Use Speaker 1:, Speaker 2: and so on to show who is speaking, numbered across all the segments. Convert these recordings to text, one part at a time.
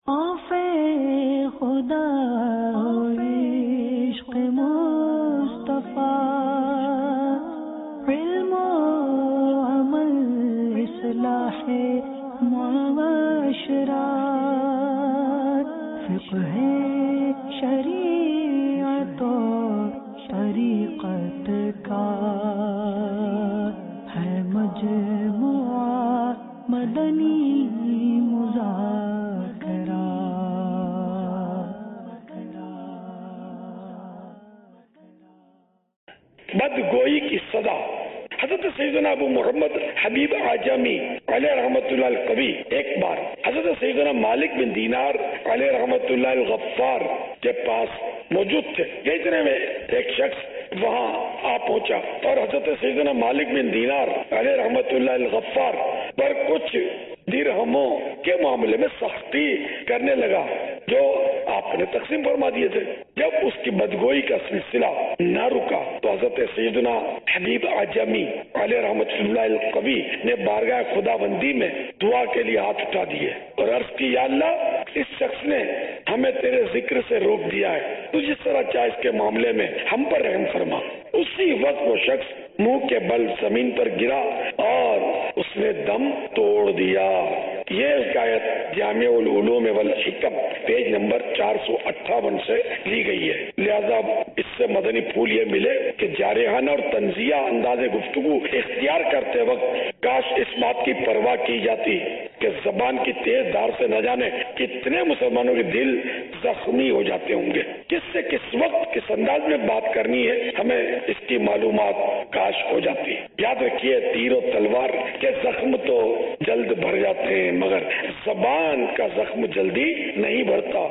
Speaker 1: خدا عشق مصطفیٰ علم و عمل اصلاح معاشرات فقہ شریعت و طریقت کا ہے مجموعہ مدنی مذاکرہ.
Speaker 2: بدگوئی کی صدا. حضرت سیدنا ابو محمد حبیب اعجمی علیہ رحمۃ اللہ القوی ایک بار حضرت سیدنا مالک بن دینار علیہ رحمۃ اللہ الغفار کے پاس موجود تھے. اتنے میں ایک شخص وہاں آ پہنچا اور حضرت سیدنا مالک بن دینار علیہ رحمۃ اللہ الغفار پر کچھ درہموں کے معاملے میں سختی کرنے لگا جو آپ نے تقسیم فرما دیے تھے. جب اس کی بدگوئی کا سلسلہ نہ رکا تو حضرت سیدنا حبیب اعجمی علیہ رحمۃ اللہ القوی نے بارگاہ خدا بندی میں دعا کے لیے ہاتھ اٹھا دیے اور عرض کی یا اللہ اس شخص نے ہمیں تیرے ذکر سے روک دیا ہے, تو جس طرح چاہے اس کے معاملے میں ہم پر رحم فرما. اسی وقت وہ شخص منہ کے بل زمین پر گرا اور اس نے دم توڑ دیا. یہ حکایت جامع العلوم والحکم پیج نمبر 458 سے لی گئی ہے. لہذا اس سے مدنی پھول یہ ملے کہ جارحانہ اور تنزیہ انداز گفتگو اختیار کرتے وقت کاش اس بات کی پرواہ کی جاتی کہ زبان کی تیز دھار سے نہ جانے کتنے مسلمانوں کے دل زخمی ہو جاتے ہوں گے. کس سے کس وقت کس انداز میں بات کرنی ہے ہمیں اس کی معلومات کاش ہو جاتی. یاد رکھیے تیر و تلوار کے زخم تو جلد بھر جاتے ہیں مگر زبان کا زخم جلدی نہیں بھرتا.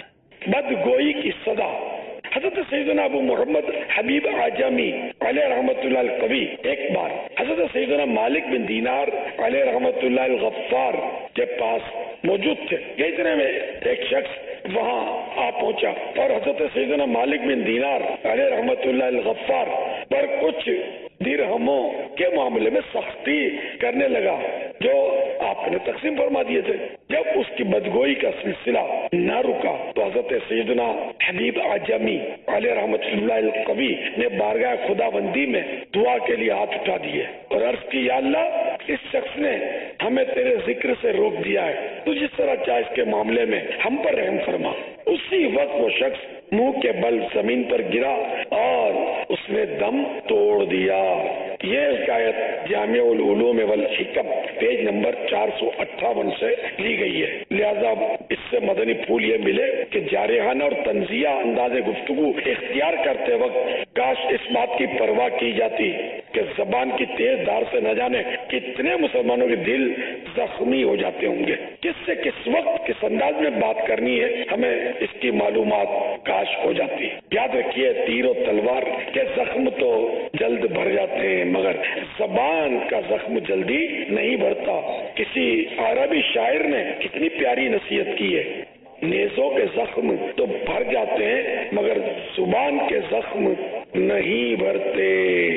Speaker 2: بدگوئی کی صدا. حضرت سیدنا ابو محمد حبیب اعجمی علیہ رحمۃ اللہ القوی ایک بار حضرت سیدنا مالک بن دینار علیہ رحمۃ اللہ الغفار کے پاس موجود تھے. اتنے میں ایک شخص وہاں آ پہنچا اور حضرت سیدنا مالک بن دینار علیہ رحمۃ اللہ الغفار پر کچھ درہموں کے معاملے میں سختی کرنے لگا جو آپ نے تقسیم فرما دیے تھے. جب اس کی بدگوئی کا سلسلہ نہ رکا تو حضرت سیدنا حبیب اعجمی علیہ رحمۃ اللہ القوی نے بارگاہ خدا بندی میں دعا کے لیے ہاتھ اٹھا دیے اور عرض کی یا اللہ اس شخص نے ہمیں تیرے ذکر سے روک دیا ہے, تو جس طرح چاہے اس کے معاملے میں ہم پر رحم فرما. اسی وقت وہ شخص منہ کے بل زمین پر گرا اور اس نے دم توڑ دیا. یہ حکایت جامع العلوم والحکم پیج نمبر 458 سے لی گئی ہے. لہذا اس سے مدنی پھول یہ ملے کہ جارحانہ اور تنزیہ انداز گفتگو اختیار کرتے وقت کاش اس بات کی پرواہ کی جاتی کہ زبان کی تیز دھار سے نہ جانے کتنے مسلمانوں کے دل زخمی ہو جاتے ہوں گے. کس سے کس وقت کس انداز میں بات کرنی ہے ہمیں اس کی معلومات کاش ہو جاتی. یاد رکھیے تیر و تلوار کے زخم تو جلد بھر جاتے ہیں مگر زبان کا زخم جلدی نہیں بھرتا. کسی عربی شاعر نے کتنی پیاری نصیحت کی ہے, نیزوں کے زخم تو بھر جاتے ہیں مگر زبان کے زخم نہیں بھرتے.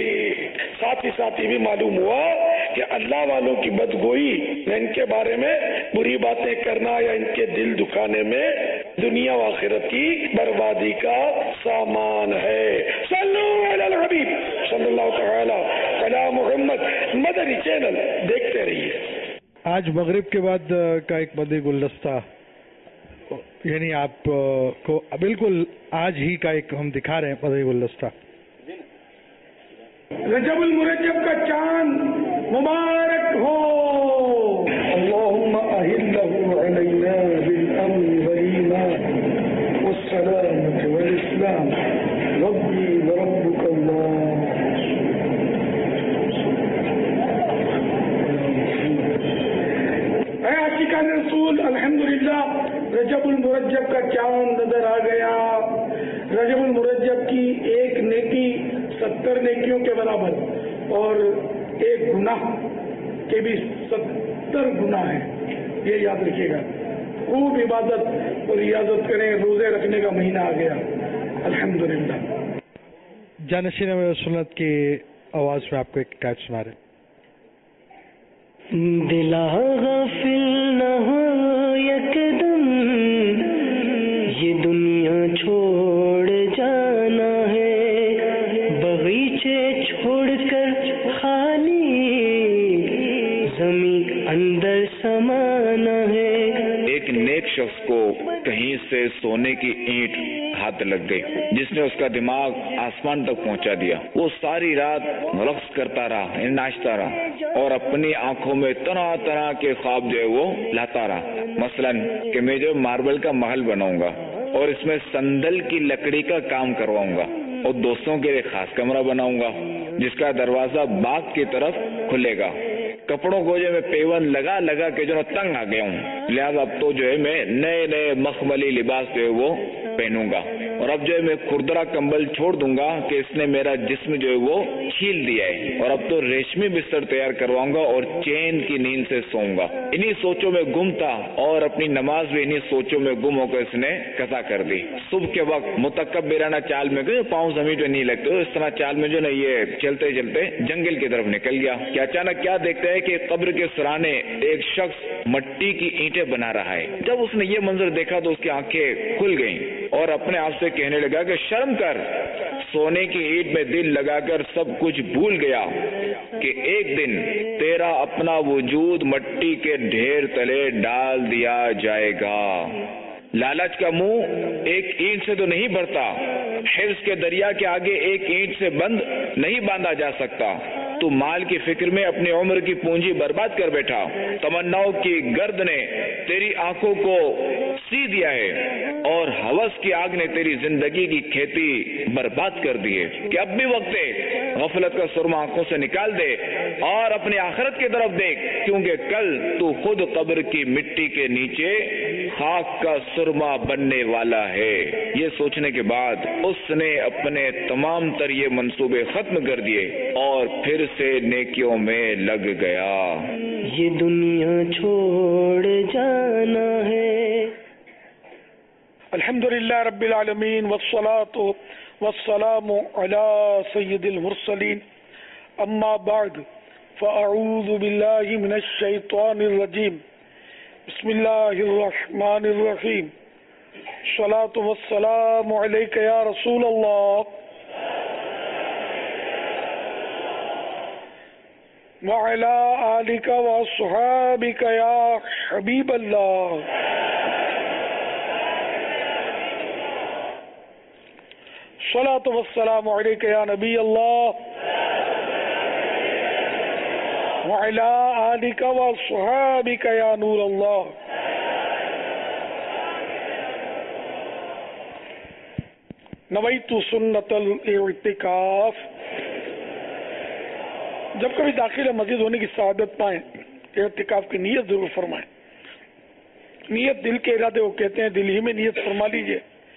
Speaker 2: ساتھ ہی یہ بھی معلوم ہوا کہ اللہ والوں کی بدگوئی نہ ان کے بارے میں بری باتیں کرنا یا ان کے دل دکھانے میں دنیا و آخرت کی بربادی کا سامان ہے. صلو علی الحبیب صلی اللہ تعالی علی محمد. مدنی چینل دیکھتے رہیے.
Speaker 3: آج مغرب کے بعد کا ایک مدنی گلدستہ, یعنی آپ کو بالکل آج ہی کا ایک ہم دکھا رہے ہیں مدنی گلدستہ.
Speaker 2: رجب المرجب کا چاند مبارک ہو. اللهم اهله علينا بالامن والایمان والسلامة والاسلام ربي وربك الله. اے عاشقان رسول, الحمدللہ رجب المرجب کا چاند نظر آ گیا. رجب المرجب کی ایک نیکی 70 نیکیوں کے برابر اور ایک گناہ کے بھی 70 گناہ ہیں. یہ یاد رکھیے گا. خوب عبادت اور ریاضت کریں. روزے رکھنے کا مہینہ آ گیا الحمدللہ.
Speaker 3: جانشین سنت کی آواز میں آپ کو ایک حکایت سنا رہے.
Speaker 1: دلا غافل نہ ہو یکدم
Speaker 4: نیک شخص کو کہیں سے سونے کی اینٹ ہاتھ لگ گئی جس نے اس کا دماغ آسمان تک پہنچا دیا. وہ ساری رات رقص کرتا رہا، ناچتا رہا اور اپنی آنکھوں میں طرح طرح کے خواب جو ہے وہ لاتا رہا. مثلاً کہ میں جو ماربل کا محل بناؤں گا اور اس میں سندل کی لکڑی کا کام کرواؤں گا اور دوستوں کے لیے خاص کمرہ بناؤں گا جس کا دروازہ باغ کی طرف کھلے گا. کپڑوں کو جو میں پیون لگا لگا کے جو تنگ آ گیا ہوں، لہٰذا اب تو جو ہے میں نئے نئے مخملی لباس جو ہے وہ پہنوں گا اور اب جو ہے میں کھردرا کمبل چھوڑ دوں گا کہ اس نے میرا جسم جو ہے وہ چھیل دیا ہے اور اب تو ریشمی بستر تیار کرواؤں گا اور چین کی نیند سے سوؤں گا. انہی سوچوں میں گم تھا اور اپنی نماز بھی انہی سوچوں میں گم ہو کر اس نے قضا کر دی. صبح کے وقت متکبرانہ چال میں گئے، پاؤں زمین پہ نہیں لگتے، اس طرح چال میں جو نا یہ چلتے چلتے جنگل کی طرف نکل گیا کہ اچانک کیا دیکھتا ہے کہ قبر کے سرانے ایک شخص مٹی کی اینٹیں بنا رہا ہے. جب اس نے یہ منظر دیکھا تو اس کی آنکھیں کھل گئیں اور اپنے آپ سے کہنے لگا کہ شرم کر، سونے کی اینٹ میں دل لگا کر سب کچھ بھول گیا کہ ایک دن تیرا اپنا وجود مٹی کے ڈھیر تلے ڈال دیا جائے گا. لالچ کا منہ ایک اینٹ سے تو نہیں بھرتا، حرص کے دریا کے آگے ایک اینٹ سے بند نہیں باندھا جا سکتا. تو مال کی فکر میں اپنی عمر کی پونجی برباد کر بیٹھا. تمناؤں کی گرد نے تیری آنکھوں کو سی دیا ہے اور ہوس کی آگ نے تیری زندگی کی کھیتی برباد کر دی ہے کہ اب بھی وقت ہے غفلت کا سرما آنکھوں سے نکال دے اور اپنی آخرت کی طرف دیکھ، کیونکہ کل تو خود قبر کی مٹی کے نیچے خاک کا سرما بننے والا ہے. یہ سوچنے کے بعد اس نے اپنے تمام تر یہ منصوبے ختم کر دیے اور پھر سے نیکیوں میں لگ گیا.
Speaker 1: یہ دنیا چھوڑ جانا ہے.
Speaker 2: الحمدللہ رب العالمین والصلاة والسلام علی سید المرسلین، اما بعد فاعوذ باللہ من الشیطان الرجیم، بسم اللہ الرحمن الرحیم. الصلاة والسلام علیک یا رسول اللہ وعلی آلک واصحابک یا حبیب اللہ. الصلاة والسلام علیک یا نبی اللہ وعلی آلک واصحابک یا نور اللہ. نویت سنت الاعتکاف. جب کبھی داخل مسجد ہونے کی سعادت پائیں، اعتکاف کی نیت ضرور فرمائیں. نیت دل کے ارادے وہ کہتے ہیں، دل ہی میں نیت فرما لیجئے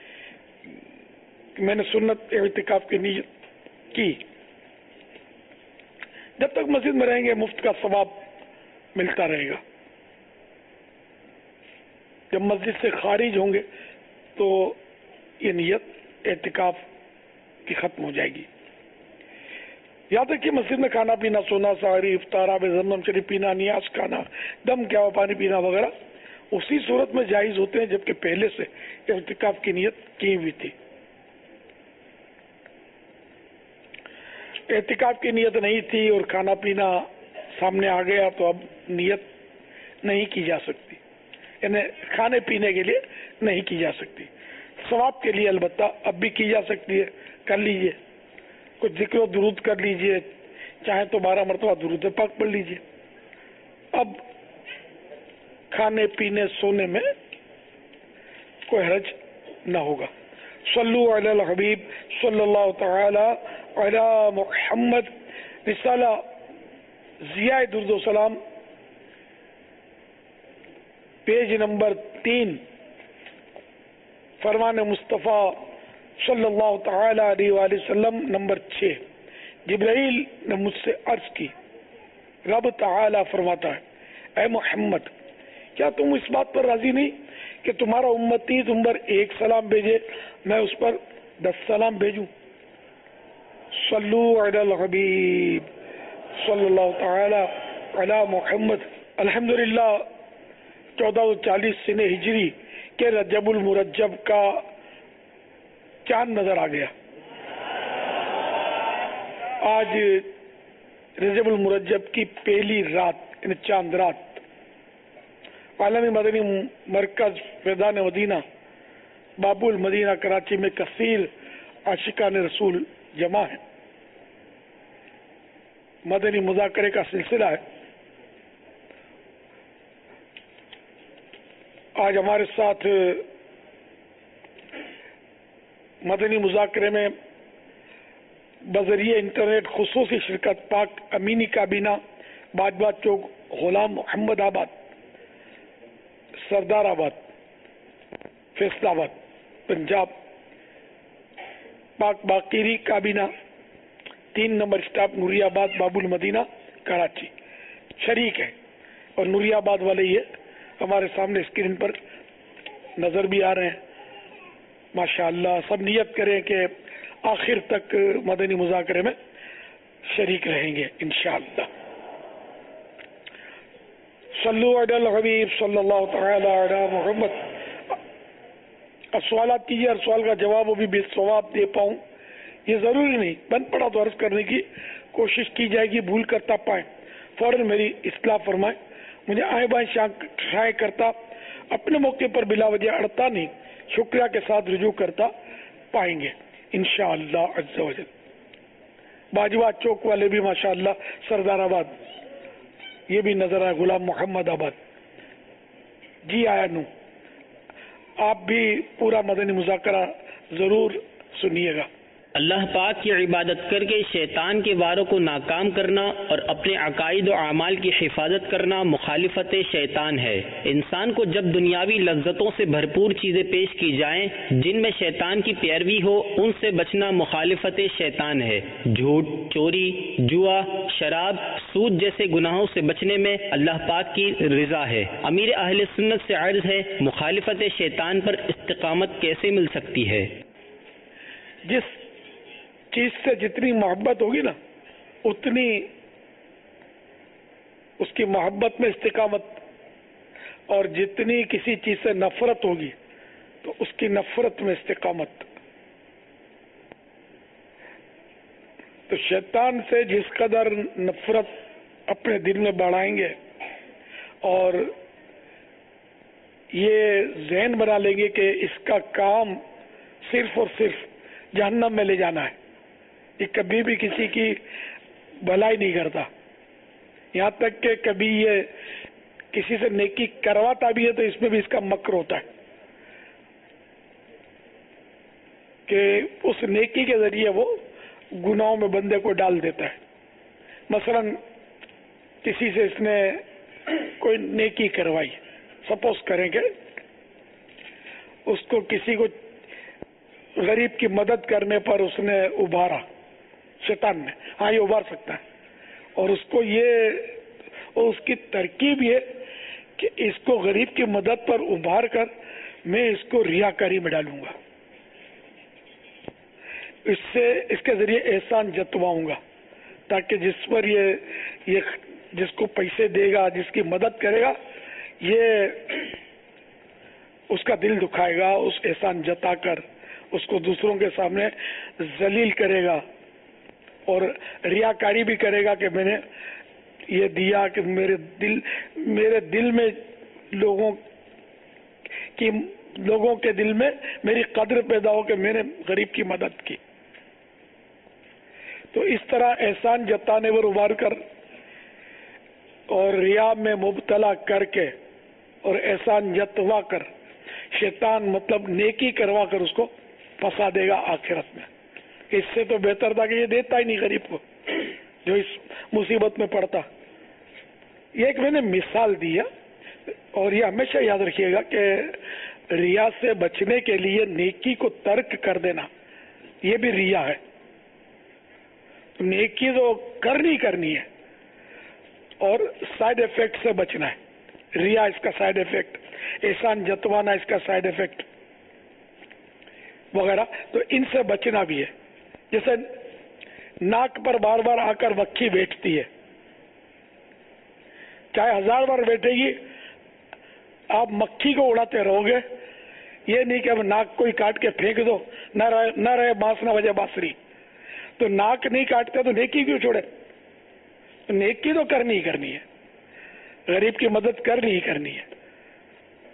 Speaker 2: کہ میں نے سنت اعتکاف کی نیت کی. جب تک مسجد میں رہیں گے مفت کا ثواب ملتا رہے گا. جب مسجد سے خارج ہوں گے تو یہ نیت اعتکاف کی ختم ہو جائے گی. یاد رکھیے مسجد میں کھانا پینا، سونا، سحری، افطار، آب زمزم شریف پینا، نیاز کھانا، دم کیا ہوا پانی پینا وغیرہ اسی صورت میں جائز ہوتے ہیں جبکہ پہلے سے اعتکاف کی نیت کی ہوئی تھی. اعتکاف کی نیت نہیں تھی اور کھانا پینا سامنے آ گیا تو اب نیت نہیں کی جا سکتی، یعنی کھانے پینے کے لیے نہیں کی جا سکتی. ثواب کے لیے البتہ اب بھی کی جا سکتی ہے، کر لیجئے. کچھ ذکر و درود کر لیجئے، چاہے تو 12 مرتبہ درود پاک پڑھ لیجئے. اب کھانے پینے سونے میں کوئی حرج نہ ہوگا. صلو علی الحبیب صلی اللہ تعالی علی محمد. رسالہ ضیاء درود و سلام پیج نمبر 3، فرمان مصطفیٰ صلی اللہ تعالی علیہ وآلہ وسلم نمبر 6. جبرائیل نے مجھ سے عرض کی، رب تعالی فرماتا ہے، اے محمد کیا تم اس بات پر راضی نہیں کہ تمہارا امتی تم پر 1 سلام بھیجے، میں اس پر 10 سلام بھیجوں؟ صلو علی الحبیب صلی اللہ تعالی علی محمد. الحمدللہ 1440 سنہ ہجری کے رجب المرجب کا چاند نظر آ گیا. آج رجب المرجب کی پہلی رات یعنی چاند رات عالمی مدنی مرکز فیضان مدینہ بابل مدینہ کراچی میں کثیر عاشقان رسول جمع ہے. مدنی مذاکرے کا سلسلہ ہے. آج ہمارے ساتھ مدنی مذاکرے میں بذریعہ انٹرنیٹ خصوصی شرکت پاک امینی کابینہ باجوہ چوک غلام محمد آباد سردار آباد فیصل آباد پنجاب پاک باقیری کابینہ 3 نمبر اسٹاپ نوری آباد باب المدینہ کراچی شریک ہے. اور نوری آباد والے یہ ہمارے سامنے اسکرین پر نظر بھی آ رہے ہیں. ماشاءاللہ سب نیت کریں کہ آخر تک مدنی مذاکرے میں شریک رہیں گے انشاءاللہ. صلو علی الحبیب صلی اللہ تعالی علی محمد. اب سوالات کیجیے، ہر سوال کا جواب وہ بھی بے ثواب دے پاؤں یہ ضروری نہیں، بند پڑا تو عرض کرنے کی کوشش کی جائے گی، بھول کرتا پائیں فوراً میری اصلاح فرمائیں. مجھے آئیں بائیں شائع کرتا اپنے موقع پر بلا وجہ اڑتا نہیں، شکریہ کے ساتھ رجوع کرتا پائیں گے انشاءاللہ عز و جل. باجوہ چوک والے بھی ماشاءاللہ سردار آباد یہ بھی نظر آئے غلام محمد آباد. جی آیا نو آپ بھی پورا مدنی مذاکرہ ضرور سنیے گا.
Speaker 5: اللہ پاک کی عبادت کر کے شیطان کے واروں کو ناکام کرنا اور اپنے عقائد و اعمال کی حفاظت کرنا مخالفت شیطان ہے. انسان کو جب دنیاوی لذتوں سے بھرپور چیزیں پیش کی جائیں جن میں شیطان کی پیروی ہو، ان سے بچنا مخالفت شیطان ہے. جھوٹ، چوری، جوا، شراب، سود جیسے گناہوں سے بچنے میں اللہ پاک کی رضا ہے. امیر اہل سنت سے عرض ہے، مخالفت شیطان پر استقامت کیسے مل سکتی ہے؟
Speaker 2: جس چیز سے جتنی محبت ہوگی نا اتنی اس کی محبت میں استقامت، اور جتنی کسی چیز سے نفرت ہوگی تو اس کی نفرت میں استقامت. تو شیطان سے جس قدر نفرت اپنے دل میں بڑھائیں گے اور یہ ذہن بنا لیں گے کہ اس کا کام صرف اور صرف جہنم میں لے جانا ہے، یہ کبھی بھی کسی کی بھلائی نہیں کرتا. یہاں تک کہ کبھی یہ کسی سے نیکی کرواتا بھی ہے تو اس میں بھی اس کا مکر ہوتا ہے کہ اس نیکی کے ذریعے وہ گناہوں میں بندے کو ڈال دیتا ہے. مثلا کسی سے اس نے کوئی نیکی کروائی، سپوز کریں کہ اس کو کسی کو غریب کی مدد کرنے پر اس نے ابھارا شیطان نے، ہاں یہ ابھار سکتا ہے، اور اس کو یہ اور اس کی ترکیب یہ کہ اس کو غریب کی مدد پر ابھار کر میں اس کو ریاکاری میں ڈالوں گا، اس سے اس کے ذریعے احسان جتواؤں گا تاکہ جس پر یہ جس کو پیسے دے گا، جس کی مدد کرے گا، یہ اس کا دل دکھائے گا، اس احسان جتا کر اس کو دوسروں کے سامنے ذلیل کرے گا اور ریاکاری بھی کرے گا کہ میں نے یہ دیا کہ میرے دل میں لوگوں کے دل میں میری قدر پیدا ہو کہ میں نے غریب کی مدد کی. تو اس طرح احسان جتانے پر ابھار کر اور ریا میں مبتلا کر کے اور احسان جتوا کر شیطان مطلب نیکی کروا کر اس کو پھنسا دے گا آخرت میں. اس سے تو بہتر تھا کہ یہ دیتا ہی نہیں غریب کو جو اس مصیبت میں پڑتا. یہ ایک میں نے مثال دی ہے، اور یہ ہمیشہ یاد رکھیے گا کہ ریا سے بچنے کے لیے نیکی کو ترک کر دینا یہ بھی ریا ہے. نیکی تو کرنی ہے اور سائیڈ ایفیکٹ سے بچنا ہے. ریا اس کا سائیڈ ایفیکٹ، احسان جتوانا اس کا سائیڈ ایفیکٹ وغیرہ، تو ان سے بچنا بھی ہے. جیسے ناک پر بار بار آ کر مکھی بیٹھتی ہے، چاہے 1000 بار بیٹھے گی آپ مکھی کو اڑاتے رہو گے. یہ نہیں کہ اب ناک کو ہی کاٹ کے پھینک دو، نہ رہے بانس نہ بجے بانسری. تو ناک نہیں کاٹتے تو نیکی کیوں چھوڑے؟ نیکی تو کرنی ہی کرنی ہے، غریب کی مدد کرنی ہی کرنی ہے.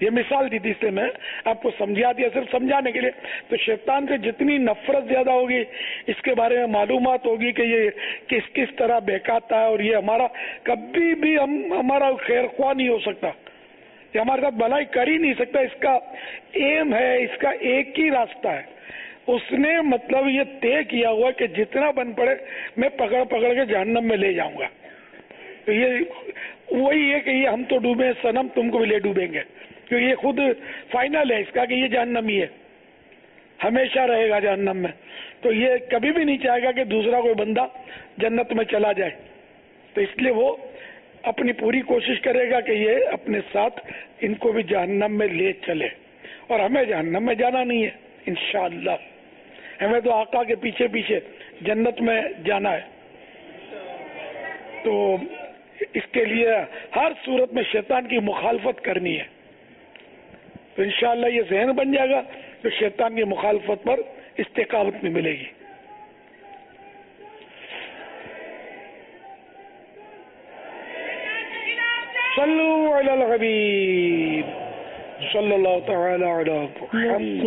Speaker 2: یہ مثال دی تھی، اس لیے میں آپ کو سمجھا دیا صرف سمجھانے کے لیے. تو شیطان سے جتنی نفرت زیادہ ہوگی، اس کے بارے میں معلومات ہوگی کہ یہ کس طرح بہکاتا ہے، اور یہ ہمارا کبھی بھی ہمارا خیر خواہ نہیں ہو سکتا، یہ ہمارے ساتھ بھلائی کر ہی نہیں سکتا. اس کا ایم ہے، اس کا ایک ہی راستہ ہے. اس نے مطلب یہ طے کیا ہوا کہ جتنا بن پڑے میں پکڑ کے جہنم میں لے جاؤں گا. تو یہ وہی ہے کہ یہ ہم تو ڈوبے صنم، تم کو بھی لے ڈوبیں گے، کیونکہ یہ خود فائنل ہے اس کا کہ یہ جہنمی ہے، ہمیشہ رہے گا جہنم میں. تو یہ کبھی بھی نہیں چاہے گا کہ دوسرا کوئی بندہ جنت میں چلا جائے. تو اس لیے وہ اپنی پوری کوشش کرے گا کہ یہ اپنے ساتھ ان کو بھی جہنم میں لے چلے. اور ہمیں جہنم میں جانا نہیں ہے انشاءاللہ، ہمیں تو آقا کے پیچھے پیچھے جنت میں جانا ہے. تو اس کے لیے ہر صورت میں شیطان کی مخالفت کرنی ہے. تو انشاءاللہ یہ ذہن بن جائے گا تو شیطان کی مخالفت پر استقامت بھی ملے گی. صلو علی الحبیب صلی اللہ تعالی علی محمد.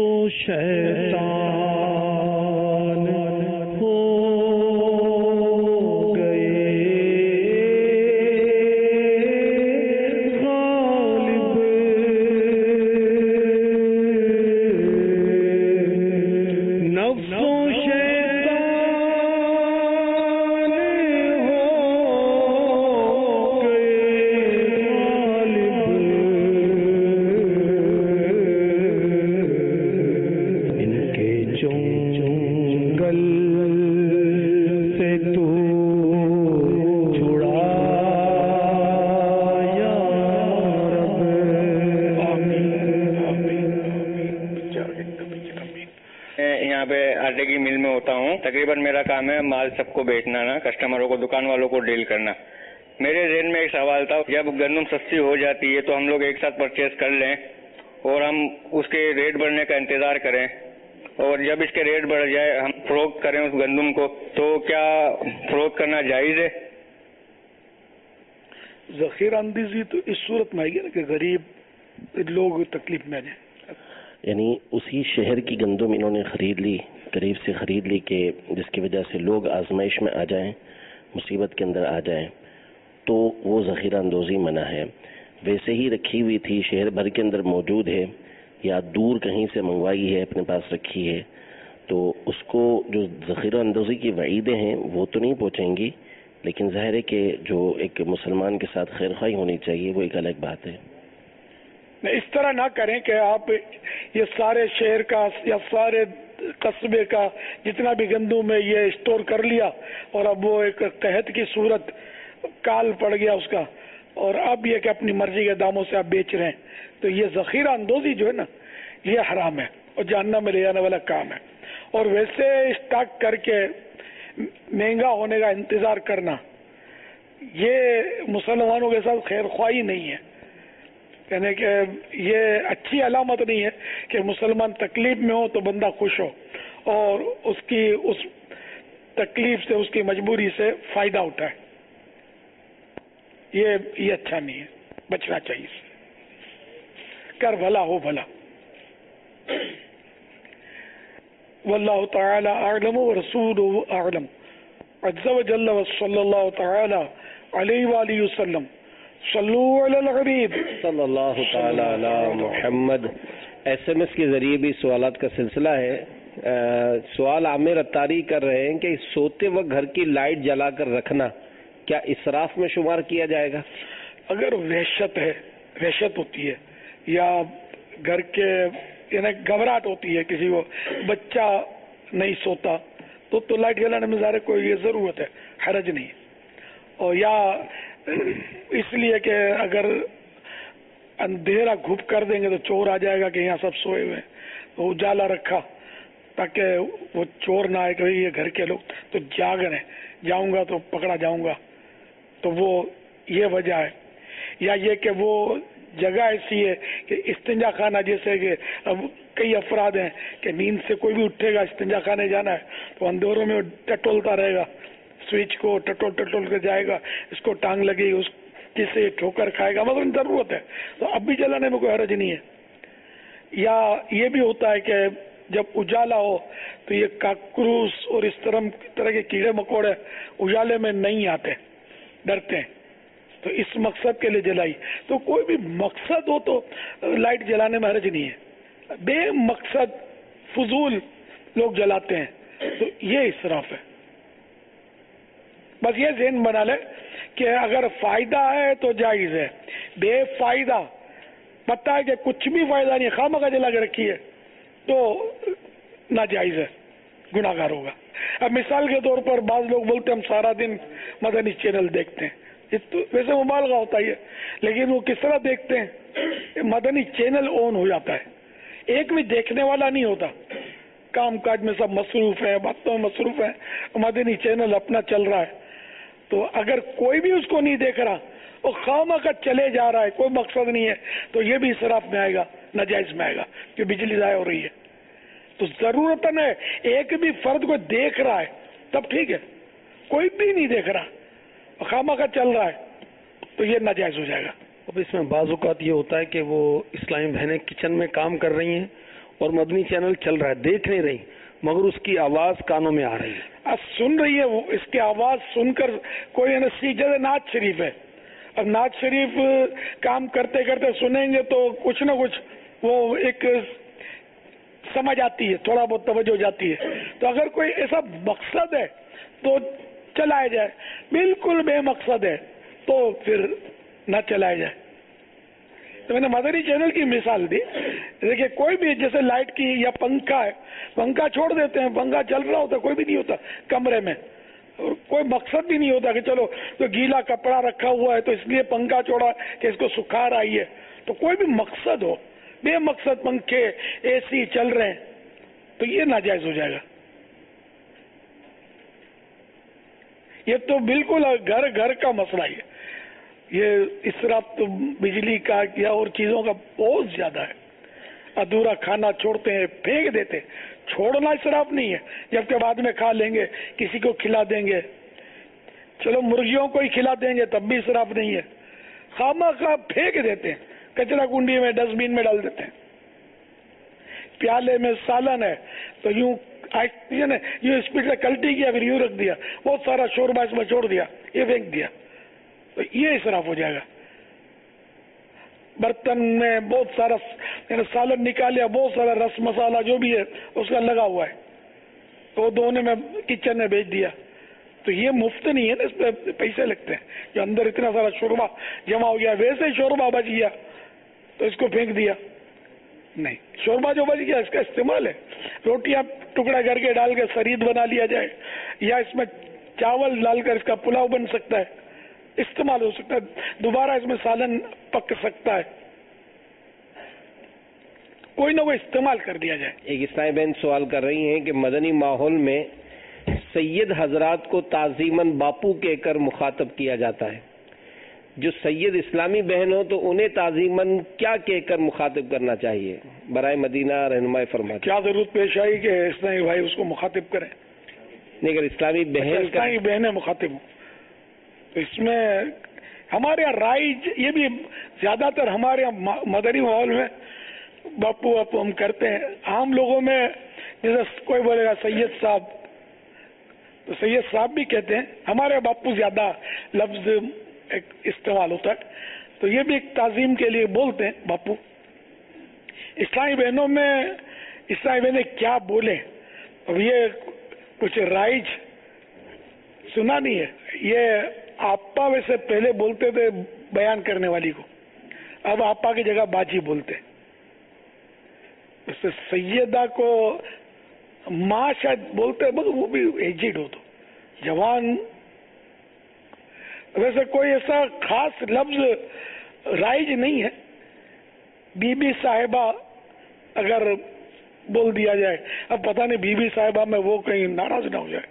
Speaker 6: تقریباً میرا کام ہے مال سب کو بیچنا نا، کسٹمروں کو، دکان والوں کو ڈیل کرنا. میرے ذہن میں ایک سوال تھا، جب گندم سستی ہو جاتی ہے تو ہم لوگ ایک ساتھ پرچیز کر لیں اور ہم اس کے ریٹ بڑھنے کا انتظار کریں، اور جب اس کے ریٹ بڑھ جائے ہم فروخت کریں اس گندم کو، تو کیا فروخت کرنا جائز ہے؟
Speaker 2: ذخیرہ اندیزی تو اس صورت میں آئے گی نا کہ غریب لوگ تکلیف میں آ جائیں.
Speaker 7: یعنی اسی شہر کی گندم انہوں نے خرید لی، قریب سے خرید لی، کہ جس کی وجہ سے لوگ آزمائش میں آ جائیں، مصیبت کے اندر آ جائیں، تو وہ ذخیرہ اندوزی منع ہے. ویسے ہی رکھی ہوئی تھی، شہر بھر کے اندر موجود ہے، یا دور کہیں سے منگوائی ہے، اپنے پاس رکھی ہے، تو اس کو جو ذخیرہ اندوزی کی وعیدیں ہیں وہ تو نہیں پہنچیں گی، لیکن ظاہر ہے کہ جو ایک مسلمان کے ساتھ خیر خواہی ہونی چاہیے وہ ایک الگ بات ہے.
Speaker 2: اس طرح نہ کریں کہ آپ یہ سارے شہر کا یا سارے قصبے کا جتنا بھی گندم ہے یہ اسٹور کر لیا، اور اب وہ ایک قحط کی صورت کال پڑ گیا اس کا، اور اب یہ کہ اپنی مرضی کے داموں سے آپ بیچ رہے ہیں. تو یہ ذخیرہ اندوزی جو ہے نا یہ حرام ہے اور جہنم میں لے جانے والا کام ہے. اور ویسے اسٹاک کر کے مہنگا ہونے کا انتظار کرنا یہ مسلمانوں کے ساتھ خیر خواہی نہیں ہے، یعنی کہ یہ اچھی علامت نہیں ہے کہ مسلمان تکلیف میں ہو تو بندہ خوش ہو اور اس کی اس تکلیف سے، اس کی مجبوری سے فائدہ اٹھائے. یہ اچھا نہیں ہے، بچنا چاہیے. کر بھلا ہو بھلا. واللہ تعالی اعلم ورسولہ اعلم. عز وجل وصلی اللہ تعالی علیہ وآلہ وسلم. صلو علی الحبیب
Speaker 8: صلی اللہ تعالی علی محمد. ایس ایم ایس کے ذریعے بھی سوالات کا سلسلہ ہے. سوال عامر اتاری کر رہے ہیں کہ سوتے وقت گھر کی لائٹ جلا کر رکھنا کیا اسراف میں شمار کیا جائے گا؟
Speaker 2: اگر وحشت ہوتی ہے یا گھر کے یعنی گھبراہٹ ہوتی ہے، کسی کو بچہ نہیں سوتا تو لائٹ جلانے میں ظاہر کوئی یہ ضرورت ہے، حرج نہیں. اور یا اس لیے کہ اگر اندھیرا گھپ کر دیں گے تو چور آ جائے گا کہ یہاں سب سوئے ہوئے ہیں، تو اجالا رکھا تاکہ وہ چور نہ آئے کہ یہ گھر کے لوگ تو جاگ رہے ہیں، جاؤں گا تو پکڑا جاؤں گا. تو وہ یہ وجہ ہے. یا یہ کہ وہ جگہ ایسی ہے کہ استنجا خانہ، جیسے کہ اب کئی افراد ہیں کہ نیند سے کوئی بھی اٹھے گا استنجا خانے جانا ہے تو اندھیروں میں ٹٹولتا رہے گا، سوئچ کو ٹٹول کے جائے گا، اس کو ٹانگ لگے گی، جس سے یہ ٹھوکر کھائے گا، مگر ضرورت ہے تو اب بھی جلانے میں کوئی حرج نہیں ہے. یا یہ بھی ہوتا ہے کہ جب اجالا ہو تو یہ کاکروس اور اس طرح کے کیڑے مکوڑے اجالے میں نہیں آتے، ڈرتے ہیں، تو اس مقصد کے لیے جلائی. تو کوئی بھی مقصد ہو تو لائٹ جلانے میں حرج نہیں ہے. بے مقصد فضول لوگ جلاتے ہیں تو یہ اسراف ہے. بس یہ ذہن بنا لے کہ اگر فائدہ ہے تو جائز ہے، بے فائدہ پتہ ہے کہ کچھ بھی فائدہ نہیں، خواہ جلا کے رکھی ہے تو ناجائز ہے، گناہ گار ہوگا. اب مثال کے طور پر بعض لوگ بولتے ہیں ہم سارا دن مدنی چینل دیکھتے ہیں، ویسے مبالغہ ہوتا ہے لیکن وہ کس طرح دیکھتے ہیں؟ مدنی چینل آن ہو جاتا ہے، ایک بھی دیکھنے والا نہیں ہوتا، کام کاج میں سب مصروف ہیں، باتوں میں مصروف ہیں، مدنی چینل اپنا چل رہا ہے. تو اگر کوئی بھی اس کو نہیں دیکھ رہا اور خواہ کا چلے جا رہا ہے، کوئی مقصد نہیں ہے، تو یہ بھی اسراف میں آئے گا، ناجائز میں آئے گا کہ بجلی ضائع ہو رہی ہے. تو ضرورت ہے ایک بھی فرد کو دیکھ رہا ہے تب ٹھیک ہے، کوئی بھی نہیں دیکھ رہا خواہ کا چل رہا ہے تو یہ ناجائز ہو جائے گا.
Speaker 8: اب اس میں بعض اوقات یہ ہوتا ہے کہ وہ اسلامی بہنیں کچن میں کام کر رہی ہیں اور مدنی چینل چل رہا ہے، دیکھ نہیں رہی مگر اس کی آواز کانوں میں آ رہی ہے،
Speaker 2: سن رہی ہے، وہ اس کی آواز سن کر کوئی جیسے نعت شریف ہے، اب نعت شریف کام کرتے کرتے سنیں گے تو کچھ نہ کچھ وہ ایک سمجھ آتی ہے، تھوڑا بہت توجہ جاتی ہے. تو اگر کوئی ایسا مقصد ہے تو چلایا جائے، بالکل بے مقصد ہے تو پھر نہ چلایا جائے. تو میں نے مدنی چینل کی مثال دی. دیکھیے کوئی بھی جیسے لائٹ کی یا پنکھا ہے، پنکھا چھوڑ دیتے ہیں، پنکھا چل رہا ہوتا ہے، کوئی بھی نہیں ہوتا کمرے میں، کوئی مقصد بھی نہیں ہوتا کہ چلو تو گیلا کپڑا رکھا ہوا ہے تو اس لیے پنکھا چھوڑا کہ اس کو سکھا رہا ہے. تو کوئی بھی مقصد ہو، بے مقصد پنکھے اے سی چل رہے ہیں تو یہ ناجائز ہو جائے گا. یہ تو بالکل گھر گھر کا مسئلہ ہے. یہ اسراف تو بجلی کا یا اور چیزوں کا بہت زیادہ ہے. ادھورا کھانا چھوڑتے ہیں، پھینک دیتے. چھوڑنا اسراف نہیں ہے، جبکہ بعد میں کھا لیں گے، کسی کو کھلا دیں گے، چلو مرغیوں کو ہی کھلا دیں گے تب بھی اسراف نہیں ہے. خواہ پھینک دیتے ہیں، کچرا کنڈی میں ڈسٹ بین میں ڈال دیتے ہیں. پیالے میں سالن ہے تو یوں اسپیڈ سے کلٹی کیا، پھر یوں رکھ دیا، بہت سارا شوربہ اس میں چھوڑ دیا، یہ پھینک دیا، تو یہ اسراف ہو جائے گا. برتن میں بہت سارا سالن نکالیا، بہت سارا رس مسالہ جو بھی ہے اس کا لگا ہوا ہے تو دھونے میں کچن میں بھیج دیا، تو یہ مفت نہیں ہے نا، اس پہ پیسے لگتے ہیں. جو اندر اتنا سارا شوربہ جمع ہو گیا، ویسے ہی شوربہ بچ گیا تو اس کو پھینک دیا. نہیں، شوربہ جو بچ گیا اس کا استعمال ہے. روٹیاں ٹکڑا کر کے ڈال کے سرید بنا لیا جائے، یا اس میں چاول ڈال کر اس کا پلاؤ بن سکتا ہے، استعمال ہو سکتا ہے، دوبارہ اس میں سالن پک سکتا ہے، کوئی نہ کوئی استعمال کر دیا جائے.
Speaker 8: ایک اسلامی بہن سوال کر رہی ہیں کہ مدنی ماحول میں سید حضرات کو تعظیماً باپو کہہ کر مخاطب کیا جاتا ہے، جو سید اسلامی بہن ہو تو انہیں تعظیماً کیا کہہ کر مخاطب کرنا چاہیے؟ برائے مدینہ رہنمائی فرمائیں.
Speaker 2: کیا ضرورت پیش آئی کہ اسلامی بھائی اس کو مخاطب کریں؟
Speaker 8: نہیں، اگر اسلامی بہن
Speaker 2: اسلامی بہنیں مخاطب ہوں تو اس میں ہمارے یہاں رائج، یہ بھی زیادہ تر ہمارے یہاں مدنی ماحول میں باپو باپو ہم کرتے ہیں. عام لوگوں میں جیسے کوئی بولے گا سید صاحب تو سید صاحب بھی کہتے ہیں، ہمارے باپو زیادہ لفظ استعمال ہوتا ہے تو یہ بھی ایک تعظیم کے لیے بولتے ہیں باپو. اسلامی بہنوں میں اسلامی بہنیں کیا بولیں، اب یہ کچھ رائج سنا نہیں ہے. یہ آپا ویسے پہلے بولتے تھے بیان کرنے والی کو، اب آپا کی جگہ باجی بولتے. اس سے سیدہ کو ماں شاید بولتے، بس وہ بھی ایجڈ ہو تو جوان. ویسے کوئی ایسا خاص لفظ رائج نہیں ہے. بی بی صاحبہ اگر بول دیا جائے، اب پتہ نہیں بی بی صاحبہ میں وہ کہیں ناراض نہ ہو جائے.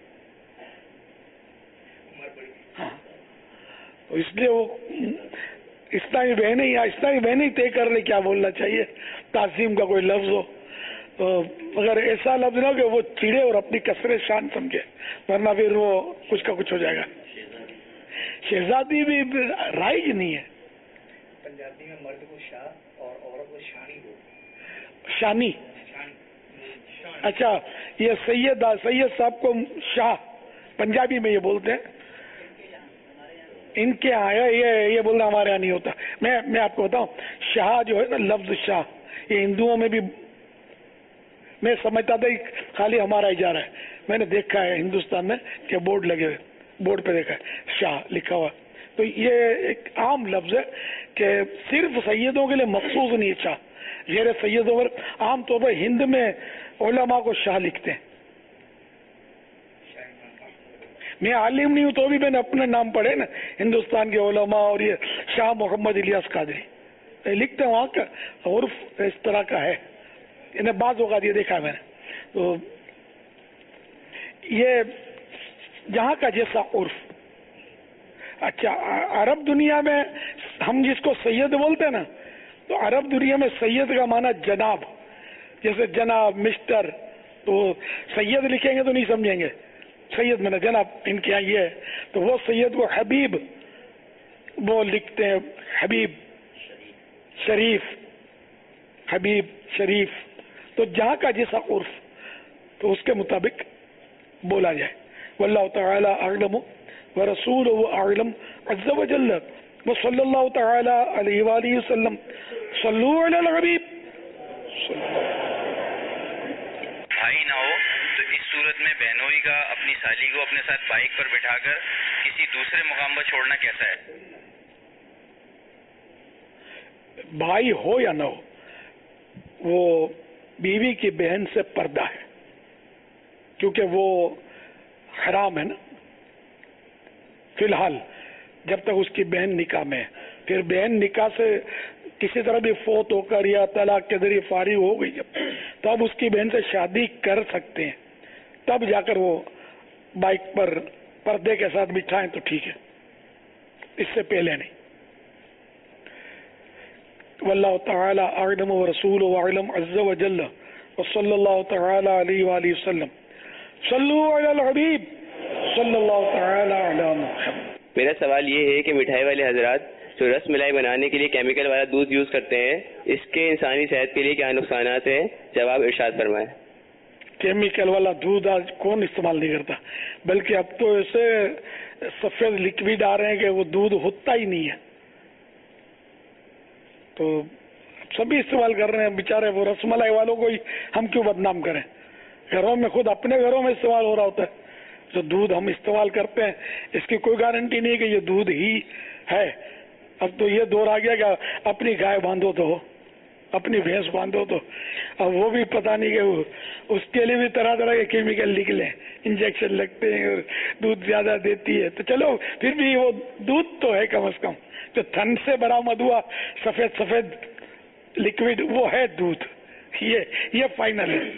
Speaker 2: ہاں، تو اس لیے وہ اسلامی بہنیں یا اسلامی بہنیں طے کر لے کیا بولنا چاہیے. تعظیم کا کوئی لفظ ہو تو اگر ایسا لفظ نہ ہو کہ وہ چڑے اور اپنی کثرت شان سمجھے، ورنہ پھر وہ کچھ کا کچھ ہو جائے گا. شہزادی بھی رائج نہیں ہے.
Speaker 9: پنجابی میں مرد کو شاہ اور عورت کو شانی بولتے.
Speaker 2: شانی. اچھا یہ سید صاحب کو شاہ پنجابی میں یہ بولتے ہیں. ان کے یہاں یہ بولنا ہمارے یہاں نہیں ہوتا. میں آپ کو بتاؤں, شاہ جو ہے نا, لفظ شاہ یہ ہندوؤں میں بھی, میں سمجھتا تھا خالی ہمارا اجارہ ہے. میں نے دیکھا ہے ہندوستان میں کہ بورڈ لگے ہوئے, بورڈ پہ دیکھا ہے شاہ لکھا ہوا. تو یہ ایک عام لفظ ہے کہ صرف سیدوں کے لیے مخصوص نہیں ہے شاہ, غیر سیدوں پر عام طور پر ہند میں علماء کو شاہ لکھتے ہیں. میں عالم نہیں ہوں تو بھی میں نے اپنے نام پڑھے نا ہندوستان کے علماء, اور یہ شاہ محمد الیاس قادری لکھتے ہیں. وہاں کا عرف اس طرح کا ہے, انہیں بعض اوقات یہ دیکھا ہے میں نے. تو یہ جہاں کا جیسا عرف. اچھا عرب دنیا میں ہم جس کو سید بولتے ہیں نا, تو عرب دنیا میں سید کا معنی جناب, جیسے جناب مسٹر, تو سید لکھیں گے تو نہیں سمجھیں گے, سید میں نے جناب ان کے یہاں یہ ہے. تو وہ سید کو حبیب وہ لکھتے ہیں, حبیب شریف, حبیب شریف. تو جہاں کا جیسا عرف تو اس کے مطابق بولا جائے. واللہ تعالی اعلم ورسولہ اعلم عز وجل وصلی اللہ تعالی علیہ وآلہ وسلم. صلو علی الحبیب.
Speaker 10: بھائی نہ ہو تو اس صورت میں بہنوئی کا اپنی سالی کو اپنے ساتھ بائک پر بٹھا کر کسی دوسرے مقام پر چھوڑنا کیسا ہے؟
Speaker 2: بھائی ہو یا نہ ہو, وہ بیوی کی بہن سے پردہ ہے, کیونکہ وہ حرام ہے نا فی الحال جب تک اس کی بہن نکاح میں ہے. پھر بہن نکاح سے کسی طرح بھی فوت ہو کر یا طلاق کے ذریعے فارغ ہو گئی جب, تو اب اس کی بہن سے شادی کر سکتے ہیں, تب جا کر وہ بائک پر پردے کے ساتھ بٹھائیں تو ٹھیک ہے, اس سے پہلے نہیں. واللہ تعالی اعلم ورسولہ اعلم عز وجل وصلی اللہ تعالی علیہ وآلہ وسلم. صلو علی الحبیب صلی اللہ تعالی علی محمد.
Speaker 11: میرا سوال یہ ہے کہ مٹھائی والے حضرات جو رس ملائی بنانے کے لیے کیمیکل والا دودھ یوز کرتے ہیں, اس کے انسانی صحت کے لیے کیا نقصانات ہیں؟ جواب ارشاد فرمائیں.
Speaker 2: کیمیکل والا دودھ آج کون استعمال نہیں کرتا, بلکہ اب تو ایسے سفید لکوڈ آ رہے ہیں کہ وہ دودھ ہوتا ہی نہیں ہے, تو سبھی استعمال کر رہے ہیں. بیچارے وہ رس ملائی والوں کو ہی ہم کیوں بدنام کریں؟ گھروں میں خود اپنے گھروں میں استعمال ہو رہا ہوتا ہے. جو دودھ ہم استعمال کرتے ہیں اس کی کوئی گارنٹی نہیں کہ یہ دودھ ہی ہے. اب تو یہ دور آ گیا کہ اپنی گائے باندھو تو, اپنی بھینس باندھو تو, اب وہ بھی پتہ نہیں کہ اس کے لیے بھی طرح طرح کے کیمیکل نکلے, انجیکشن لگتے ہیں, دودھ زیادہ دیتی ہے. تو چلو پھر بھی وہ دودھ تو ہے کم از کم, جو تھن سے برآمد ہوا سفید سفید لکوڈ وہ ہے دودھ. یہ فائنل ہے.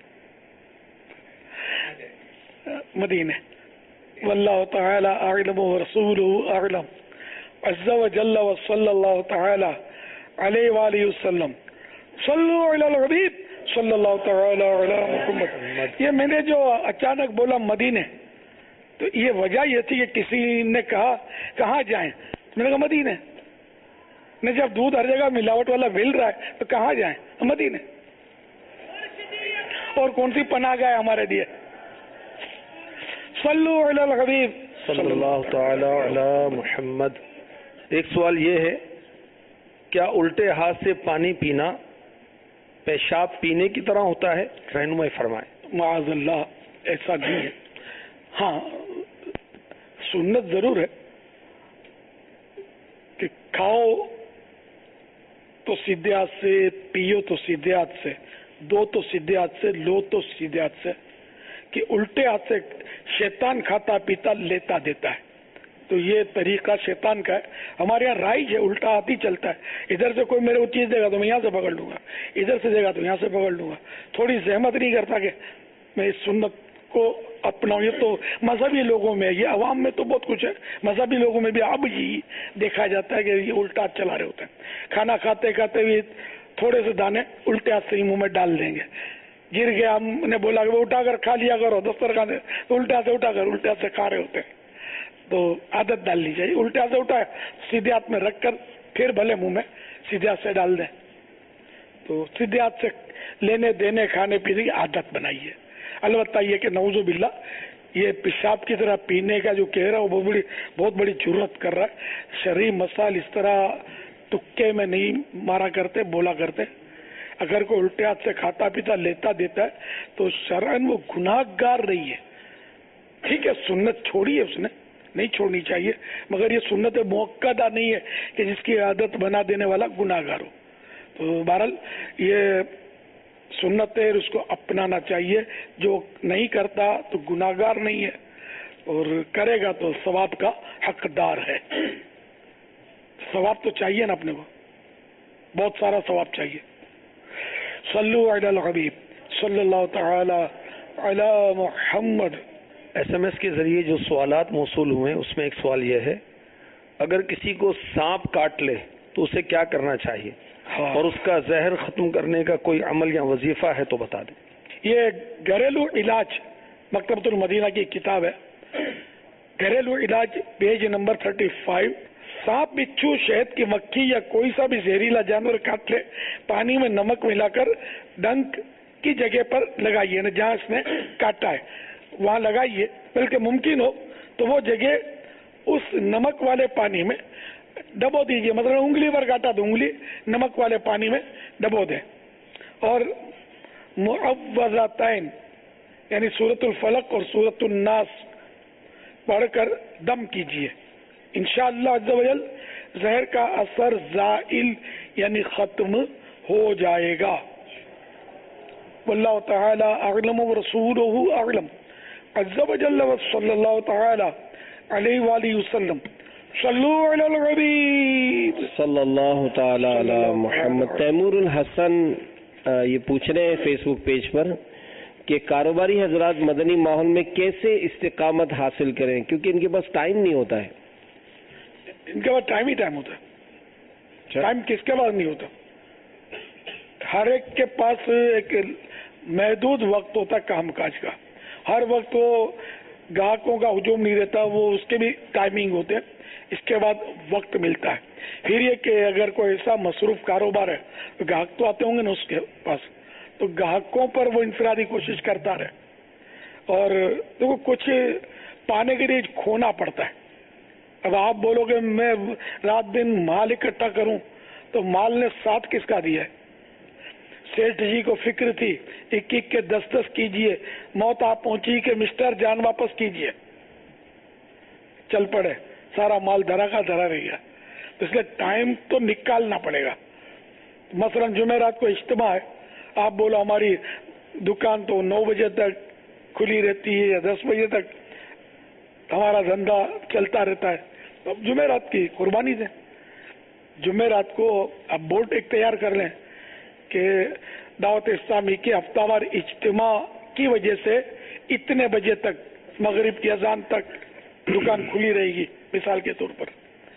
Speaker 2: مدینہ. واللہ تعالی اعلم ورسولہ اعلم عز وجل وصلی اللہ تعالی علیہ وآلہ وسلم. صلو علی الحبیب صلی اللہ تعالی علی محمد. یہ میں نے جو اچانک بولا مدینہ, تو یہ وجہ یہ تھی کہ کسی نے کہا کہاں جائیں, میں نے کہا مدینہ. نے جب دودھ ہر جگہ ملاوٹ والا مل رہا ہے تو کہاں جائیں؟ مدینہ. اور کون سی پناہ گاہ ہے ہمارے لیے؟ صلو علی الحبیب
Speaker 8: صلی اللہ تعالی علی محمد. ایک سوال یہ ہے, کیا الٹے ہاتھ سے پانی پینا پیشاب پینے کی طرح ہوتا ہے؟ رہنمائی فرمائیں.
Speaker 2: معاذ اللہ, ایسا نہیں ہے. ہاں سنت ضرور ہے کہ کھاؤ تو سیدھے ہاتھ سے, پیو تو سیدھے ہاتھ سے, دو تو سیدھے ہاتھ سے, لو تو سیدھے ہاتھ سے. کہ الٹے ہاتھ سے شیطان کھاتا پیتا لیتا دیتا ہے, تو یہ طریقہ شیطان کا ہے. ہمارے یہاں رائج ہے, الٹا ہاتھ ہی چلتا ہے. ادھر سے کوئی میرے کو چیز دے گا تو میں یہاں سے پکڑ لوں گا, ادھر سے دے گا تو یہاں سے پکڑ لوں گا. تھوڑی زحمت نہیں کرتا کہ میں اس سنت کو اپناؤں. یہ تو مذہبی لوگوں میں, یہ عوام میں تو بہت کچھ ہے, مذہبی لوگوں میں بھی اب ہی دیکھا جاتا ہے کہ یہ الٹا چلا رہے ہوتے ہیں. کھانا کھاتے کھاتے بھی تھوڑے سے دانے الٹے ہاتھ سے ہی منہ میں ڈال دیں گے. گر گیا, ہم نے بولا کہ وہ اٹھا کر کھا لیا کرو دسترخوان سے, تو الٹا سے اٹھا کر الٹا سے کھا رہے ہوتے ہیں. تو عادت ڈالنی چاہیے. الٹے ہاتھ سے اٹھائے سیدھے ہاتھ میں رکھ کر پھر بھلے منہ میں سیدھے ہاتھ سے ڈال دیں. تو سیدھے ہاتھ سے لینے دینے کھانے پینے کی عادت بنائیے. البتہ یہ کہ نعوذ باللہ یہ پیشاب کی طرح پینے کا جو کہہ رہا ہے وہ بہت بڑی جرات کر رہا ہے. شرعی مسائل اس طرح تکے میں نہیں مارا کرتے، بولا کرتے. اگر کوئی الٹے ہاتھ سے کھاتا پیتا لیتا دیتا ہے تو شرعاً وہ گناہ گار نہیں ہے. ٹھیک ہے سنت چھوڑی ہے اس نے، نہیں چھوڑنی چاہیے، مگر یہ سنت موقدہ نہیں ہے کہ جس کی عادت بنا دینے والا گناہ گار ہو. تو بہرحال یہ سنت ہے، اس کو اپنانا چاہیے. جو نہیں کرتا تو گناہ گار نہیں ہے، اور کرے گا تو ثواب کا حقدار ہے. ثواب تو چاہیے نا اپنے کو، بہت سارا ثواب چاہیے. صلو علی الحبیب صلی اللہ تعالی علی محمد.
Speaker 8: ایس ایم ایس کے ذریعے جو سوالات موصول ہوئے اس میں ایک سوال یہ ہے، اگر کسی کو سانپ کاٹ لے تو اسے کیا کرنا چاہیے، اور اس کا زہر ختم کرنے کا کوئی عمل یا وظیفہ ہے تو بتا دیں.
Speaker 2: یہ گھریلو علاج مکتبۃ المدینہ کی کتاب ہے. گھریلو علاج پیج نمبر 35. سانپ، بچھو، شہد کی مکھی یا کوئی سا بھی زہریلا جانور کاٹ لے، پانی میں نمک ملا کر ڈنک کی جگہ پر لگائیے، جہاں اس نے کاٹا ہے وہاں لگائیے. بلکہ ممکن ہو تو وہ جگہ اس نمک والے پانی میں ڈبو دیجیے. مطلب انگلی پر کاٹا تو انگلی نمک والے پانی میں ڈبو دیں. اور معوذتین یعنی سورۃ الفلق اور سورۃ الناس پڑھ کر دم کیجیے. انشاءاللہ عز و جل زہر کا اثر زائل یعنی ختم ہو جائے گا. واللہ تعالی اعلم ورسولہ اعلم عز و جل صلی اللہ تعالی علیہ وآلہ وسلم. صلو علی الحبیب
Speaker 8: صلی اللہ تعالی علی محمد. تیمور الحسن یہ پوچھ رہے ہیں فیس بک پیج پر کہ کاروباری حضرات مدنی ماحول میں کیسے استقامت حاصل کریں، کیونکہ ان کے پاس ٹائم نہیں ہوتا ہے.
Speaker 2: ان کے پاس ٹائم ہی ٹائم ہوتا ہے. ٹائم کس کے پاس نہیں ہوتا؟ ہر ایک کے پاس ایک محدود وقت ہوتا ہے کام کاج کا. ہر وقت وہ گاہکوں کا ہجوم نہیں رہتا، وہ اس کے بھی ٹائمنگ ہوتے ہیں. اس کے بعد وقت ملتا ہے. پھر یہ کہ اگر کوئی ایسا مصروف کاروبار ہے تو گاہک تو آتے ہوں گے نا اس کے پاس، تو گاہکوں پر وہ انفرادی کوشش کرتا رہے. اور دیکھو کچھ پانے کے لیے کھونا پڑتا ہے. اب آپ بولو گے میں رات دن مال اکٹھا کروں، تو مال نے ساتھ کس کا دیا ہے؟ سیٹھ جی کو فکر تھی 1 کے 10 کیجئے، موت آپ پہنچی کہ مسٹر جان واپس کیجئے. چل پڑے، سارا مال دھرا کا دھرا رہ گیا. تو اس لیے ٹائم تو نکالنا پڑے گا. مثلا جمعرات کو اجتماع ہے، آپ بولو ہماری دکان تو 9 بجے تک کھلی رہتی ہے یا 10 بجے تک ہمارا دھندا چلتا رہتا ہے. اب جمعرات کی قربانی دیں. جمعرات کو اب بورڈ ایک تیار کر لیں کہ دعوت اسلامی کے ہفتہ وار اجتماع کی وجہ سے اتنے بجے تک مغرب کی اذان تک دکان کھلی رہے گی مثال کے طور پر.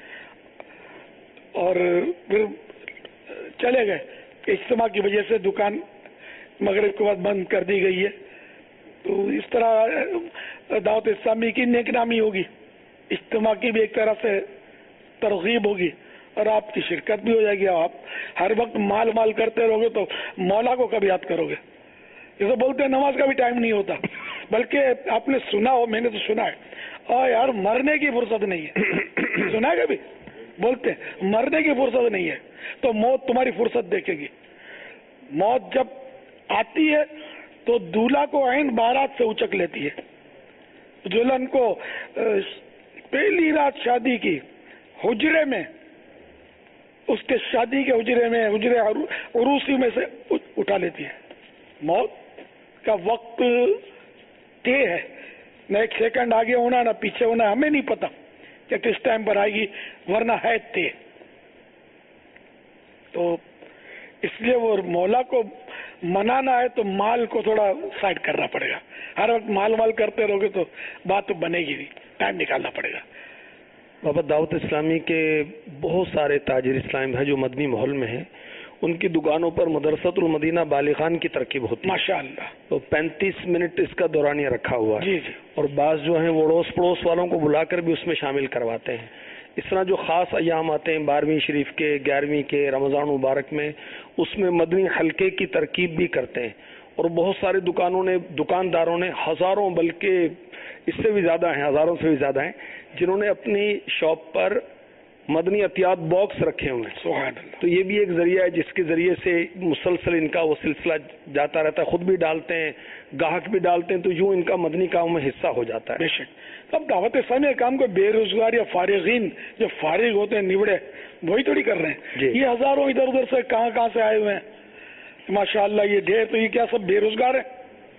Speaker 2: اور پھر چلے گئے اجتماع کی وجہ سے دکان مغرب کے بعد بند کر دی گئی ہے. تو اس طرح دعوت اسلامی کی نیک نامی ہوگی، اجتماع کی بھی ایک طرح سے ترغیب ہوگی اور آپ کی شرکت بھی ہو جائے گی. آپ ہر وقت مال مال کرتے رہو گے تو مولا کو کب یاد کرو گے؟ جیسے بولتے ہیں نماز کا بھی ٹائم نہیں ہوتا. بلکہ آپ نے سنا ہو، میں نے تو سنا ہے، اور یار مرنے کی فرصت نہیں ہے. سنا ہے کبھی؟ بولتے ہیں مرنے کی فرصت نہیں ہے، تو موت تمہاری فرصت دیکھے گی. موت جب آتی ہے تو دولہا کو عین بارات سے اچک لیتی ہے. دلہن کو پہلی رات شادی کی حجرے میں، اس کے شادی کے حجرے میں، حجرے عروسی میں سے اٹھا لیتی ہے. موت کا وقت طے ہے، نہ ایک سیکنڈ آگے ہونا نہ پیچھے ہونا. ہمیں نہیں پتا کہ کس ٹائم پر آئے گی، ورنہ ہے طے. تو اس لیے وہ مولا کو منانا ہے تو مال کو تھوڑا سائڈ کرنا پڑے گا. ہر وقت مال مال کرتے رہو گے تو بات بنے گی نہیں، ٹائم نکالنا پڑے گا.
Speaker 8: بابا دعوت اسلامی کے بہت سارے تاجر اسلام ہیں جو مدنی ماحول میں ہیں،
Speaker 2: ان کی دکانوں پر مدرسۃ المدینہ بالغان کی ترکیب ہوتی ہے
Speaker 12: ماشاء اللہ.
Speaker 2: تو 35 منٹ اس کا دورانیہ رکھا ہوا ہے.
Speaker 12: جی جی.
Speaker 2: اور بعض جو ہیں وہ اڑوس پڑوس والوں کو بلا کر بھی اس میں شامل کرواتے ہیں. اس طرح جو خاص ایام آتے ہیں 12ویں شریف کے 11ویں کے رمضان مبارک میں اس میں مدنی حلقے کی ترکیب بھی کرتے ہیں. اور بہت سارے دکانداروں نے ہزاروں بلکہ اس سے بھی زیادہ ہیں ہزاروں سے بھی زیادہ ہیں جنہوں نے اپنی شاپ پر مدنی عطیات باکس رکھے ہوئے ہیں.
Speaker 12: سبحان اللہ.
Speaker 2: تو یہ بھی ایک ذریعہ ہے جس کے ذریعے سے مسلسل ان کا وہ سلسلہ جاتا رہتا ہے. خود بھی ڈالتے ہیں گاہک بھی ڈالتے ہیں تو یوں ان کا مدنی کام میں حصہ ہو جاتا ہے.
Speaker 12: بے شک. اب دعوت اسلامی کا کام کو بے روزگار یا فارغین جو فارغ ہوتے ہیں نبڑے وہی تھوڑی کر رہے ہیں.
Speaker 2: جی.
Speaker 12: یہ ہزاروں ادھر ادھر سے کہاں سے آئے ہوئے ہیں ماشاء اللہ. یہ ڈھیر تو یہ کیا سب بے روزگار ہیں؟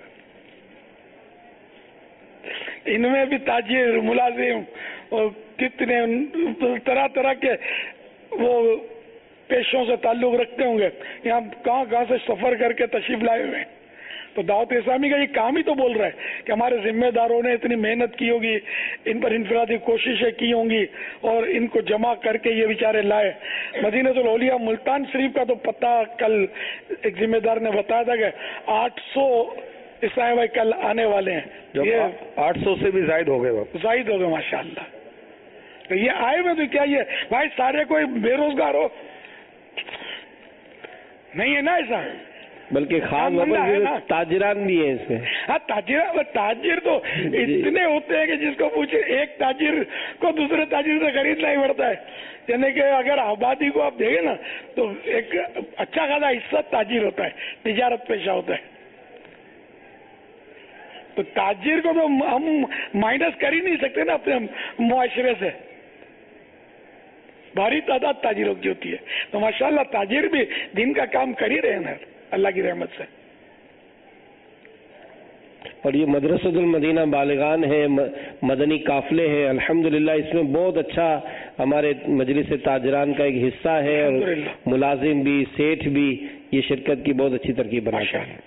Speaker 12: ان میں بھی تاجر ملازم اور کتنے طرح طرح کے وہ پیشوں سے تعلق رکھتے ہوں گے. یہاں کہاں سے سفر کر کے تشریف لائے ہوئے ہیں. تو دعوت اسلامی کا یہ کام ہی تو بول رہا ہے کہ ہمارے ذمہ داروں نے اتنی محنت کی ہوگی, ان پر انفرادی کوششیں کی ہوں گی اور ان کو جمع کر کے یہ بیچارے لائے. مدینۃ الاولیاء ملتان شریف کا تو پتہ کل ایک ذمہ دار نے بتایا تھا کہ 800 عیسائی بھائی کل آنے والے ہیں.
Speaker 2: یہ 800 سے بھی زائد ہو گئے.
Speaker 12: زائد ہو گئے ماشاء اللہ. تو یہ آئے ہوئے تو کیا یہ بھائی سارے کوئی بے روزگار ہو نہیں ہے نا ایسا,
Speaker 8: بلکہ خاص تاجران بھی ہیں اس میں.
Speaker 12: ہاں تاجر تو اتنے ہوتے ہیں کہ جس کو پوچھے ایک تاجر کو دوسرے تاجر سے خریدنا ہی پڑتا ہے. یعنی کہ اگر آبادی کو آپ دیکھیں نا تو ایک اچھا خاصا حصہ تاجر ہوتا ہے, تجارت پیشہ ہوتا ہے. تو تاجر کو تو ہم مائنس کر ہی نہیں سکتے نا اپنے معاشرے سے. بھاری تعداد تاجروں کی ہوتی ہے. تو ماشاءاللہ تاجر بھی دین کا کام کر ہی رہے ہیں اللہ کی رحمت سے.
Speaker 8: اور یہ مدرسۃ المدینہ بالغان ہے, مدنی قافلے ہیں, الحمدللہ اس میں بہت اچھا ہمارے مجلس تاجران کا ایک حصہ ہے اور ملازم بھی سیٹھ بھی یہ شرکت کی بہت اچھی ترکیب بناتا ہے.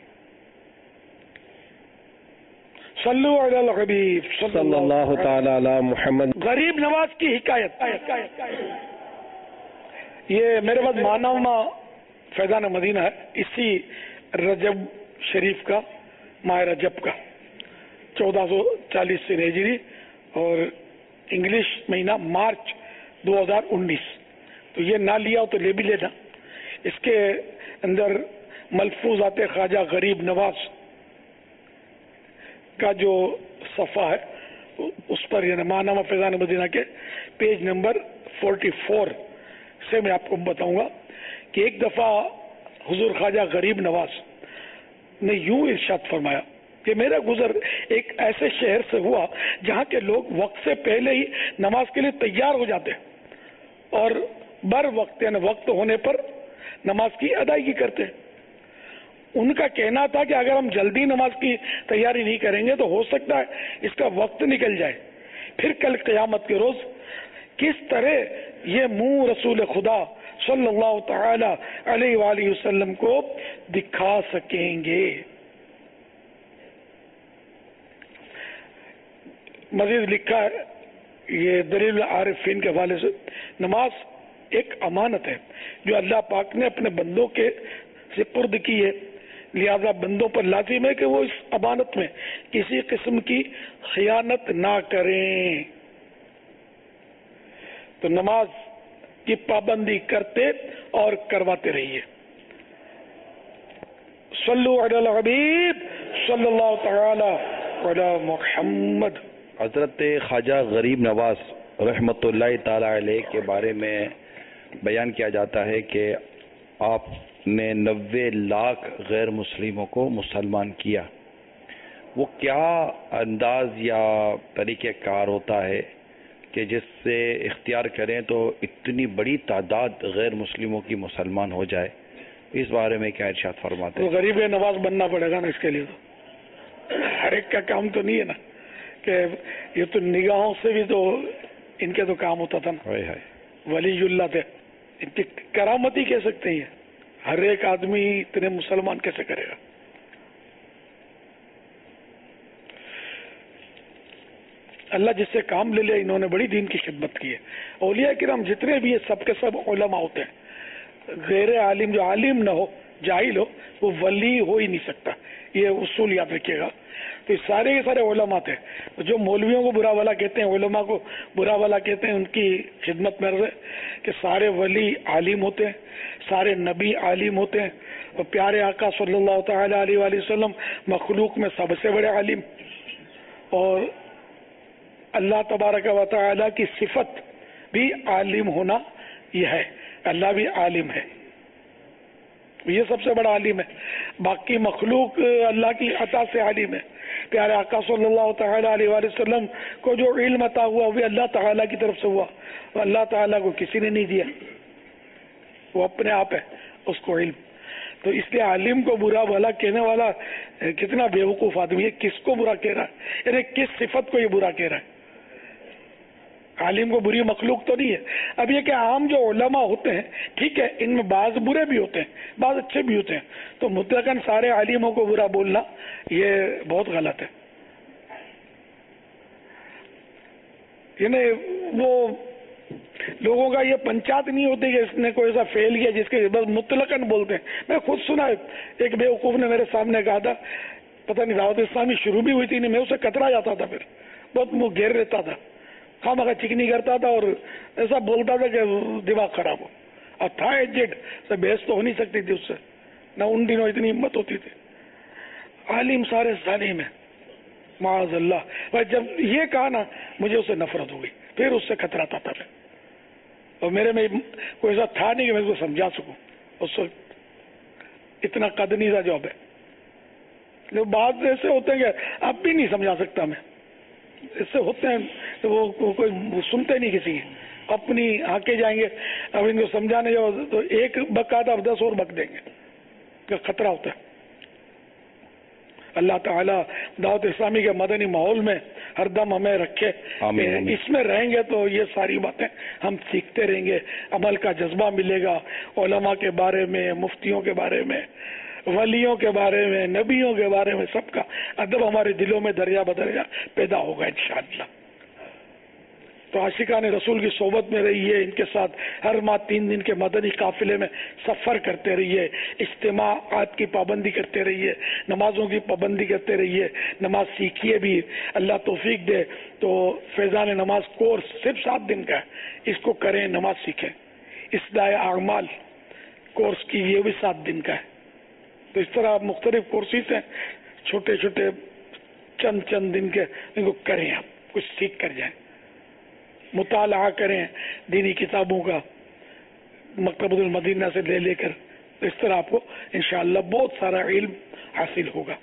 Speaker 12: صلو علی الحبیب
Speaker 8: صلی اللہ تعالی علی محمد.
Speaker 12: غریب نواز کی حکایت. یہ میرے پاس ماہنامہ فیضان مدینہ ہے, اسی رجب شریف کا ماہ رجب کا 1440 سے ہجری اور انگلش مہینہ مارچ 2019. تو یہ نہ لیا ہو تو لے بھی لینا. اس کے اندر ملفوظات خواجہ غریب نواز کا جو صفحہ ہے اس پر یعنی ماہنامہ فیضان مدینہ کے پیج نمبر 44 سے میں آپ کو بتاؤں گا کہ ایک دفعہ حضور خواجہ غریب نواز نے یوں ارشاد فرمایا کہ میرا گزر ایک ایسے شہر سے ہوا جہاں کے لوگ وقت سے پہلے ہی نماز کے لیے تیار ہو جاتے اور بر وقت یعنی وقت ہونے پر نماز کی ادائیگی کرتے. ان کا کہنا تھا کہ اگر ہم جلدی نماز کی تیاری نہیں کریں گے تو ہو سکتا ہے اس کا وقت نکل جائے. پھر کل قیامت کے روز کس طرح یہ منہ رسول خدا صلی اللہ تعالی علیہ وآلہ وسلم کو دکھا سکیں گے. مزید لکھا ہے یہ دلیل عارفین کے حوالے سے, نماز ایک امانت ہے جو اللہ پاک نے اپنے بندوں کے سپرد کی ہے, لہذا بندوں پر لازم ہے کہ وہ اس امانت میں کسی قسم کی خیانت نہ کریں. تو نماز کی پابندی کرتے اور کرواتے رہیے. صلو علی الحبیب صلی اللہ تعالی علی محمد.
Speaker 13: حضرت خواجہ غریب نواز رحمۃ اللہ تعالی علیہ کے بارے میں بیان کیا جاتا ہے کہ آپ نے 90 لاکھ غیر مسلموں کو مسلمان کیا. وہ کیا انداز یا طریقہ کار ہوتا ہے کہ جس سے اختیار کریں تو اتنی بڑی تعداد غیر مسلموں کی مسلمان ہو جائے؟ اس بارے میں کیا ارشاد فرماتے ہیں؟
Speaker 12: تو غریب نواز بننا پڑے گا نا اس کے لیے. تو ہر ایک کا کام تو نہیں ہے نا کہ یہ تو نگاہوں سے بھی تو ان کے تو کام ہوتا تھا نا. ولی اللہ تھے, ان کی کرامت ہی کہہ سکتے ہیں. ہر ایک آدمی اتنے مسلمان کیسے کرے گا؟ اللہ جس سے کام لے لے, انہوں نے بڑی دین کی خدمت کی ہے. اولیاء کرام جتنے بھی ہیں سب کے سب علماء ہوتے ہیں. غیر عالم جو عالم نہ ہو جاہل ہو وہ ولی ہو ہی نہیں سکتا. یہ اصول یاد رکھیے گا. تو یہ سارے کے سارے علماء تھے. جو مولویوں کو برا بھلا کہتے ہیں, علماء کو برا بھلا کہتے ہیں, ان کی خدمت میں عرض ہے کہ سارے ولی عالم ہوتے ہیں, سارے نبی عالم ہوتے ہیں, اور پیارے آقا صلی اللہ تعالی علیہ وآلہ وسلم مخلوق میں سب سے بڑے عالم, اور اللہ تبارک و تعالی کی صفت بھی عالم ہونا یہ ہے. اللہ بھی عالم ہے, یہ سب سے بڑا عالم ہے. باقی مخلوق اللہ کی عطا سے عالم ہے. پیارے آقا صلی اللہ تعالی علیہ وآلہ وسلم کو جو علم عطا ہوا وہ اللہ تعالیٰ کی طرف سے ہوا, اللہ تعالیٰ کو کسی نے نہیں دیا, وہ اپنے آپ ہے اس کو علم. تو اس لیے عالم کو برا بھلا کہنے والا کتنا بیوقوف آدمی ہے. کس کو برا کہہ رہا ہے, یعنی کس صفت کو یہ برا کہہ رہا ہے؟ عالم کو بری مخلوق تو نہیں ہے. اب یہ کہ عام جو علماء ہوتے ہیں ٹھیک ہے, ان میں بعض برے بھی ہوتے ہیں بعض اچھے بھی ہوتے ہیں, تو مطلقاً سارے عالموں کو برا بولنا یہ بہت غلط ہے. یعنی وہ لوگوں کا یہ پنچایت نہیں ہوتی کہ اس نے کوئی ایسا فیل کیا جس کے بس مطلقاً بولتے ہیں. میں خود سنا, ایک بیوقوف نے میرے سامنے کہا تھا, پتہ نہیں دعوت اسلامی شروع بھی ہوئی تھی نہیں, میں اسے کترا جاتا تھا, پھر بہت منہ گھیر لیتا تھا, خواہ مخواہ چکنی کرتا تھا اور ایسا بولتا تھا کہ دماغ خراب ہو. اور تھا ایجڈ, بحث تو ہو نہیں سکتی تھی اس سے, نہ ان دنوں اتنی ہمت ہوتی تھی. عالم سارے ظالم ہیں معاذ اللہ. اور جب یہ کہا نا مجھے اس سے نفرت ہو گئی, پھر اس سے خطراتا تھا میں, اور میرے میں کوئی ایسا تھا نہیں کہ میں اس کو سمجھا سکوں. اس وقت اتنا قد نہیں تھا جواب ہے. بعض ایسے ہوتے ہیں کہ اب بھی نہیں سمجھا سکتا میں, اس سے ہوتے ہیں تو وہ کوئی سنتے نہیں کسی کی, اپنی آکے جائیں گے. اب ان کو سمجھانے جاؤ تو ایک بک آتا اب 10 اور بک دیں گے, کہ خطرہ ہوتا ہے. اللہ تعالیٰ دعوت اسلامی کے مدنی ماحول میں ہر دم ہمیں رکھے. اس میں رہیں گے تو یہ ساری باتیں ہم سیکھتے رہیں گے, عمل کا جذبہ ملے گا. علماء کے بارے میں, مفتیوں کے بارے میں, ولیوں کے بارے میں, نبیوں کے بارے میں, سب کا ادب ہمارے دلوں میں درجہ بدرجہ پیدا ہوگا انشاءاللہ. تو عاشقان رسول کی صحبت میں رہیے, ان کے ساتھ ہر ماہ 3 دن کے مدنی قافلے میں سفر کرتے رہیے, اجتماعات کی پابندی کرتے رہیے, نمازوں کی پابندی کرتے رہیے, نماز سیکھیے بھی, اللہ توفیق دے تو فیضان نماز کورس صرف 7 دن کا ہے, اس کو کریں, نماز سیکھیں. اصلاح اعمال کورس کی یہ بھی 7 دن کا ہے. تو اس طرح مختلف کورسز ہیں چھوٹے چھوٹے, چند دن کے, ان کو کریں, آپ کچھ سیکھ کر جائیں, مطالعہ کریں دینی کتابوں کا مکتبۃ المدینہ سے لے کر. اس طرح آپ کو انشاءاللہ بہت سارا علم حاصل ہوگا.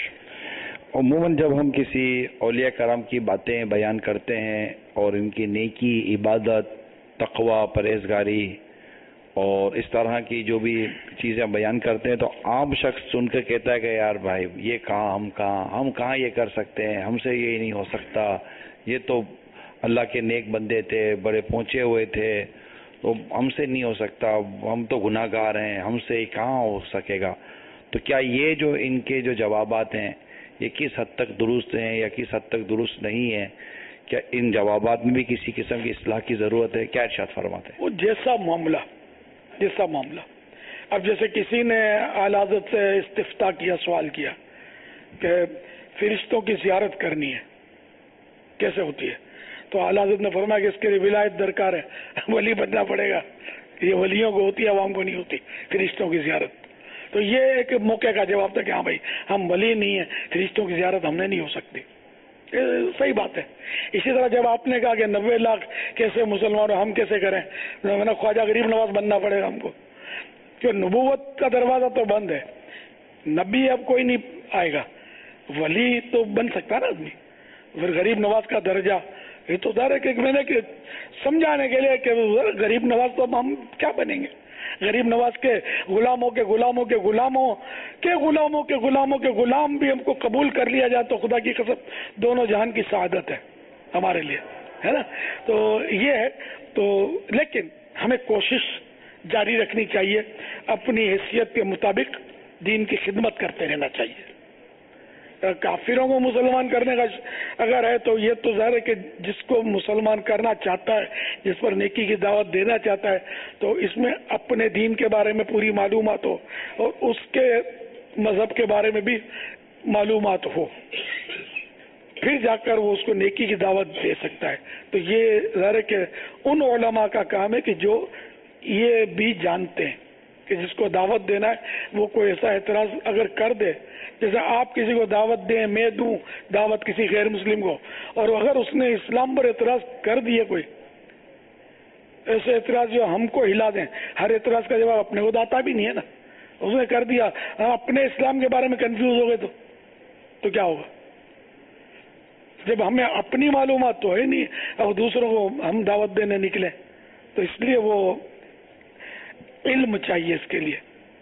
Speaker 13: عموماً جب ہم کسی اولیاء کرام کی باتیں بیان کرتے ہیں اور ان کی نیکی, عبادت, تقوی, پرہیزگاری اور اس طرح کی جو بھی چیزیں بیان کرتے ہیں, تو عام شخص سن کر کہتا ہے کہ یار بھائی یہ ہم کہاں یہ کر سکتے ہیں, ہم سے یہ نہیں ہو سکتا, یہ تو اللہ کے نیک بندے تھے, بڑے پہنچے ہوئے تھے, تو ہم سے نہیں ہو سکتا, ہم تو گناہ گار ہیں, ہم سے کہاں ہو سکے گا. تو کیا یہ جو ان کے جو جوابات ہیں یہ کس حد تک درست ہیں یا کس حد تک درست نہیں ہیں؟ کیا ان جوابات میں بھی کسی قسم کی اصلاح کی ضرورت ہے؟ کیا ارشاد فرماتے ہیں؟
Speaker 12: وہ جیسا معاملہ. اب جیسے کسی نے اعلی حضرت سے استفتاء کیا, سوال کیا کہ فرشتوں کی زیارت کرنی ہے کیسے ہوتی ہے, تو اعلی حضرت نے فرمایا کہ اس کے لیے ولایت درکار ہے, ولی بننا پڑے گا. یہ ولیوں کو ہوتی ہے, عوام کو نہیں ہوتی فرشتوں کی زیارت. تو یہ ایک موقع کا جواب تھا کہ ہاں بھائی ہم ولی نہیں ہیں, فرشتوں کی زیارت ہم نے نہیں ہو سکتی. صحیح بات ہے. اسی طرح جب آپ نے کہا کہ 90 لاکھ کیسے مسلمان ہم کیسے کریں, میں نے خواجہ غریب نواز بننا پڑے گا ہم کو, کیوں نبوت کا دروازہ تو بند ہے, نبی اب کوئی نہیں آئے گا, ولی تو بن سکتا نا آدمی. پھر غریب نواز کا درجہ یہ تو دار ہے کہ میں نے سمجھانے کے لیے کہ غریب نواز تو ہم کیا بنیں گے, غریب نواز کے غلاموں کے غلاموں کے غلاموں کے غلاموں کے غلاموں کے غلام بھی ہم کو قبول کر لیا جائے تو خدا کی قسم دونوں جہان کی سعادت ہے ہمارے لیے, ہے نا. تو یہ ہے. تو لیکن ہمیں کوشش جاری رکھنی چاہیے, اپنی حیثیت کے مطابق دین کی خدمت کرتے رہنا چاہیے. کافروں کو مسلمان کرنے کا اگر ہے تو یہ تو ظاہر ہے کہ جس کو مسلمان کرنا چاہتا ہے، جس پر نیکی کی دعوت دینا چاہتا ہے، تو اس میں اپنے دین کے بارے میں پوری معلومات ہو اور اس کے مذہب کے بارے میں بھی معلومات ہو، پھر جا کر وہ اس کو نیکی کی دعوت دے سکتا ہے. تو یہ ظاہر ہے کہ ان علماء کا کام ہے کہ جو یہ بھی جانتے ہیں کہ جس کو دعوت دینا ہے وہ کوئی ایسا اعتراض اگر کر دے، جیسے آپ کسی کو دعوت دیں، میں دوں دعوت کسی غیر مسلم کو، اور اگر اس نے اسلام پر اعتراض کر دیے، کوئی ایسے اعتراض جو ہم کو ہلا دیں، ہر اعتراض کا جواب اپنے کو آتا بھی نہیں ہے نا، اس نے کر دیا، ہم اپنے اسلام کے بارے میں کنفیوز ہو گئے تو کیا ہوگا؟ جب ہمیں اپنی معلومات تو ہے نہیں اور دوسروں کو ہم دعوت دینے نکلے، تو اس لیے وہ علم چاہیے اس کے لیے.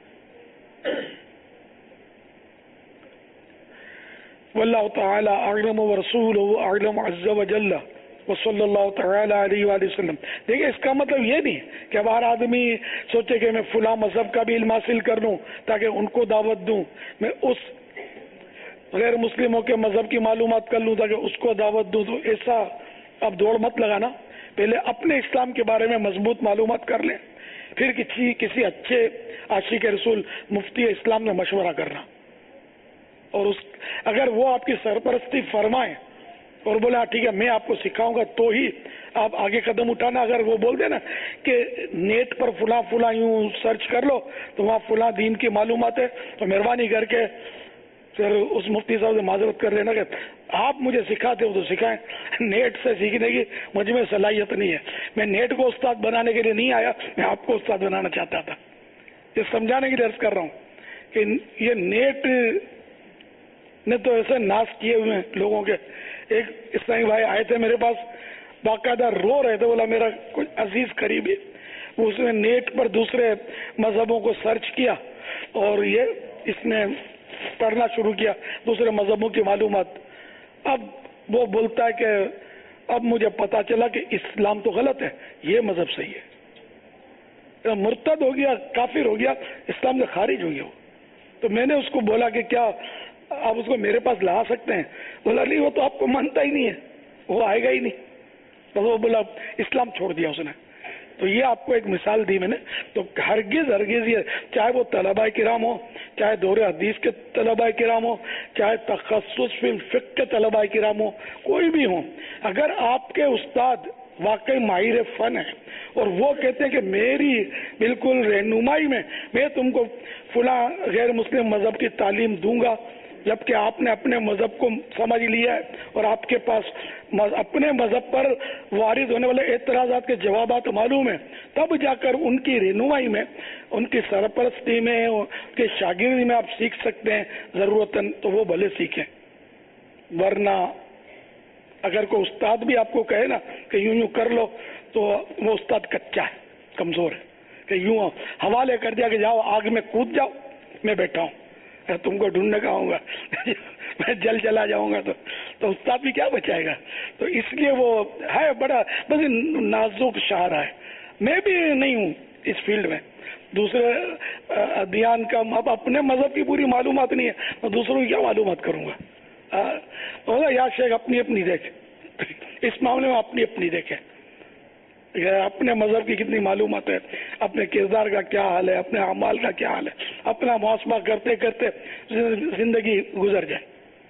Speaker 12: واللہ تعالی اعلم ورسولہ اعلم عز وجل وصلی اللہ تعالی علیہ وآلہ وسلم. دیکھیں اس کا مطلب یہ نہیں کہ اب ہر آدمی سوچے کہ میں فلاں مذہب کا بھی علم حاصل کر لوں تاکہ ان کو دعوت دوں، میں اس غیر مسلموں کے مذہب کی معلومات کر لوں تاکہ اس کو دعوت دوں. تو ایسا اب دوڑ مت لگانا، پہلے اپنے اسلام کے بارے میں مضبوط معلومات کر لیں، پھر کسی اچھے عاشق رسول مفتی اسلام نے مشورہ کرنا، اور اگر وہ آپ کی سرپرستی فرمائیں اور بولا ٹھیک ہے میں آپ کو سکھاؤں گا تو ہی آپ آگے قدم اٹھانا. اگر وہ بول دیں نا کہ نیٹ پر فلاں یوں سرچ کر لو تو وہاں فلاں دین کی معلومات ہے، تو مہربانی کر کے پھر اس مفتی صاحب سے معذرت کر لینا کہ آپ مجھے سکھاتے ہو تو سکھائیں، نیٹ سے سیکھنے کی مجھ میں صلاحیت نہیں ہے، میں نیٹ کو استاد بنانے کے لیے نہیں آیا، میں آپ کو استاد بنانا چاہتا تھا. یہ سمجھانے کے لیے عرض کر رہا ہوں کہ یہ نیٹ نے تو ایسے ناش کیے ہوئے ہیں لوگوں کے. ایک اسلامی بھائی آئے تھے میرے پاس، باقاعدہ رو رہے تھے، بولا میرا کوئی عزیز قریبی، وہ اس نے نیٹ پر دوسرے مذہبوں کو سرچ کیا اور یہ اس نے پڑھنا شروع کیا دوسرے مذہبوں کی معلومات. اب وہ بولتا ہے کہ اب مجھے پتا چلا کہ اسلام تو غلط ہے، یہ مذہب صحیح ہے. مرتد ہو گیا، کافر ہو گیا، اسلام سے خارج ہو گیا. تو میں نے اس کو بولا کہ کیا آپ اس کو میرے پاس لا سکتے ہیں؟ بولا نہیں، وہ تو آپ کو مانتا ہی نہیں ہے، وہ آئے گا ہی نہیں. تو وہ بولا اسلام چھوڑ دیا اس نے. تو یہ آپ کو ایک مثال دی میں نے. تو ہرگز یہ چاہے وہ طلباء کرام ہو، چاہے دور حدیث کے طلباء کرام ہو، چاہے تخصص فی الفقہ کے طلباء کرام ہو، کوئی بھی ہو، اگر آپ کے استاد واقعی ماہر فن ہے اور وہ کہتے ہیں کہ میری بالکل رہنمائی میں تم کو فلاں غیر مسلم مذہب کی تعلیم دوں گا، جبکہ آپ نے اپنے مذہب کو سمجھ لیا ہے اور آپ کے پاس اپنے مذہب پر وارد ہونے والے اعتراضات کے جوابات معلوم ہیں، تب جا کر ان کی رہنمائی میں، ان کی سرپرستی میں، ان کے شاگردی میں آپ سیکھ سکتے ہیں ضرورتاً، تو وہ بھلے سیکھیں. ورنہ اگر کوئی استاد بھی آپ کو کہے نا کہ یوں کر لو، تو وہ استاد کچا ہے، کمزور ہے، کہ یوں حوالے کر دیا کہ جاؤ آگ میں کود جاؤ، میں بیٹھا ہوں تم کو ڈھونڈنے کا آؤں گا میں جل چلا جاؤں گا تو استاد بھی کیا بچائے گا. تو اس لیے وہ ہے بڑا بس نازک شاہراہ ہے. میں بھی نہیں ہوں اس فیلڈ میں، دوسرے ادیان کا، اب اپنے مذہب کی پوری معلومات نہیں ہے، میں دوسروں کی کیا معلومات کروں گا. یا شیخ اپنی دیکھ، اس معاملے میں اپنی دیکھیں، اپنے مذہب کی کتنی معلومات ہے، اپنے کردار کا کیا حال ہے، اپنے اعمال کا کیا حال ہے، اپنا محاسبہ کرتے کرتے زندگی گزر جائے.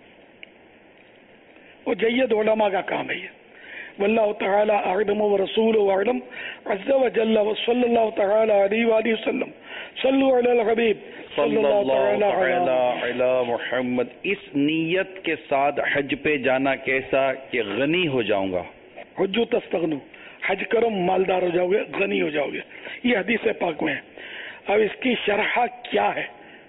Speaker 12: وہ جید علماء کا کام ہے یہ. واللہ تعالی اعلم ورسولہ اعلم عز وجل وصلی اللہ تعالی علیہ وآلہ وسلم. صلوا علی الحبیب صلی اللہ تعالی
Speaker 13: علی محمد. اس نیت کے ساتھ حج پہ جانا کیسا کہ غنی ہو جاؤں گا؟
Speaker 12: حجو تستغنو، حج کرو مالدار ہو جاؤ گے، غنی ہو جاؤ گے، یہ حدیث پاک میں ہے. اب اس کی شرح کیا ہے؟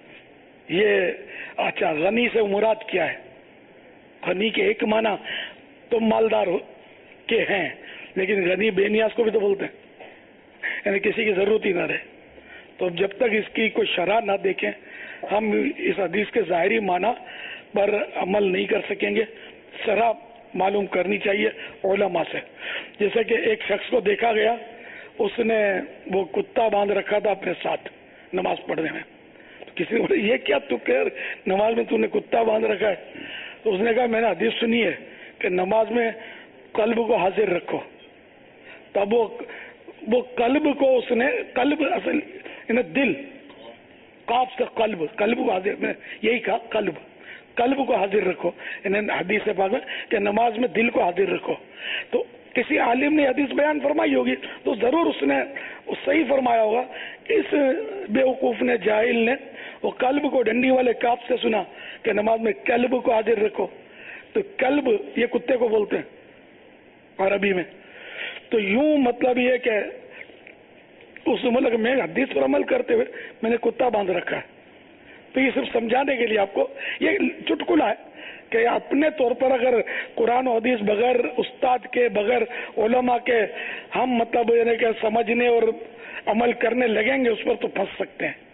Speaker 12: یہ اچھا، غنی سے مراد کیا ہے؟ غنی کے ایک معنی تو مالدار کے ہیں، لیکن غنی بے نیاز کو بھی تو بولتے ہیں، یعنی کسی کی ضرورت ہی نہ رہے. تو جب تک اس کی کوئی شرح نہ دیکھیں ہم اس حدیث کے ظاہری معنی پر عمل نہیں کر سکیں گے. شرح معلوم کرنی چاہیے علماء سے. جیسے کہ ایک شخص کو دیکھا گیا، اس نے وہ کتا باندھ رکھا تھا اپنے ساتھ نماز پڑھنے میں. کسی نے بولا یہ کیا تو کہہ نماز میں تو نے کتا باندھ رکھا ہے؟ تو اس نے کہا میں نے حدیث سنی ہے کہ نماز میں قلب کو حاضر رکھو. تب وہ قلب کو اس نے قلب اصل دل قاف سے قلب کو حاضر میں یہی کہا قلب کو حاضر رکھو. حدیث پاک میں کہ نماز میں دل کو حاضر رکھو. تو کسی عالم نے حدیث بیان فرمائی ہوگی تو ضرور اس نے صحیح فرمایا ہوگا. اس بیوقوف نے جاہل نے وہ قلب کو ڈنڈی والے کاف سے سنا کہ نماز میں قلب کو حاضر رکھو. تو قلب یہ کتے کو بولتے ہیں عربی میں. تو یوں مطلب یہ کہ اس مطلب میں حدیث پر عمل کرتے ہوئے میں نے کتا باندھ رکھا ہے. تو یہ صرف سمجھانے کے لیے آپ کو یہ چٹکلا ہے کہ اپنے طور پر اگر قرآن و حدیث بغیر استاد کے بغیر علماء کے ہم مطلب یعنی کہ سمجھنے اور عمل کرنے لگیں گے اس پر تو پھنس سکتے ہیں.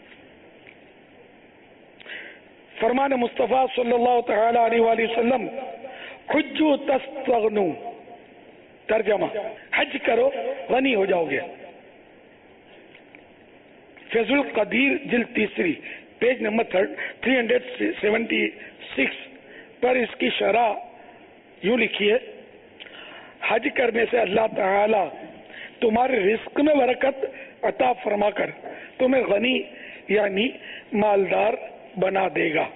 Speaker 12: فرمان مصطفیٰ صلی اللہ تعالی علیہ وآلہ وسلم حجو تستغنو، ترجمہ حج کرو غنی ہو جاؤ گے. فیض القدیر جلد 3 پیج نمبر 376 پر اس کی شرح یوں لکھی ہے: حج کرنے سے اللہ تعالی تمہارے رزق میں برکت عطا فرما کر تمہیں غنی یعنی مالدار بنا دے گا.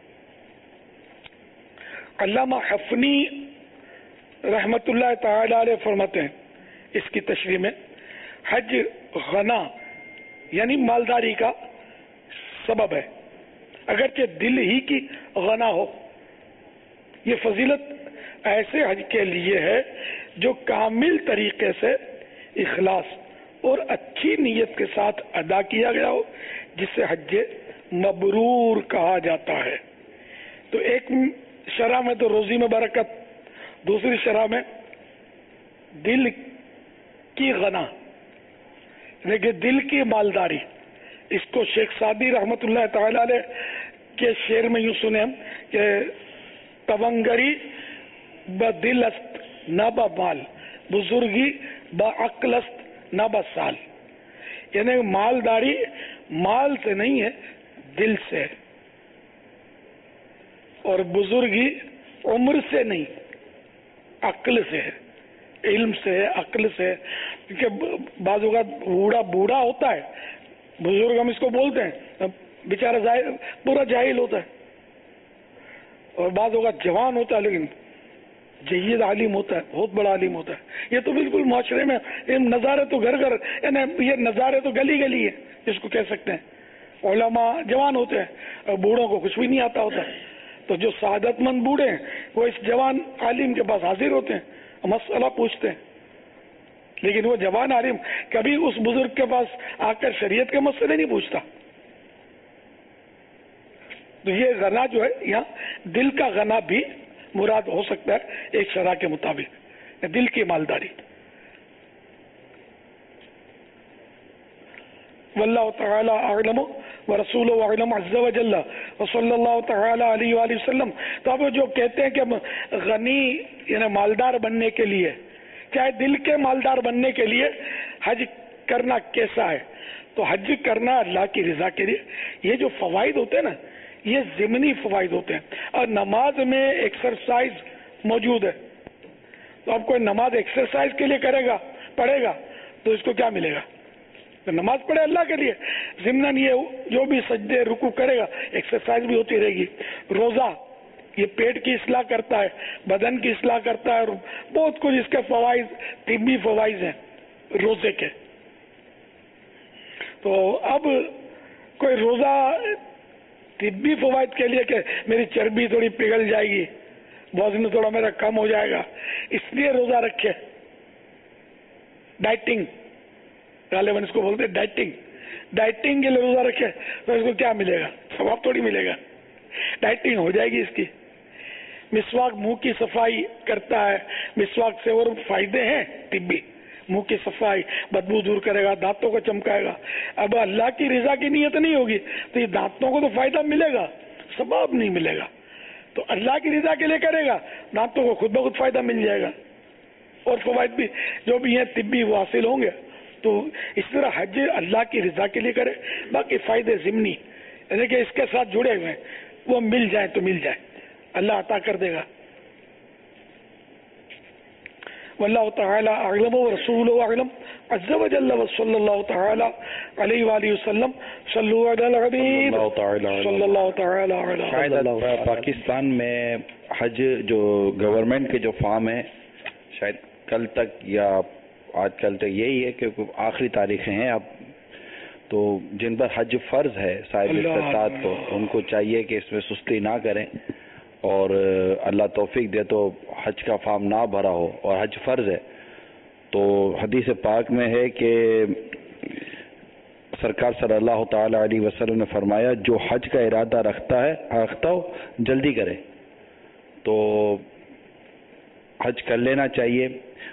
Speaker 12: علامہ حفنی رحمت اللہ تعالی علیہ فرماتے ہیں اس کی تشریح میں، حج غنا یعنی مالداری کا سبب ہے اگرچہ دل ہی کی غنا ہو. یہ فضیلت ایسے حج کے لیے ہے جو کامل طریقے سے اخلاص اور اچھی نیت کے ساتھ ادا کیا گیا ہو، جسے حج مبرور کہا جاتا ہے. تو ایک شرح میں تو روزی میں برکت، دوسری شرح میں دل کی غنا لیکن دل کی مالداری. اس کو شیخ سعدی رحمت اللہ تعالی علیہ کے شعر میں یوں سنیں کہ تونگری بدل است نہ بمال، بزرگی بعقل است نہ بسال. یعنی مالداری مال سے نہیں ہے دل سے، اور بزرگی عمر سے نہیں عقل سے ہے، علم سے ہے، عقل سے ہے. کیونکہ بعض اوقات بوڑھا ہوتا ہے، بزرگ ہم اس کو بولتے ہیں، بیچارہ پورا جاہل ہوتا ہے. اور بعض اوقات جوان ہوتا ہے لیکن جید عالم ہوتا ہے، بہت بڑا عالم ہوتا ہے. یہ تو بالکل معاشرے میں نظارے تو گھر گھر، یعنی یہ نظارے تو گلی گلی ہے جس کو کہہ سکتے ہیں. علماء جوان ہوتے ہیں اور بوڑھوں کو کچھ بھی نہیں آتا ہوتا. تو جو سعادت مند بوڑھے ہیں وہ اس جوان عالم کے پاس حاضر ہوتے ہیں، مسئلہ پوچھتے ہیں. لیکن وہ جوان عالم کبھی اس بزرگ کے پاس آ کر شریعت کے مسئلے نہیں پوچھتا. تو یہ غنا جو ہے یہاں دل کا غنا بھی مراد ہو سکتا ہے ایک شرح کے مطابق، دل کی مالداری. واللہ تعالی اعلم ورسولہ اعلم عز وجل وصلی اللہ تعالی علیہ وآلہ وسلم. تو اب جو کہتے ہیں کہ غنی یعنی مالدار بننے کے لیے، چاہے دل کے مالدار بننے کے لیے حج کرنا کیسا ہے؟ تو حج کرنا اللہ کی رضا کے لیے. یہ جو فوائد ہوتے ہیں نا یہ ضمنی فوائد ہوتے ہیں، اور نماز میں ایکسرسائز موجود ہے. تو اب کوئی نماز ایکسرسائز کے لیے کرے گا پڑھے گا تو اس کو کیا ملے گا؟ تو نماز پڑھے اللہ کے لیے، ضمن یہ جو بھی سجدے رکوع کرے گا ایکسرسائز بھی ہوتی رہے گی. روزہ یہ پیٹ کی اصلاح کرتا ہے، بدن کی اصلاح کرتا ہے، اور بہت کچھ اس کے فوائد طبی فوائد ہیں روزے کے. تو اب کوئی روزہ طبی فوائد کے لیے کہ میری چربی تھوڑی پگھل جائے گی، وزن تھوڑا میرا کم ہو جائے گا اس لیے روزہ رکھے، ڈائٹنگ غالباً اس کو بولتے ہیں ڈائٹنگ کے لیے روزہ رکھے تو اس کو کیا ملے گا؟ ثواب تھوڑی ملے گا، ڈائٹنگ ہو جائے گی اس کی. مسواک منہ کی صفائی کرتا ہے، مسواک سے اور فائدے ہیں طبی، منہ کی صفائی، بدبو دور کرے گا، دانتوں کو چمکائے گا. اب اللہ کی رضا کی نیت نہیں ہوگی تو یہ دانتوں کو تو فائدہ ملے گا، ثواب نہیں ملے گا. تو اللہ کی رضا کے لیے کرے گا، دانتوں کو خود بخود فائدہ مل جائے گا، اور فوائد بھی جو بھی ہیں طبی وہ حاصل ہوں گے. تو اس طرح حج اللہ کی رضا کے لیے کرے، باقی فائدے ضمنی یعنی کہ اس کے ساتھ جڑے ہوئے وہ مل جائیں تو مل جائیں. اللہ عطا کر دے گا. واللہ تعالی اعلم ورسولہ اعلم عز وجل وصلی اللہ تعالی علیہ وآلہ وسلم. صلوا علی الحبیب صلی اللہ تعالی علیہ.
Speaker 13: شاید پاکستان میں حج جو گورنمنٹ کے جو فارم ہیں شاید کل تک یا آج کل تک یہی ہے کہ آخری تاریخیں ہیں اب تو جن پر حج فرض ہے صاحب استطاعت کو ان کو چاہیے کہ اس میں سستی نہ کریں اور اللہ توفیق دے تو حج کا فارم نہ بھرا ہو اور حج فرض ہے. تو حدیث پاک میں ہے کہ سرکار صلی اللہ تعالی علیہ وسلم نے فرمایا جو حج کا ارادہ رکھتا ہو جلدی کرے. تو حج کر لینا چاہیے.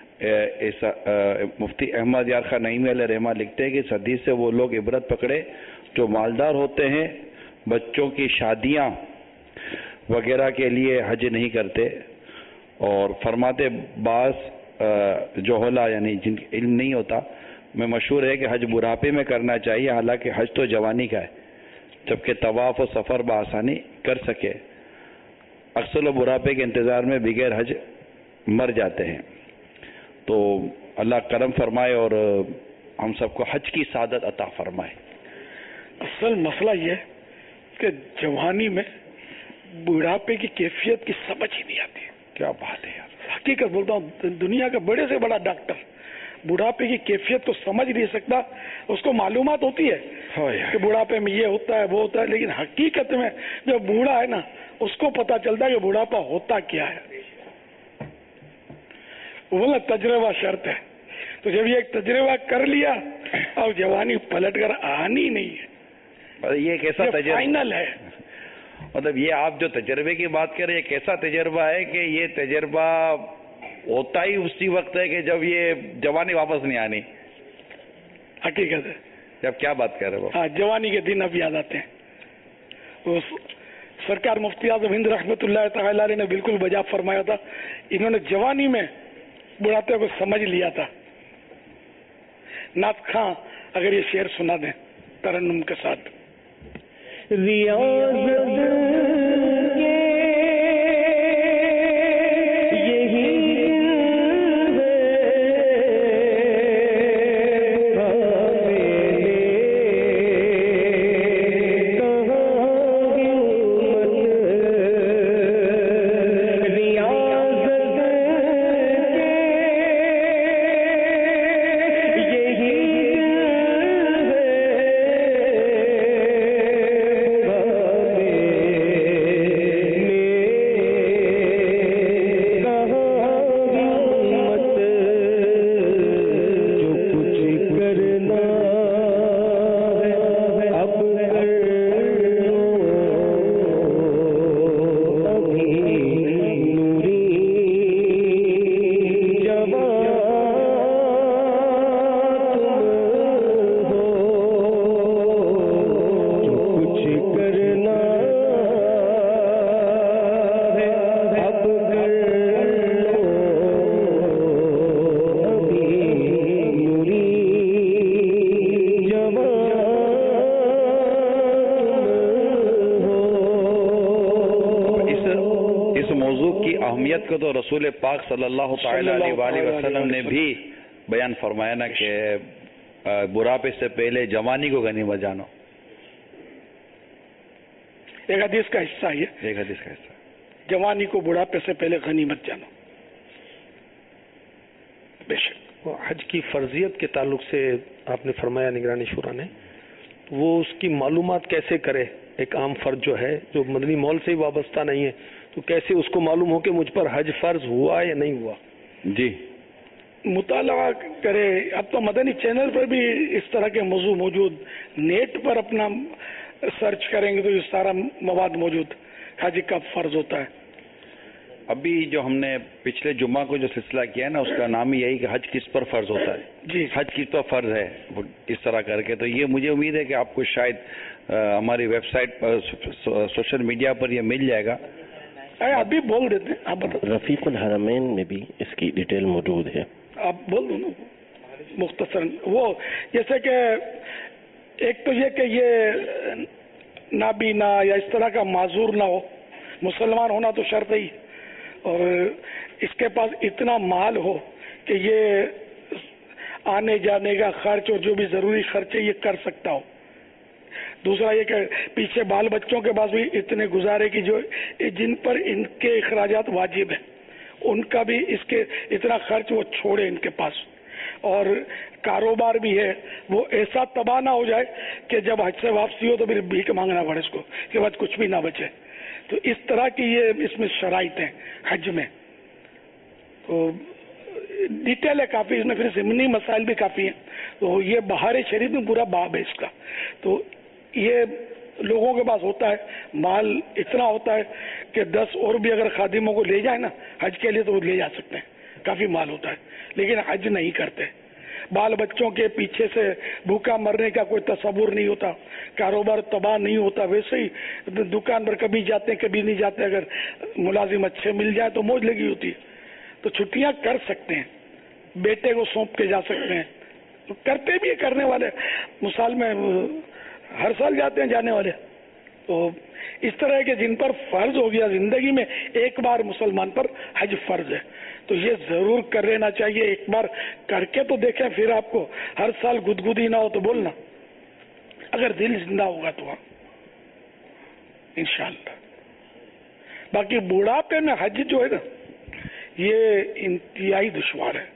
Speaker 13: مفتی احمد یار خان نعیمی علیہ رحمہ لکھتے ہیں کہ اس حدیث سے وہ لوگ عبرت پکڑے جو مالدار ہوتے ہیں بچوں کی شادیاں وغیرہ کے لیے حج نہیں کرتے اور فرماتے بعض جو ہولا یعنی جن علم نہیں ہوتا میں مشہور ہے کہ حج بڑھاپے میں کرنا چاہیے حالانکہ حج تو جوانی کا ہے جبکہ طواف و سفر بآسانی کر سکے. اکثر لوگ بڑھاپے کے انتظار میں بغیر حج مر جاتے ہیں. تو اللہ کرم فرمائے اور ہم سب کو حج کی سعادت عطا فرمائے.
Speaker 12: اصل مسئلہ یہ ہے کہ جوانی میں بڑھاپے کی کیفیت کی سمجھ ہی نہیں آتی.
Speaker 13: کیا بات ہے یار.
Speaker 12: حقیقت بولتا ہوں دنیا کا بڑے سے بڑا ڈاکٹر بڑھاپے کی کیفیت کو سمجھ نہیں سکتا. اس کو معلومات ہوتی ہے کہ بڑھاپے میں یہ ہوتا ہے وہ ہوتا ہے لیکن حقیقت میں جو بوڑھا ہے نا اس کو پتا چلتا ہے کہ بڑھاپا ہوتا کیا ہے. بولنا تجربہ شرط ہے. تو جب یہ ایک تجربہ کر لیا اور جوانی پلٹ کر آنی نہیں ہے.
Speaker 13: یہ کیسا تجربہ
Speaker 12: فائنل ہے.
Speaker 13: مطلب یہ آپ جو تجربے کی بات کر رہے ہیں کیسا تجربہ ہے کہ یہ تجربہ ہوتا ہی اسی وقت ہے کہ جب یہ جوانی واپس نہیں آنی.
Speaker 12: حقیقت ہے.
Speaker 13: جب کیا بات کر رہے ہو.
Speaker 12: ہاں جوانی کے دن اب یاد آتے ہیں. سرکار مفتی اعظم ہند رحمت اللہ تعالی علیہ نے بالکل بجا فرمایا تھا. انہوں نے جوانی میں بڑھاپے کو سمجھ لیا تھا. نعت خاں اگر یہ شعر سنا دیں ترنم کے ساتھ.
Speaker 13: کو تو رسول پاک صلی اللہ تعالی علیہ وآلہ وسلم نے بھی بیان فرمایا نا کہ بڑھاپے سے پہلے جوانی کو غنیمت جانو.
Speaker 12: ایک حدیث کا حصہ ہے.
Speaker 13: ایک حدیث کا حصہ
Speaker 12: جوانی کو بڑھاپے سے پہلے غنیمت جانو. بے شک
Speaker 14: حج کی فرضیت کے تعلق سے آپ نے فرمایا نگرانی شورا نے وہ اس کی معلومات کیسے کرے. ایک عام فرد جو ہے جو مدنی مال سے ہی وابستہ نہیں ہے تو کیسے اس کو معلوم ہو کہ مجھ پر حج فرض ہوا یا نہیں ہوا.
Speaker 13: جی
Speaker 12: مطالعہ کرے. اب تو مدنی چینل پر بھی اس طرح کے موضوع موجود. نیٹ پر اپنا سرچ کریں گے تو یہ سارا مواد موجود. حج کب فرض ہوتا ہے.
Speaker 13: ابھی جو ہم نے پچھلے جمعہ کو جو سلسلہ کیا ہے نا اس کا نام ہی یہی کہ حج کس پر فرض ہوتا ہے.
Speaker 12: جی
Speaker 13: حج کس پر فرض ہے اس طرح کر کے. تو یہ مجھے امید ہے کہ آپ کو شاید ہماری ویب سائٹ پر سوشل میڈیا پر یہ مل جائے گا.
Speaker 12: ابھی بول دیتے ہیں آپ بتا.
Speaker 7: رفیق الحرمین میں بھی اس کی ڈیٹیل موجود ہے.
Speaker 12: آپ بول دو نا مختصر. وہ جیسے کہ ایک تو یہ کہ یہ نابینا یا اس طرح کا معذور نہ ہو मुसलमान होना तो शर्त ही, और इसके पास इतना माल हो कि ये आने जाने का खर्च और जो भी जरूरी खर्च है ये कर सकता हो। दूसरा ये कि पीछे बाल बच्चों के पास भी इतने गुजारे की जो जिन पर इनके अखराजात वाजिब है उनका भी इसके इतना खर्च वो छोड़े इनके पास। और कारोबार भी है वो ऐसा तबाह ना हो जाए कि जब हज से वापसी हो तो फिर भीख मांगना पड़े इसको कि बाद कुछ भी ना बचे। तो इस तरह की ये इसमें शराइत है हज में। तो डिटेल है काफी इसमें, फिर ज़िमनी मसाइल भी काफी हैं। तो ये बहार शरीफ में पूरा बाब है इसका। तो ये लोगों के पास होता है माल इतना होता है कि 10 और भी अगर खादिमों को ले जाए ना हज के लिए तो वो ले जा सकते हैं, काफी माल होता है, लेकिन हज नहीं करते। बाल बच्चों के पीछे से भूखा मरने का कोई तस्वुर नहीं होता, कारोबार तबाह नहीं होता। वैसे ही दुकान पर कभी जाते हैं कभी नहीं जाते, अगर मुलाजिम अच्छे मिल जाए तो मौज लगी होती है। तो छुट्टियां कर सकते हैं, बेटे को सौंप के जा सकते हैं, तो करते भी है करने वाले, मुसाल में हर साल जाते हैं जाने वाले। तो इस तरह के जिन पर फर्ज हो गया जिंदगी में एक बार मुसलमान पर हज फर्ज है, तो ये जरूर कर लेना चाहिए। एक बार करके तो देखें, फिर आपको हर साल गुदगुदी ना हो तो बोलना, अगर दिल जिंदा होगा तो इंशाअल्लाह। बाकी बुढ़ापे में हज जो है ना ये इंतहाई दुश्वार है,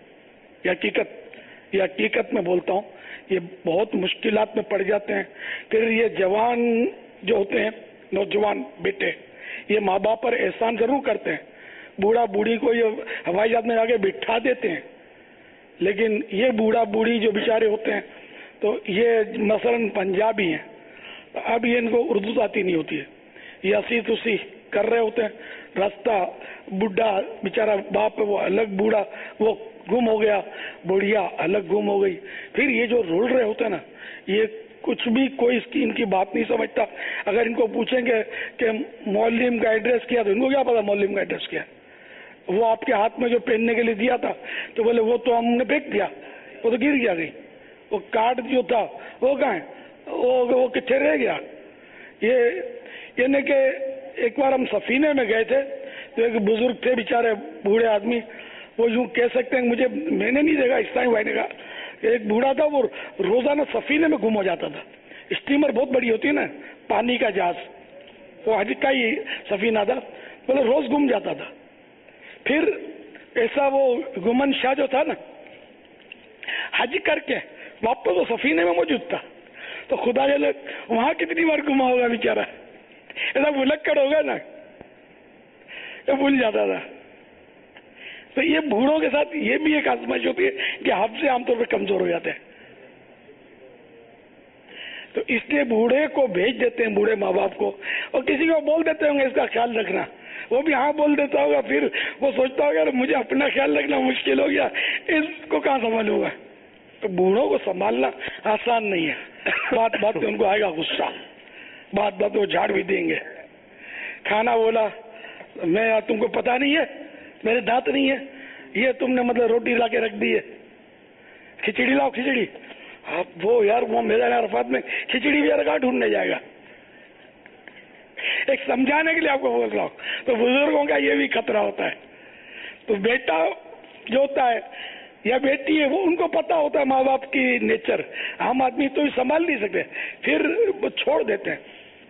Speaker 12: ये हकीकत में बोलता हूँ, ये बहुत मुश्किलात में पड़ जाते हैं। फिर ये जवान जो होते हैं नौजवान बेटे, ये माँ बाप पर एहसान जरूर करते हैं, बूढ़ा बूढ़ी को ये हवाई जहाज में आके बिठा देते हैं, लेकिन ये बूढ़ा बूढ़ी जो बेचारे होते हैं तो ये मसलन पंजाबी हैं, अब ये इनको उर्दू आती नहीं होती है, ये हंसी तुसी कर रहे होते हैं, रास्ता बुढ़ा बेचारा बाप है वो अलग, बूढ़ा वो गुम हो गया, बुढ़िया अलग गुम हो गई। फिर ये जो रुल रहे होते हैं ना, ये कुछ भी कोई इसकी इनकी बात नहीं समझता। अगर इनको पूछेंगे कि मौलवी का एड्रेस क्या, तो इनको क्या पता मौलवी का एड्रेस क्या है। वो आपके हाथ में जो पहनने के लिए दिया था तो बोले वो तो हमने फेंक दिया, वो तो गिर गया कहीं, वो कार्ड जो था वो कहाँ है, वो कितने रह गया। ये कि एक बार हम सफीने में गए थे तो एक बुजुर्ग थे बेचारे बूढ़े आदमी, वो यूं कह सकते हैं मुझे, मैंने नहीं देखा इस टाइम भाई ने कहा, एक बूढ़ा था वो रोजाना सफीने में गुम हो जाता था। स्टीमर बहुत बड़ी होती है ना, पानी का जहाज, वो हज का ही सफीना था, मतलब रोज गुम जाता था। फिर ऐसा वो गुमन शाह जो था ना, हज करके वापस वो सफीने में मौजूद था, तो खुदा जाने वहां कितनी बार गुमा होगा बेचारा, ऐसा भुलक्कड़ होगा ना, तो भूल जाता था। तो ये बूढ़ों के साथ ये भी एक आजमाइश होती है कि हाथ से आमतौर पर कमजोर हो जाते हैं, तो इसलिए बूढ़े को भेज देते हैं, बूढ़े माँ बाप को, और किसी को बोल देते होंगे इसका ख्याल रखना, वो भी हाँ बोल देता होगा, फिर वो सोचता होगा मुझे अपना ख्याल रखना मुश्किल हो गया, इसको कहाँ संभालूंगा। तो बूढ़ों को संभालना आसान नहीं है, बात बात में उनको आएगा गुस्सा, बात बात वो झाड़ भी देंगे। खाना बोला, मैं तुमको पता नहीं है मेरे दांत नहीं है, ये तुमने मतलब रोटी ला के रख दी है, खिचड़ी लाओ खिचड़ी, आप वो यार वो मैदान अरफात में खिचड़ी भी यार कहाँ ढूंढने जाएगा। एक समझाने के लिए आपको बोल रहा हूँ, तो बुजुर्गों का ये भी खतरा होता है। तो बेटा जो होता है या बेटी है, वो उनको पता होता है माँ बाप की नेचर, आम आदमी तो संभाल नहीं सकते, फिर वो छोड़ देते हैं।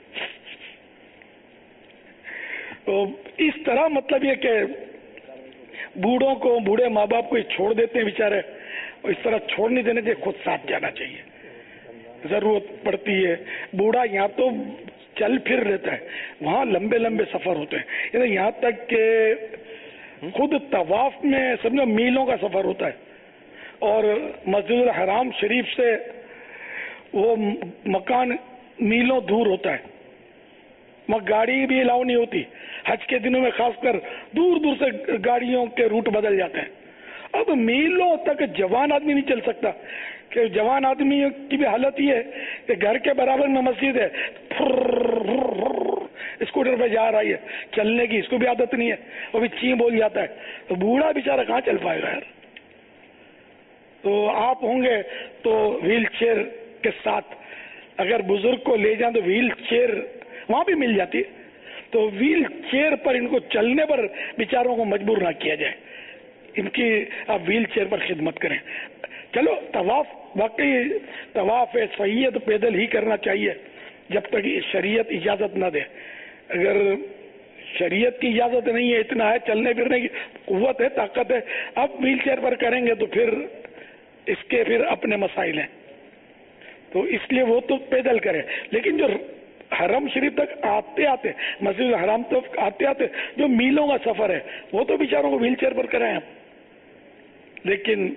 Speaker 12: तो इस तरह मतलब ये कि बूढ़ों को, बूढ़े माँ बाप को छोड़ देते हैं बेचारे, और इस तरह छोड़ नहीं देने चाहिए, खुद साथ जाना चाहिए, जरूरत पड़ती है। बूढ़ा यहाँ तो चल फिर रहता है, वहाँ लंबे लंबे सफर होते हैं, यहाँ तक कि खुद तवाफ में समझो मीलों का सफर होता है, और मस्जिद हराम शरीफ से वो मकान मीलों दूर होता है, वहाँ गाड़ी भी अलाउ नहीं होती। हज के दिनों में खासकर दूर दूर से गाड़ियों के रूट बदल जाते हैं। अब मीलों तक जवान आदमी नहीं चल सकता, कि जवान आदमी की भी हालत ये है कि घर के बराबर में मस्जिद है, स्कूटर पे जा रही है, चलने की इसको भी आदत नहीं है, वो भी ची बोल जाता है, तो बूढ़ा बेचारा कहाँ चल पाएगा यार। तो आप होंगे तो व्हील चेयर के साथ, अगर बुजुर्ग को ले जाए तो व्हील चेयर वहां भी मिल जाती है, तो व्हील चेयर पर इनको चलने पर बेचारों को मजबूर ना किया जाए, इनकी आप व्हील चेयर पर खिदमत करें। चलो तवाफ वाकई तवाफ है, सही है, तो पैदल ही करना चाहिए जब तक शरीयत इजाजत ना दे। अगर शरीयत की इजाजत नहीं है, इतना है चलने फिरने की कुव्वत है, ताकत है, अब व्हील चेयर पर करेंगे तो फिर इसके फिर अपने मसाइल हैं, तो इसलिए वो तो पैदल करें। लेकिन जो हरम शरीफ तक आते आते, मस्जिद हराम तक आते आते जो मीलों का सफर है, वो तो बेचारों को व्हील चेयर पर कराएं आप। लेकिन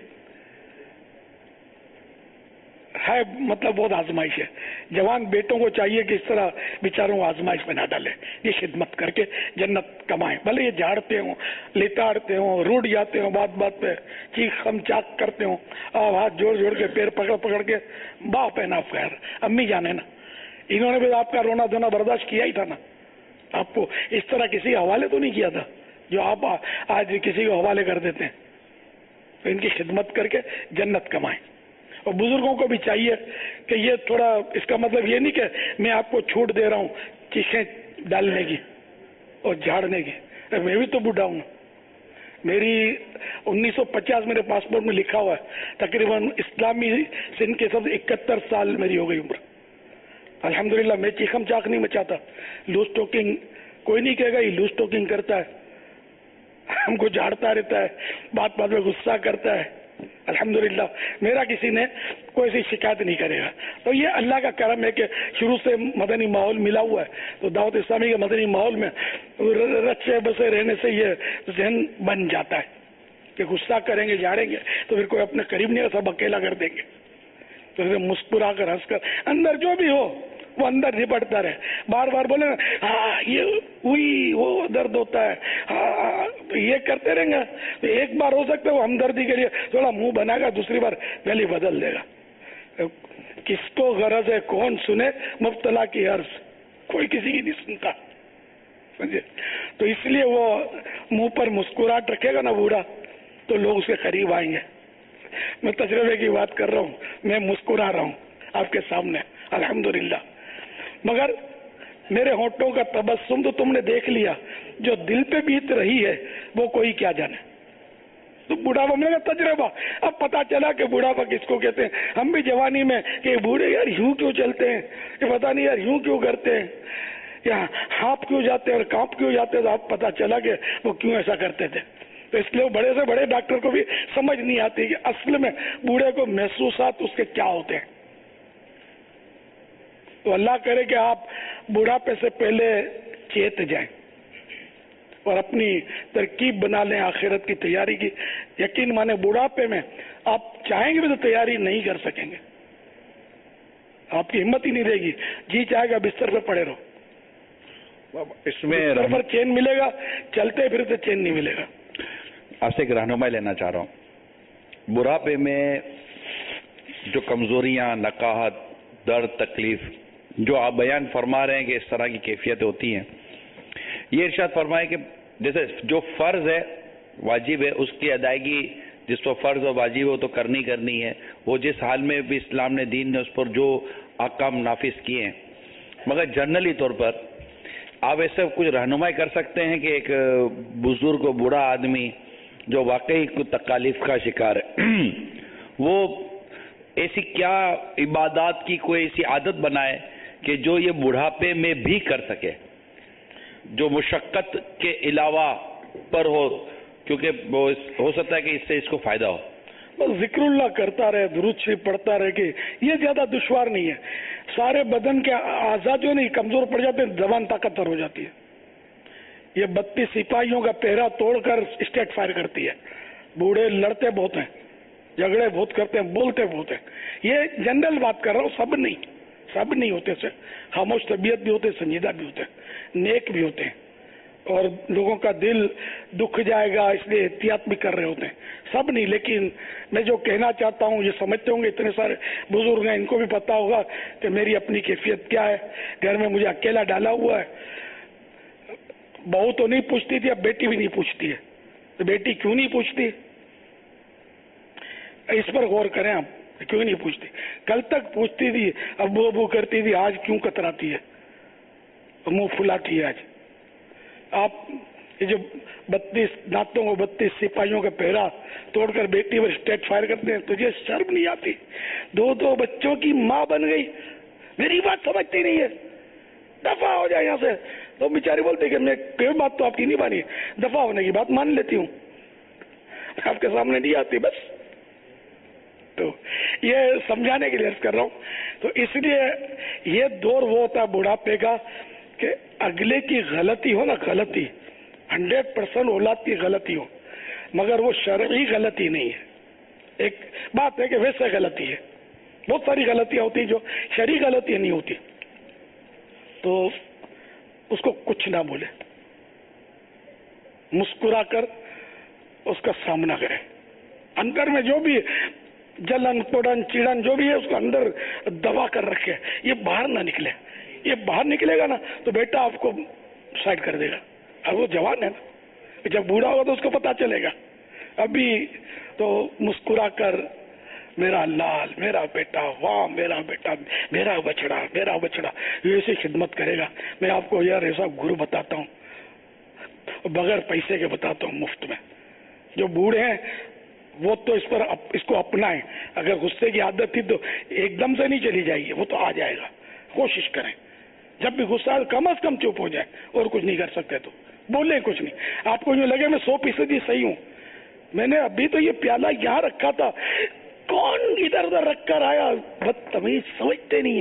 Speaker 12: है मतलब बहुत आजमाइश है। जवान बेटों को चाहिए कि इस तरह बेचारों को आजमाइश में ना डाले, ये खिदमत करके जन्नत कमाएं। भले ये झाड़ते हो, लिताड़ते हो, रूठ जाते हो, बात बात पे चीख खम चाक करते हो, हाथ जोड़ जोड़ के पैर पकड़ पकड़ के, बाप है ना खैर, अम्मी जाने ना, इन्होंने भी आपका रोना धोना बर्दाश्त किया ही था ना। आपको इस तरह किसी के हवाले तो नहीं किया था जो आप आज किसी को हवाले कर देते हैं। तो इनकी खिदमत करके जन्नत कमाएं। और बुजुर्गों को भी चाहिए कि ये थोड़ा, इसका मतलब ये नहीं कि मैं आपको छूट दे रहा हूँ चीखें डालने की और झाड़ने की, मैं भी तो बूढ़ा हूँ। मेरी 1950 मेरे पासपोर्ट में लिखा हुआ है, तकरीबन इस्लामी सिन के सब 71 साल मेरी हो गई उम्र। अल्हम्दुलिल्लाह मैं चीखम चाक नहीं मचाता, लूज टॉकिंग कोई नहीं कहेगा ये लूज टॉकिंग करता है, हमको झाड़ता रहता है, बात बात में गुस्सा करता है। अल्हम्दुलिल्लाह मेरा किसी ने कोई ऐसी शिकायत नहीं करेगा। तो ये अल्लाह का करम है कि शुरू से मदनी माहौल मिला हुआ है, तो दावत इस्लामी के मदनी माहौल में रचे बसे रहने से ये जहन बन जाता है कि गुस्सा करेंगे झाड़ेंगे तो फिर कोई अपने करीब नहीं, सब अकेला कर देंगे। तो फिर मुस्कुरा कर हंस कर अंदर जो भी हो वो अंदर निपटता रहे, बार बार बोले हाँ ये हुई वो दर्द होता है, हाँ ये करते रहेंगे तो एक बार हो सकता है वो हमदर्दी के लिए थोड़ा मुंह बनाएगा, दूसरी बार गली बदल देगा। किसको गरज है कौन सुने मुब्तला की अर्ज, कोई किसी की नहीं सुनता, समझे। तो इसलिए वो मुंह पर मुस्कुराहट रखेगा ना बूढ़ा तो लोग उसके करीब आएंगे। मैं तजर्बे की बात कर रहा हूँ, मैं मुस्कुरा रहा हूँ आपके सामने अल्हम्दुलिल्लाह, मगर मेरे होठों का तबस्सुम तो तुमने देख लिया, जो दिल पे बीत रही है वो कोई क्या जाने। तो बुढ़ापा मेरा तजर्बा, अब पता चला कि बुढ़ापा किसको कहते हैं। हम भी जवानी में कि बूढ़े यार यूं क्यों चलते हैं, ये पता नहीं यार यूं क्यों करते हैं, या हाँप क्यों जाते हैं और कांप क्यों जाते हैं, तो आप पता चला कि वो क्यों ऐसा करते थे। तो इसलिए बड़े से बड़े डॉक्टर को भी समझ नहीं आती कि असल में बूढ़े को महसूसात उसके क्या होते हैं। तो अल्लाह करे कि आप बुढ़ापे से पहले चेत जाएं और अपनी तरकीब बना लें आखिरत की तैयारी की। यकीन माने बुढ़ापे में आप चाहेंगे भी तो तैयारी नहीं कर सकेंगे, आपकी हिम्मत ही नहीं रहेगी, जी चाहेगा बिस्तर पे पड़े रहो।
Speaker 13: इसमें
Speaker 12: बिस्तर पर चैन मिलेगा, चलते फिरते चैन नहीं मिलेगा।
Speaker 13: आपसे एक रहनुमाई लेना चाह रहा हूँ। बुढ़ापे में जो कमजोरियां, नकाहत, दर्द, तकलीफ जो आप बयान फरमा रहे हैं कि इस तरह की कैफियत होती हैं, ये इरशाद फरमाए कि जैसे जो फर्ज है वाजिब है उसकी अदायगी जिस पर फर्ज और वाजिब हो तो करनी है, वो जिस हाल में भी इस्लाम ने दीन ने उस पर जो अहकाम नाफिज किए हैं, मगर जनरली तौर पर आप ऐसे कुछ रहनुमाई कर सकते हैं कि एक बुजुर्ग बूढ़ा आदमी जो वाकई कुछ तकालीफ का शिकार है वो ऐसी क्या इबादत की कोई ऐसी आदत बनाए कि जो ये बुढ़ापे में भी कर सके, जो मुशक्कत के अलावा पर हो, क्योंकि वो हो सकता है कि इससे इसको फायदा हो।
Speaker 12: बस जिक्रुल्लाह करता रहे, दुरूद शरीफ पढ़ता रहे, कि ये ज्यादा दुश्वार नहीं है। सारे बदन के आज़ा जो नहीं कमजोर पड़ जाते हैं, जबान ताकतवर हो जाती है। ये 32 सिपाहियों का पहरा तोड़कर स्टेट फायर करती है। बूढ़े लड़ते बहुत हैं, झगड़े बहुत करते हैं, बोलते बहुत हैं। ये जनरल बात कर रहा हूँ, सब नहीं होते से खामोश तबीयत भी होते, संजीदा भी होते, नेक भी होते हैं, और लोगों का दिल दुख जाएगा इसलिए एहतियात भी कर रहे होते हैं, सब नहीं। लेकिन मैं जो कहना चाहता हूँ, ये समझते होंगे इतने सारे बुजुर्ग हैं, इनको भी पता होगा कि मेरी अपनी कैफियत क्या है। घर में मुझे अकेला डाला हुआ है, बहू तो नहीं पूछती थी, अब बेटी भी नहीं पूछती है। तो बेटी क्यों नहीं पूछती, इस पर गौर करें आप, क्यों नहीं पूछती। कल तक पूछती थी, अबू अबू करती थी, आज क्यों कतराती है, मुंह फुलाती है आज। आप ये जो 32 नातों को 32 सिपाहियों का पहरा तोड़कर बेटी पर स्टेट फायर करते हैं, तुझे शर्म नहीं आती? 2 बच्चों की माँ बन गई, मेरी बात समझती नहीं है, दफा हो जाए यहाँ से। तो बेचारी बोलती कि मैं कोई बात तो आपकी नहीं मानी, दफा होने की बात मान लेती हूँ, आपके सामने नहीं आती बस। तो ये समझाने के लिए अर्ज कर रहा हूँ। तो इसलिए ये दौर वो होता है बुढ़ापे का कि अगले की गलती हो ना, गलती 100% औलाद की गलती हो, मगर वो शरई गलती नहीं है। एक बात है कि वैसे गलती है, बहुत सारी गलतियां होती हैं जो शरई गलतियां नहीं होती, तो उसको कुछ ना बोले, मुस्कुराकर उसका सामना करे। अंदर में जो भी जलन पोड़न चिड़न जो भी है उसको अंदर दबा कर रखे, ये बाहर ना निकले। ये बाहर निकलेगा ना तो बेटा आपको साइड कर देगा। अब वो जवान है ना, जब बूढ़ा होगा तो उसको पता चलेगा। अभी तो मुस्कुरा कर मेरा लाल, मेरा बेटा, वाह मेरा बेटा, मेरा बछड़ा, मेरा बछड़ा, ये ऐसी खिदमत करेगा। मैं आपको यार ऐसा गुरु बताता हूँ, बगैर पैसे के बताता हूँ, मुफ्त में। जो बूढ़े हैं वो तो इसको अपनाएं। अगर गुस्से की आदत थी तो एकदम से नहीं चली जाएगी, वो तो आ जाएगा। कोशिश करें जब भी गुस्सा कम से कम चुप हो जाए, और कुछ नहीं कर सकते तो बोले कुछ नहीं। आपको यूँ लगे मैं 100% सही हूँ, मैंने अभी तो ये प्याला यहाँ रखा था, कौन इधर उधर रख कर आया, बदतमीज, समझते नहीं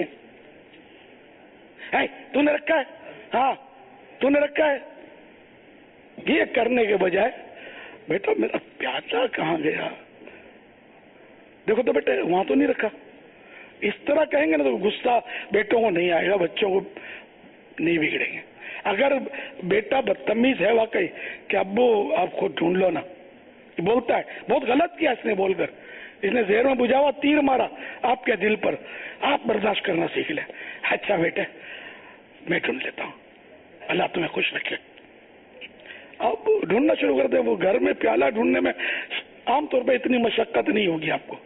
Speaker 12: है। तूने रखा है? हाँ तूने रखा है। ये करने के बजाय बेटा मेरा प्याला कहाँ गया, देखो तो बेटे वहां तो नहीं रखा। इस तरह कहेंगे ना तो गुस्सा बेटों को नहीं आएगा, बच्चों को नहीं बिगड़ेंगे। अगर बेटा बदतमीज है वाकई कि अब्बू आप खुद ढूंढ लो ना, बोलता है, बहुत गलत किया इसने बोलकर, इसने जहर में बुझा हुआ तीर मारा आपके दिल पर, आप बर्दाश्त करना सीख ले। अच्छा बेटे मैं ढूंढ लेता हूँ, अल्लाह तुम्हें खुश रखे। अब ढूंढना शुरू कर दे। वो घर में प्याला ढूंढने में आमतौर पर इतनी मशक्कत नहीं होगी आपको,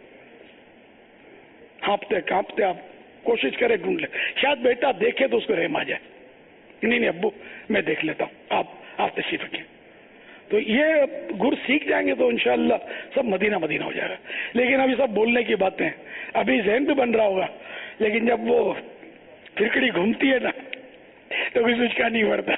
Speaker 12: हाँपते कांपते आप कोशिश करें ढूंढ ले। शायद बेटा देखे तो उसको रहम आ जाए, नहीं अब्बू मैं देख लेता हूँ, आप तशरीफ रखिए। तो ये गुर सीख जाएंगे तो इंशाअल्लाह सब मदीना मदीना हो जाएगा। लेकिन अभी सब बोलने की बातें हैं, अभी जहन भी बन रहा होगा, लेकिन जब वो फिरकड़ी घूमती है ना तो कुछ उसका नहीं बढ़ता।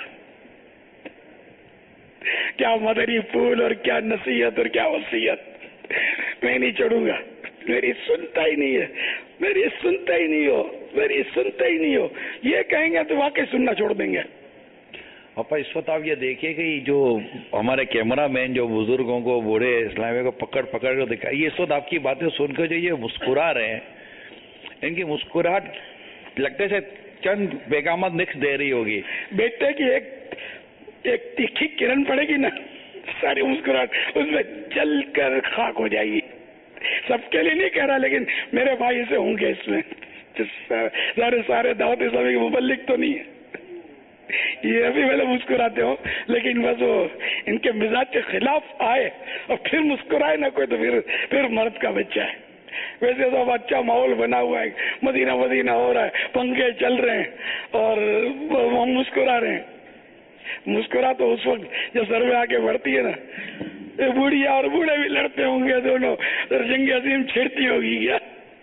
Speaker 12: क्या मदरी फूल और क्या नसीहत और क्या वसीयत, मैं नहीं चढ़ूंगा, मेरी सुनता ही नहीं है, मेरी सुनता ही नहीं हो, मेरी सुनता ही नहीं हो, ये कहेंगे तो वाकई सुनना छोड़ देंगे।
Speaker 13: अपा इस वक्त आप ये देखिए कि जो हमारे कैमरा मैन जो बुजुर्गों को, बूढ़े इस्लामी को पकड़ पकड़ कर दिखा, ये इस वक्त आपकी बातें सुनकर जो ये मुस्कुरा रहे हैं, इनकी मुस्कुराहट लगता है चंद बेगामत निक्स दे रही होगी।
Speaker 12: बेटे की एक तीखी किरण पड़ेगी ना, सारी मुस्कुराहट उसमें जल कर खाक हो जाएगी। सबके लिए नहीं कह रहा, लेकिन मेरे भाई से होंगे इसमें, सारे दावत इस्लामी के मुबल्लिग तो नहीं है, ये अभी पहले मुस्कुराते हो, लेकिन बस वो इनके मिजाज के खिलाफ आए और फिर मुस्कुराए ना कोई तो फिर मर्द का बच्चा है। वैसे तो अच्छा माहौल बना हुआ है, मदीना मदीना हो रहा है, पंखे चल रहे हैं और हम मुस्कुरा रहे हैं। मुस्कुरा तो उस वक्त जब सर में आके बढ़ती है ना, बुढ़िया और बूढ़े भी लड़ते होंगे दोनों, और जंग अजीम छिड़ती होगी क्या।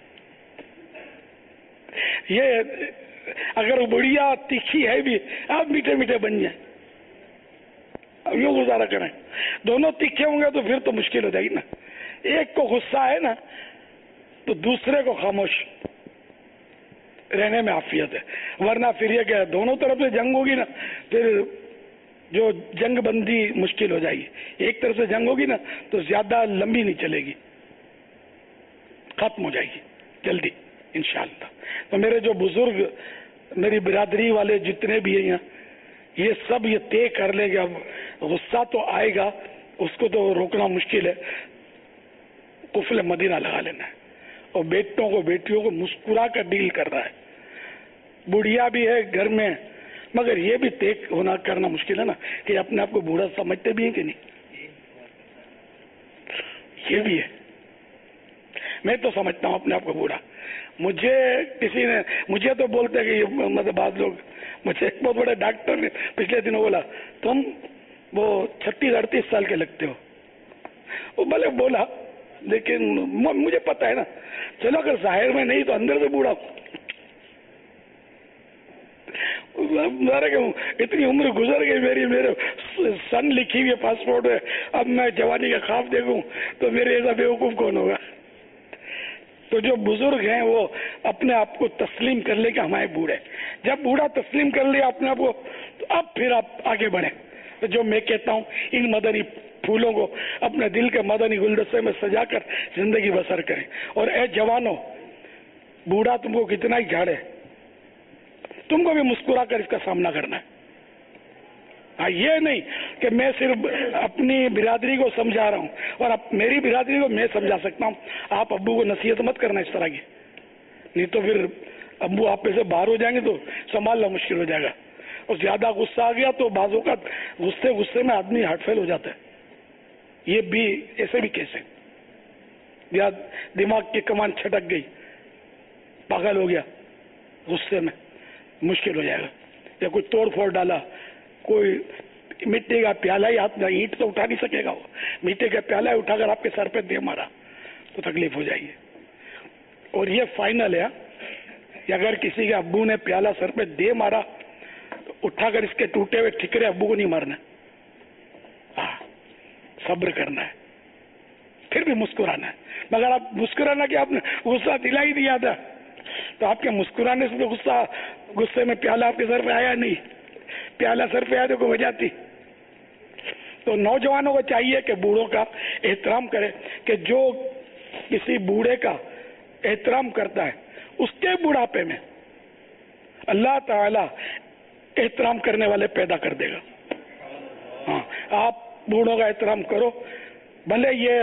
Speaker 12: ये अगर बुढ़िया तीखी है भी, आप मीठे मीठे बन जाए, अब यूं गुजारा करें। दोनों तीखे होंगे तो फिर तो मुश्किल हो जाएगी ना। एक को गुस्सा है ना तो दूसरे को खामोश रहने में आफियत है, वरना फिर ये क्या दोनों तरफ से जंग होगी ना, फिर जो जंग बंदी मुश्किल हो जाएगी। एक तरफ से जंग होगी ना तो ज्यादा लंबी नहीं चलेगी, खत्म हो जाएगी जल्दी इंशाअल्लाह। तो मेरे जो बुजुर्ग, मेरी बिरादरी वाले जितने भी हैं यहाँ, ये सब ये तय कर लेंगे। अब गुस्सा तो आएगा, उसको तो रोकना मुश्किल है, कुफल मदीना लगा लेना है। और बेटों को बेटियों को मुस्कुरा कर डील कर रहा है। बुढ़िया भी है घर में, मगर ये भी तय होना करना मुश्किल है ना कि अपने आप को बूढ़ा समझते भी हैं कि नहीं, ये भी है। मैं तो समझता हूँ अपने आप को बूढ़ा। मुझे तो बोलते हैं कि मतलब बाद लोग मुझे एक बहुत बड़े डॉक्टर ने पिछले दिनों बोला तुम वो 36-38 साल के लगते हो। वो भले बोला, लेकिन मुझे पता है ना, चलो अगर जाहिर में नहीं तो अंदर से बूढ़ा। इतनी उम्र गुजर गई मेरी, मेरे सन लिखी हुई है पासपोर्ट में, अब मैं जवानी का ख्वाब देखूं तो मेरे ऐसा बेवकूफ कौन होगा। तो जो बुजुर्ग हैं वो अपने आप को तस्लीम कर ले कि हमारे बूढ़े, जब बूढ़ा तस्लीम कर लिया अपने आप को, तो अब फिर आप आगे बढ़े। तो जो मैं कहता हूँ, इन मदनी फूलों को अपने दिल के मदनी गुलदस्ते में सजाकर जिंदगी बसर करें। और ए जवानों, बूढ़ा तुमको कितना ही झाड़े, तुमको भी मुस्कुरा कर इसका सामना करना है। हाँ, ये नहीं कि मैं सिर्फ अपनी बिरादरी को समझा रहा हूँ और अब मेरी बिरादरी को मैं समझा सकता हूँ, आप अब्बू को नसीहत मत करना इस तरह की, नहीं तो फिर अब्बू आप में से बाहर हो जाएंगे तो संभालना मुश्किल हो जाएगा। और ज्यादा गुस्सा आ गया तो बाजू का गुस्से में आदमी हार्ट फेल हो जाता है। ये भी ऐसे भी कैसे, या दिमाग की कमान छटक गई, पागल हो गया, गुस्से में मुश्किल हो जाएगा। या कोई तोड़ फोड़ डाला, कोई मिट्टी का प्याला ही हाथ में, ईंट तो उठा नहीं सकेगा वो, मिट्टी का प्याला ही उठाकर आपके सर पे दे मारा तो तकलीफ हो जाएगी। और ये फाइनल है, अगर किसी के अब्बू ने प्याला सर पे दे मारा तो उठाकर इसके टूटे हुए ठिकरे अब्बू को नहीं मारना, सब्र करना है, फिर भी मुस्कुराना है। मगर आप मुस्कुराना कि आपने गुस्सा दिला ही दिया था, तो आपके मुस्कुराने से तो गुस्से में प्याला आपके सर पे आया नहीं, प्याला सर पे आया तो कोई वजह थी। तो नौजवानों को चाहिए कि बूढ़ों का एहतराम करें, कि जो किसी बूढ़े का एहतराम करता है उसके बुढ़ापे में अल्लाह ताला एहतराम करने वाले पैदा कर देगा। हाँ, आप बूढ़ों का एहतराम करो, भले ये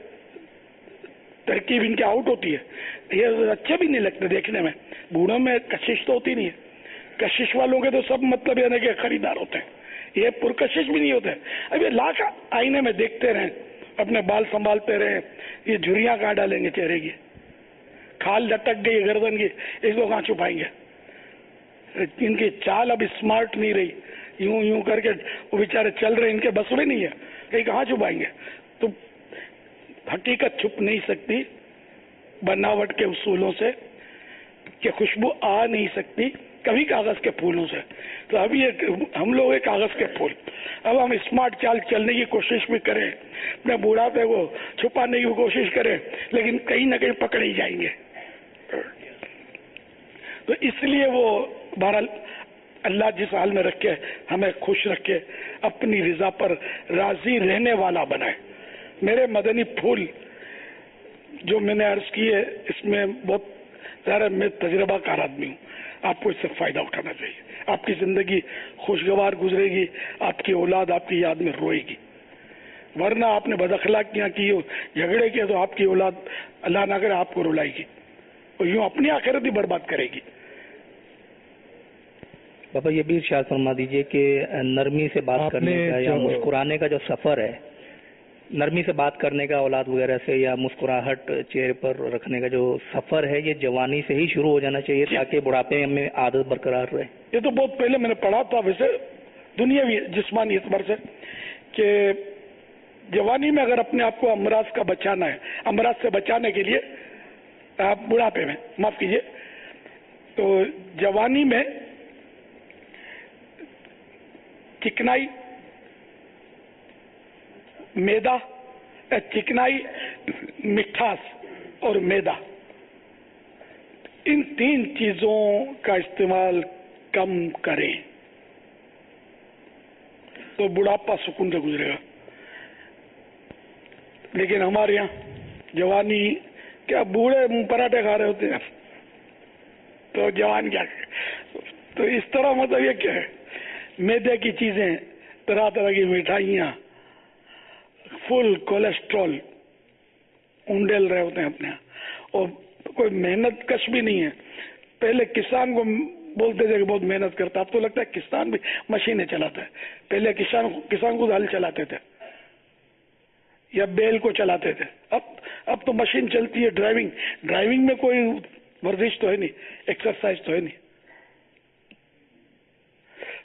Speaker 12: तरकीब इनकी आउट होती है, ये अच्छे भी नहीं लगते देखने में, बूढ़ों में कशिश तो होती नहीं है। कशिश वालों के तो सब मतलब यानी कि खरीदार होते हैं, ये पुरकशिश भी नहीं होते। अब ये लाख आईने में देखते रहें, अपने बाल संभालते रहें, ये झुर्रियां कहाँ डालेंगे चेहरे की, खाल लटक गई गर्दन की, इसको कहाँ छुपाएंगे। इनकी चाल अब स्मार्ट नहीं रही, यूं यूं करके वो बेचारे चल रहे, इनके बस में नहीं है, कहीं कहाँ छुपाएंगे। तो हकीकत छुप नहीं सकती बनावट के उसूलों से, कि खुशबू आ नहीं सकती कभी कागज के फूलों से। तो अभी हम लोग कागज के फूल, अब हम स्मार्ट चाल चलने की कोशिश भी करें, अपने बुढ़ापे को छुपाने की कोशिश करें, लेकिन कहीं ना कहीं पकड़े ही जाएंगे। तो इसलिए वो बहरहाल अल्लाह जिस हाल में रखे हमें खुश रखे, अपनी रिजा पर राजी रहने वाला बनाए। मेरे मदनी फूल जो मैंने अर्ज की है, इसमें बहुत ज़्यादा मैं तजर्बाकार आदमी हूँ, आपको इससे फायदा उठाना चाहिए। आपकी जिंदगी खुशगवार गुजरेगी, आपकी औलाद आपकी याद में रोएगी। वरना आपने बदअखलाकियां की, झगड़े किए, तो आपकी औलाद अल्लाह ना करे आपको रुलाएगी और यूं अपनी आखिरत ही बर्बाद करेगी।
Speaker 9: बाबा ये भी इरशाद फरमा दीजिए कि नरमी से बात करने का या मुस्कुराने का जो सफर है, नरमी से बात करने का औलाद वगैरह से, या मुस्कुराहट चेहरे पर रखने का जो सफर है, ये जवानी से ही शुरू हो जाना चाहिए ताकि बुढ़ापे में आदत बरकरार रहे।
Speaker 12: ये तो बहुत पहले मैंने पढ़ा था, वैसे दुनियावी जिस्मानी एतबार से, कि जवानी में अगर अपने आप को अमराज का बचाना है, अमराज से बचाने के लिए आप बुढ़ापे में, माफ कीजिए, तो जवानी में चिकनाई, मैदा, चिकनाई, मिठास और मैदा, इन तीन चीजों का इस्तेमाल कम करें तो बुढ़ापा सुकून से गुजरेगा। लेकिन हमारे यहाँ जवानी क्या, बूढ़े पराठे खा रहे होते हैं तो जवान क्या, तो इस तरह मतलब ये क्या है, मैदे की चीजें, तरह तरह की मिठाइयाँ, फुल कोलेस्ट्रॉल उंडेल रहे होते हैं अपने यहाँ, और कोई मेहनत कश भी नहीं है। पहले किसान को बोलते थे कि बहुत मेहनत करता, अब तो लगता है किसान भी मशीनें चलाता है। पहले किसान को हल चलाते थे या बैल को चलाते थे, अब तो मशीन चलती है। ड्राइविंग में कोई वर्जिश तो है नहीं, एक्सरसाइज तो है नहीं।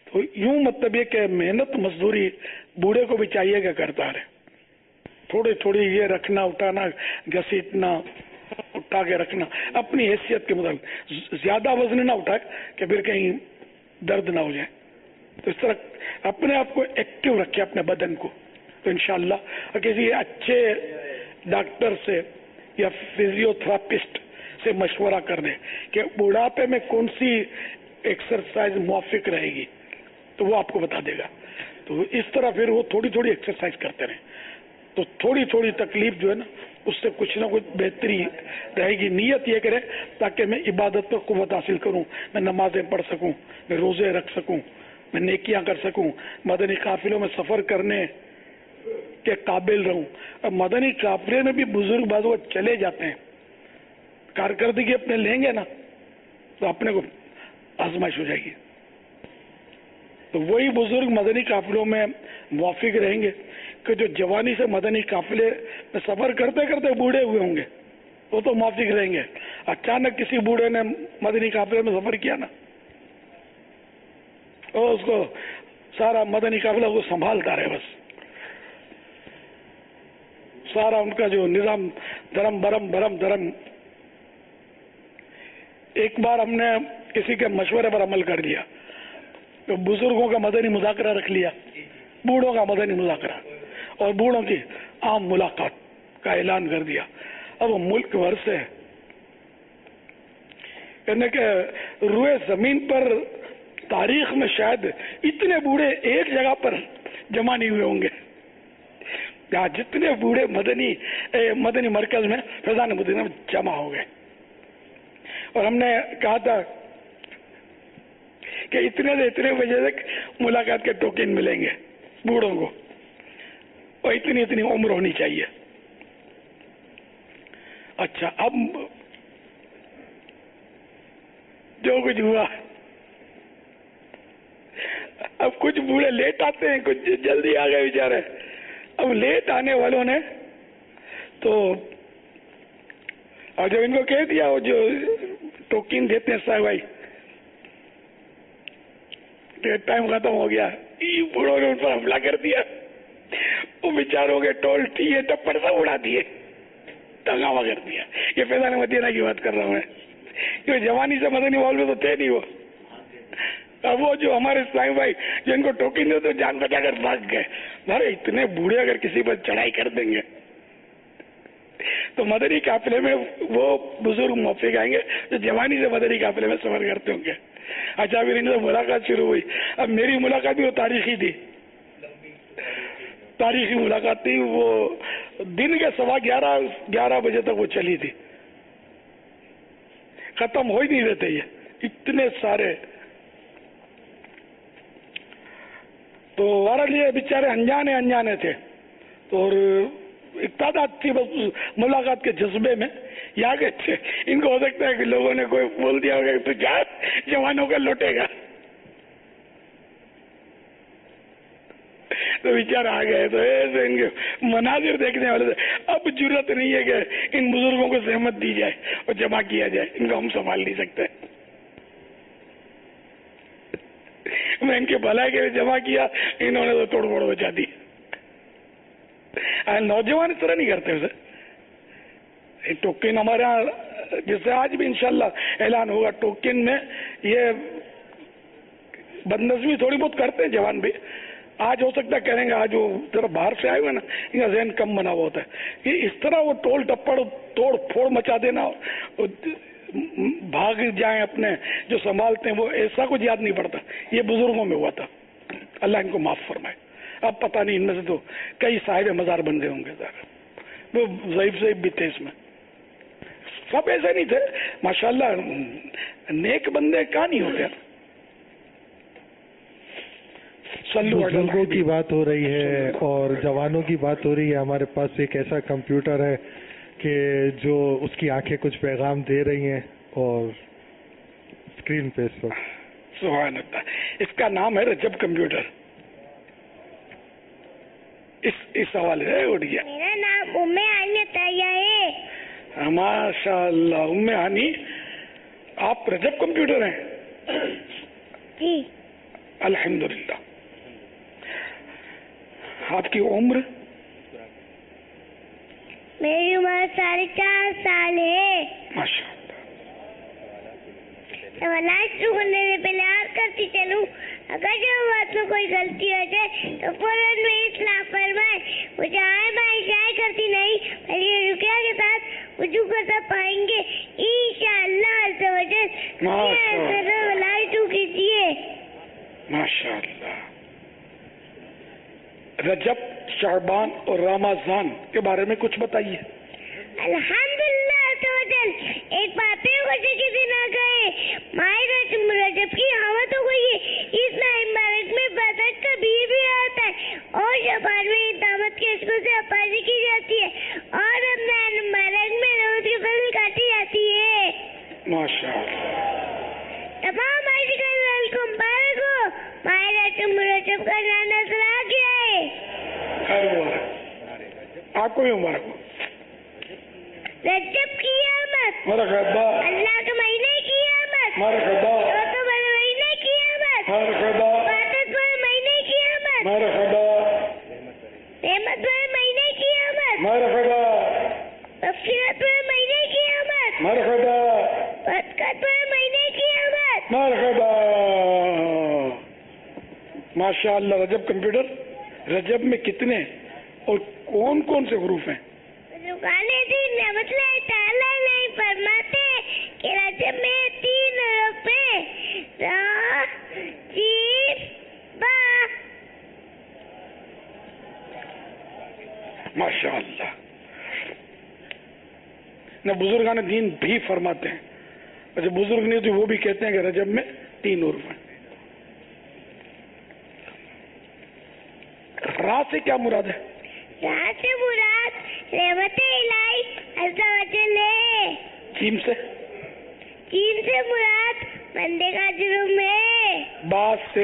Speaker 12: तो यूं मतलब ये कि मेहनत मजदूरी बूढ़े को भी चाहिए कि करता रहे, थोड़ी थोड़ी ये रखना, उठाना, घसीटना, उठा के रखना अपनी हैसियत के मुताबिक, ज्यादा वजन ना उठाए कि फिर कहीं दर्द ना हो जाए। तो इस तरह अपने आप को एक्टिव रखे, अपने बदन को, तो इंशाअल्लाह। और किसी अच्छे डॉक्टर से या फिजियोथेरापिस्ट से मशवरा कर दे कि बुढ़ापे में कौन सी एक्सरसाइज मुवाफिक रहेगी, तो वो आपको बता देगा। तो इस तरह फिर वो थोड़ी थोड़ी एक्सरसाइज करते रहे, तो थोड़ी थोड़ी तकलीफ जो है ना, उससे कुछ ना कुछ बेहतरी रहेगी। नियत ये करे ताकि मैं इबादत पर कुव्वत हासिल करूं, मैं नमाजें पढ़ सकूं, मैं रोजे रख सकूं, मैं नेकियां कर सकूं, मदनी काफिलों में सफर करने के काबिल रहूं। अब मदनी काफिले में भी बुजुर्ग बाजू चले जाते हैं, कारकर्दगी अपने लेंगे ना, तो अपने को आजमाइश हो जाएगी। तो वही बुजुर्ग मदनी काफिलों में मुवाफिक रहेंगे कि जो जवानी से मदनी काफिले में सफर करते करते बूढ़े हुए होंगे, वो तो मुवाफिक रहेंगे। अचानक किसी बूढ़े ने मदनी काफिले में सफर किया ना, और उसको सारा मदनी काफिला को संभालता रहे, बस सारा उनका जो निजाम धर्म बरम भरम धर्म। एक बार हमने किसी के मशवरे पर अमल कर लिया, तो बुजुर्गों का मदनी मुज़ाकरा रख लिया, बूढ़ों का मदनी मुज़ाकरा और बूढ़ों की आम मुलाकात का ऐलान कर दिया। अब मुल्क भर से कहने के रुए जमीन पर तारीख में शायद इतने बूढ़े एक जगह पर जमा नहीं हुए होंगे, यहाँ जितने बूढ़े मदनी मरकज में फैजान मदीना में जमा हो गए। और हमने कहा था कि इतने से इतने बजे तक मुलाकात के टोकन मिलेंगे बूढ़ों को, और इतनी इतनी उम्र होनी चाहिए। अच्छा, अब जो कुछ हुआ, अब कुछ बूढ़े लेट आते हैं, कुछ जल्दी आ गए बेचारे। अब लेट आने वालों ने तो, और जब इनको कह दिया, वो जो टोकन देते हैं साहब भाई, टाइम खत्म हो गया, बूढ़ों ने उन पर हमला कर दिया। वो बेचारों के टोल टीए टप्पड़ सब उड़ा दिए, तंगावा कर दिया। ये फैजान मदीना की बात कर रहा हूँ मैं, क्योंकि जवानी से मदनी माहौल में तो थे नहीं वो। अब वो जो हमारे इस्लामी भाई जो इनको टोकन दे तो जान बचाकर भाग गए। अरे इतने बूढ़े अगर किसी पर चढ़ाई कर देंगे तो मदनी काफिले में वो बुजुर्ग मौफिक आएंगे जो जवानी से मदनी काफिले में सफर करते होंगे। अच्छा, फिर इनसे मुलाकात शुरू हुई। अब मेरी मुलाकात भी वो तारीखी थी, तारीखी मुलाकात थी। वो दिन के 11:15 बजे तक वो चली थी, खत्म हो ही नहीं रहते ये इतने सारे। तो हमारे लिए बेचारे अनजाने थे, तो और एक तादाद थी बस मुलाकात के जज्बे में या गए थे। इनको हो सकता है कि लोगों ने कोई बोल दिया होगा तो जा जवानों का लौटेगा, तो बेचारा आ गए। तो ऐसे इनके मनाजिर देखने वाले थे। अब जरूरत नहीं है कि इन बुजुर्गों को सहमत दी जाए और जमा किया जाए, इनको हम संभाल नहीं सकते। मैं इनके भलाई के लिए जमा किया, इन्होंने तो तोड़ फोड़ बचा दी। नौजवान इस तरह नहीं करते उसे। टोकन हमारे यहाँ जैसे आज भी इंशाल्लाह ऐलान होगा, टोकन में ये बदनज़मी थोड़ी बहुत करते हैं जवान भी। आज हो सकता है करेंगे, आज वो जरा बाहर से आए हुए ना, इनका जहन कम बना हुआ होता है कि इस तरह वो टोल टप्पड़ तोड़ फोड़ मचा देना, भाग जाए अपने जो संभालते हैं, वो ऐसा कुछ याद नहीं पड़ता। ये बुजुर्गों में हुआ था, अल्लाह इनको माफ फरमाए। अब पता नहीं इनमें से तो कई साहिब मजार बन गए होंगे, वो ज़ईफ भी थे इसमें। सब ऐसे नहीं थे माशाल्लाह, नेक बंदे कहाँ नहीं होते।
Speaker 3: बुजुर्गों की बात हो रही है और जवानों की बात हो रही है। हमारे पास एक ऐसा कंप्यूटर है कि जो उसकी आंखें कुछ पैगाम दे रही हैं और स्क्रीन पे इस वक्त।
Speaker 12: सुभान अल्लाह, इसका नाम है रजब कंप्यूटर। इस हवाले से उठ गया।
Speaker 15: मेरा नाम उम्मे हानी तैया है।
Speaker 12: माशाअल्लाह, उम्मे हानी, आप रजब कंप्यूटर हैं?
Speaker 15: जी।
Speaker 12: الحمدللہ. آپ کی عمر؟
Speaker 15: میری عمر 4.5 سال ہے.
Speaker 12: ماشاء اللہ.
Speaker 15: سوالات شروع کرنے سے پہلے عرض کرتی چلوں اگر جو بات میں کوئی غلطی ہو جائے تو فوراً میں اصلاح فرمائے. مجھے عائشہ کرتی نہیں بلکہ رقیہ کے ساتھ وضو کرتا پائیں گے انشاءاللہ عز و جل. ولایتو کیجیے.
Speaker 12: ماشاء اللہ. رجب، شعبان اور رمضان کے بارے میں کچھ بتائیے.
Speaker 15: الحمدللہ عز و جل. ایک بات کے دن آ گئے، ماہ رجب کی آمد ہو گئی ہے. اس ماہ مبارک میں بدر کا بھی آتا ہے اور شعبان میں دعوت کے عشقوں سے اپاظی کی جاتی ہے اور رمضان مبارک میں روز کی فضل کاٹی جاتی ہے.
Speaker 12: ماشاء اللہ.
Speaker 15: تمام عاشقان کو مبارک ہو. ماہ رجب کا نازل آ گیا ہے.
Speaker 12: خیر مبارک. آپ کو بھی مبارک ہو.
Speaker 15: رجب کی آمد،
Speaker 12: مرحبا.
Speaker 15: اللہ کے مہینے کی آمد،
Speaker 12: مرحبا.
Speaker 15: چوتھے والے مہینے کی آمد،
Speaker 12: مرحبا.
Speaker 15: عبادت والے مہینے کی آمد،
Speaker 12: مرحبا.
Speaker 15: رحمت والے مہینے کی آمد،
Speaker 12: مرحبا.
Speaker 15: مغفرت والے مہینے کی آمد،
Speaker 12: مرحبا.
Speaker 15: برکت والے مہینے کی آمد.
Speaker 12: مرحبا. ماشاء اللہ. رجب کمپیوٹر، رجب میں کتنے اور کون کون سے حروف ہیں؟
Speaker 15: مطلب تعالیٰ نہیں فرماتے کہ رجب میں 3 حروف ہیں، را، جیم، با.
Speaker 12: ماشاء اللہ. نہ بزرگان دین بھی فرماتے ہیں. اچھا بزرگ نہیں تو وہ بھی کہتے ہیں کہ رجب میں 3 حروف ہیں. را سے کیا مراد ہے؟
Speaker 15: را سے مراد رحمت الہی عز و جل ہے.
Speaker 12: جیم سے؟
Speaker 15: جیم سے مراد بندے کا جرم ہے.
Speaker 12: با سے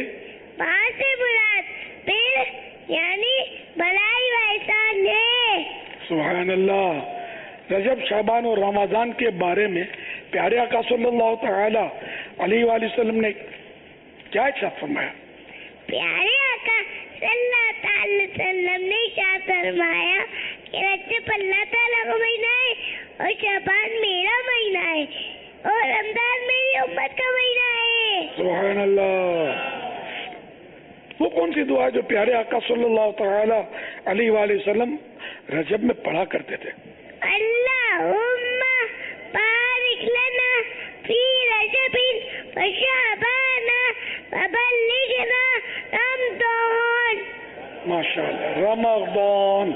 Speaker 15: مراد پھر یعنی بھلائی و احسان ہے.
Speaker 12: سبحان اللہ. رجب، شعبان اور رمضان کے بارے میں پیارے آقا صلی اللہ تعالی علیہ وآلہ وسلم نے کیا ارشاد فرمایا؟
Speaker 15: پیارے آقا صلی اللہ تعالی وسلم نے ارشاد فرمایا کہ رجب اللہ تعالیٰ کا مہینہ ہے اور شعبان میرا مہینہ ہے اور رمضان میری امت کا مہینہ ہے.
Speaker 12: سبحان اللہ. وہ کون سی دعا ہے جو پیارے آقا صلی اللہ تعالی علیہ وآلہ وسلم رجب میں پڑھا کرتے تھے؟
Speaker 15: اللہم بارک لنا فی رجب و شعبان وبلغنا رمضان.
Speaker 12: ماشاء اللہ. رمضان.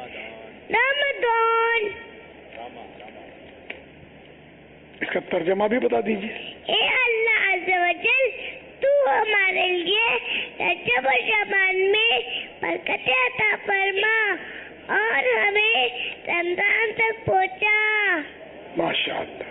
Speaker 12: اس کا ترجمہ بھی بتا دیجیے.
Speaker 15: اے اللہ عز و جل تو ہمارے لیے رجب و شعبان میں برکت عطا فرما اور ہمیں رمضان تک پہنچا.
Speaker 12: ماشاء اللہ.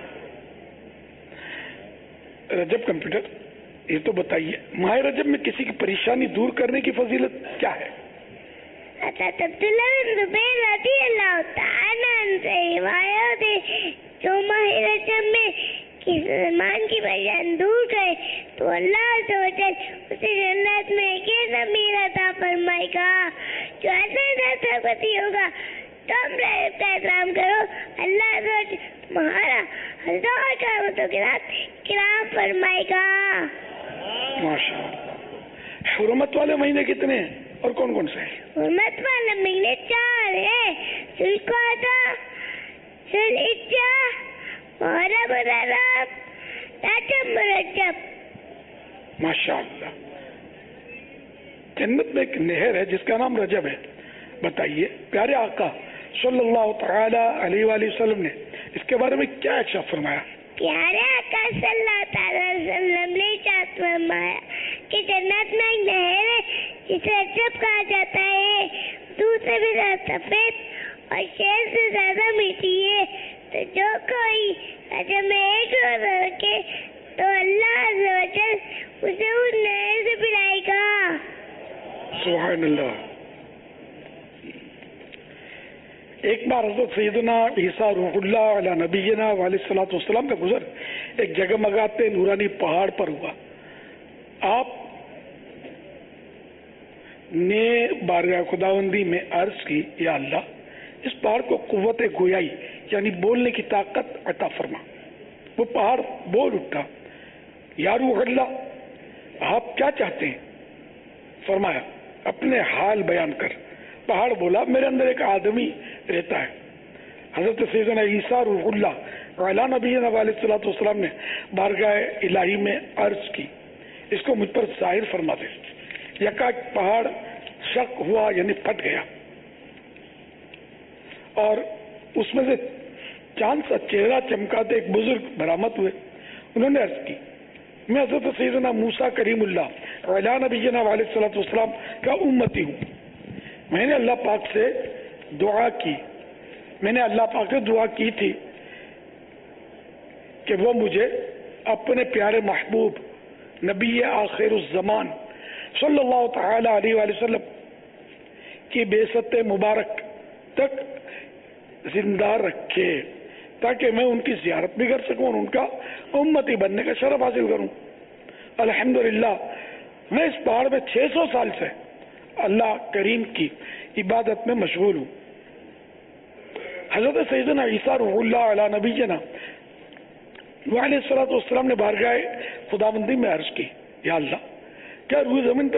Speaker 12: رجب کمپیوٹر، یہ تو بتائیے ماہ رجب میں کسی کی پریشانی دور کرنے کی فضیلت کیا ہے؟
Speaker 15: حضرت عبداللہ بن زبیر رضی اللہ تعالیٰ عنہ سے روایت ہے جو ماہ رجب میں کسی مسلمان کی پریشانی دور کرے تو اللہ عز و جل اسے جنت میں ایک ضمیر عطا فرمائے گا جو ایسا پتی ہوگا. تم رجب کا احترام کرو، اللہ عز و جل تمہارا ہزار کرامتوں کے ساتھ کرام فرمائے گا.
Speaker 12: ماشاء اللہ. حرمت والے مہینے کتنے ہیں اور کون کون سے ہیں؟
Speaker 15: حرمت والے مہینے 4 ہیں، ذوالقعدہ، ذوالحجہ، محرم، رجب، رجب.
Speaker 12: ماشاء اللہ. جنت میں ایک نہر ہے جس کا نام رجب ہے. بتائیے پیارے آقا صلی اللہ تعالی علیہ وآلہ وسلم نے اس کے بارے میں کیا ارشاد فرمایا؟
Speaker 15: پیارے آقا صلی اللہ تعالی وسلم نے ارشاد فرمایا کہ جنت میں ایک نہر ہے جسے رجب کہا جاتا ہے، دودھ سے بھی زیادہ سفید اور شہد سے زیادہ میٹھی ہے. تو جو کوئی رجب میں ایک روزہ رکھے تو اللہ عز و جل اسے اس نہر سے پلائے گا.
Speaker 12: سبحان اللہ. ایک بار حضرت سیدنا عیسیٰ روح اللہ علیہ نبینا علیہ الصلوۃ والسلام کا گزر ایک جگمگاتے نورانی پہاڑ پر ہوا. آپ نے بارگاہ خداوندی میں عرض کی یا اللہ اس پہاڑ کو قوت گویائی یعنی بولنے کی طاقت عطا فرما. وہ پہاڑ بول اٹھا یا روح اللہ آپ کیا چاہتے ہیں؟ فرمایا اپنے حال بیان کر. پہاڑ بولا میرے اندر ایک آدمی رہتا ہے. حضرت سیدنا عیسیٰ روح اللہ علیہ نبینا علیہ الصلوۃ والسلام نے بارگاہ الہی میں عرض کی اس کو مجھ پر ظاہر فرما دے. یکا پہاڑ شق ہوا یعنی پھٹ گیا اور اس میں سے چاند سا چہرہ چمکاتے ایک بزرگ برآمد ہوئے. انہوں نے عرض کی میں حضرت سیدنا موسیٰ کریم اللہ علیہ نبینا علیہ الصلوۃ والسلام کا امتی ہوں. میں نے اللہ پاک سے دعا کی تھی کہ وہ مجھے اپنے پیارے محبوب نبی آخر الزمان صلی اللہ تعالی علیہ وآلہ وسلم کی بعثت مبارک تک زندہ رکھے تاکہ میں ان کی زیارت بھی کر سکوں اور ان کا امتی بننے کا شرف حاصل کروں. الحمدللہ میں اس پہاڑ میں 600 سال سے اللہ کریم کی عبادت میں مشغول ہوں. حضرت سیدنا عیسیٰ روح اللہ علیہ نبینا علیہ الصلوۃ والسلام نے بارگاہ خداوندی میں عرض کی یا اللہ کیا روئے زمین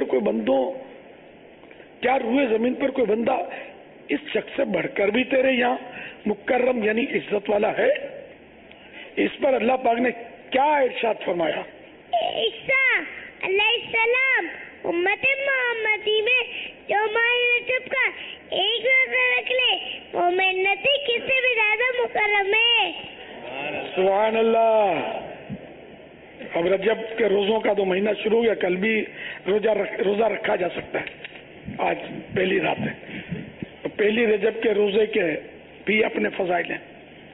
Speaker 12: پر کوئی بندہ اس شخص سے بڑھ کر بھی تیرے یہاں مکرم یعنی عزت والا ہے؟ اس پر اللہ پاک نے کیا ارشاد فرمایا؟
Speaker 15: عیسیٰ علیہ السلام امت محمدی میں جو ماہ رجب کا ایک روزہ رکھ لے وہ محنتی کس سے بھی زیادہ مکرم ہے.
Speaker 12: سبحان اللہ. اب رجب کے روزوں کا تو مہینہ شروع ہو گیا. کل بھی روزہ رکھا جا سکتا ہے. آج پہلی رات ہے. پہلی رجب کے روزے کے بھی اپنے فضائل ہیں.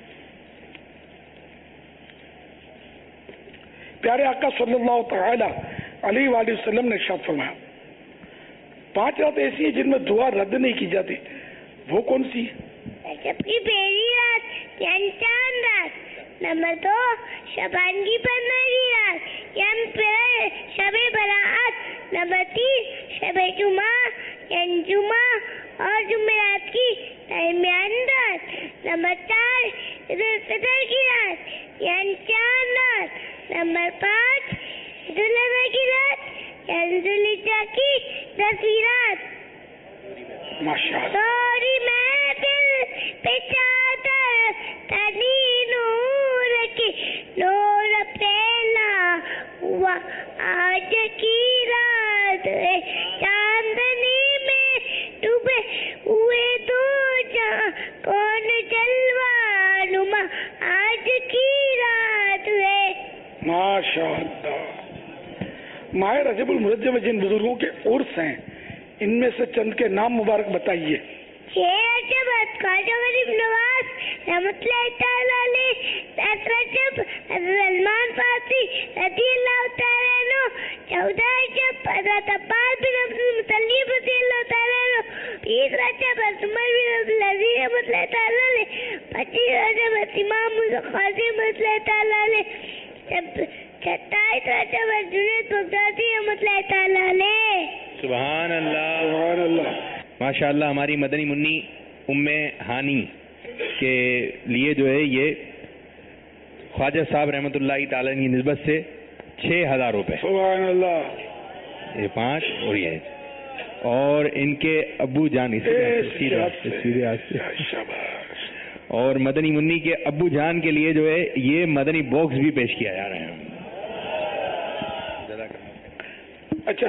Speaker 12: پیارے آقا صلی اللہ تعالی علیہ وآلہ وسلم نے ارشاد فرمایا 5 راتیں ایسی ہیں جن میں دعا رد نہیں کی جاتی. وہ کون سی؟
Speaker 15: رجب کی پہلی رات یعنی چاند رات. نمبر 2 شعبان کی 15ویں رات یعنی شب برات. نمبر 3 شب جمعہ یعنی جمعہ اور جمعرات کی درمیان رات. نمبر 4 عید الفطر کی رات یعنی چاند رات. نمبر 5 عید الاضحیٰ کی رات یعنی ذوالحجہ کی 10ویں رات. سوری محفل پہ چادر تنی نور کی نور پھیلا ہوا آج کی رات ہے. چاندنی میں ڈوبے ہوئے دو جہاں کون جلوہ نما آج کی رات ہے.
Speaker 12: ماشاء اللہ. ماہ رجب المرجب میں جن بزرگوں کے عرس ہیں ان میں سے چند کے نام مبارک بتائیے.
Speaker 15: 6 رجب خواجہ غریب نواز رحمۃ اللہ تعالی علیہ. 10 رجب حضرت سلمان فارسی رضی اللہ تعالی عنہ. 14 رجب حضرت عباس بن عبد المطلب رضی اللہ تعالی عنہ. 20 رجب حضرت عمر بن عبد العزیز رحمۃ اللہ تعالی علیہ. 25 رجب امام قاسم رحمۃ اللہ تعالی علیہ. 27 رجب جنید بغدادی رحمۃ اللہ تعالی علیہ.
Speaker 16: سبحان اللہ
Speaker 12: سبحان اللہ.
Speaker 16: ماشاء اللہ. ہماری مدنی منی ام ہانی کے لیے جو ہے یہ خواجہ صاحب رحمۃ اللہ تعالی کی نسبت سے 6000 روپے.
Speaker 12: سبحان اللہ.
Speaker 16: یہ 5 اور یہ اور ان کے ابو جان اور مدنی منی کے ابو جان کے لیے جو ہے یہ مدنی باکس بھی پیش کیا جا رہا ہے.
Speaker 12: اچھا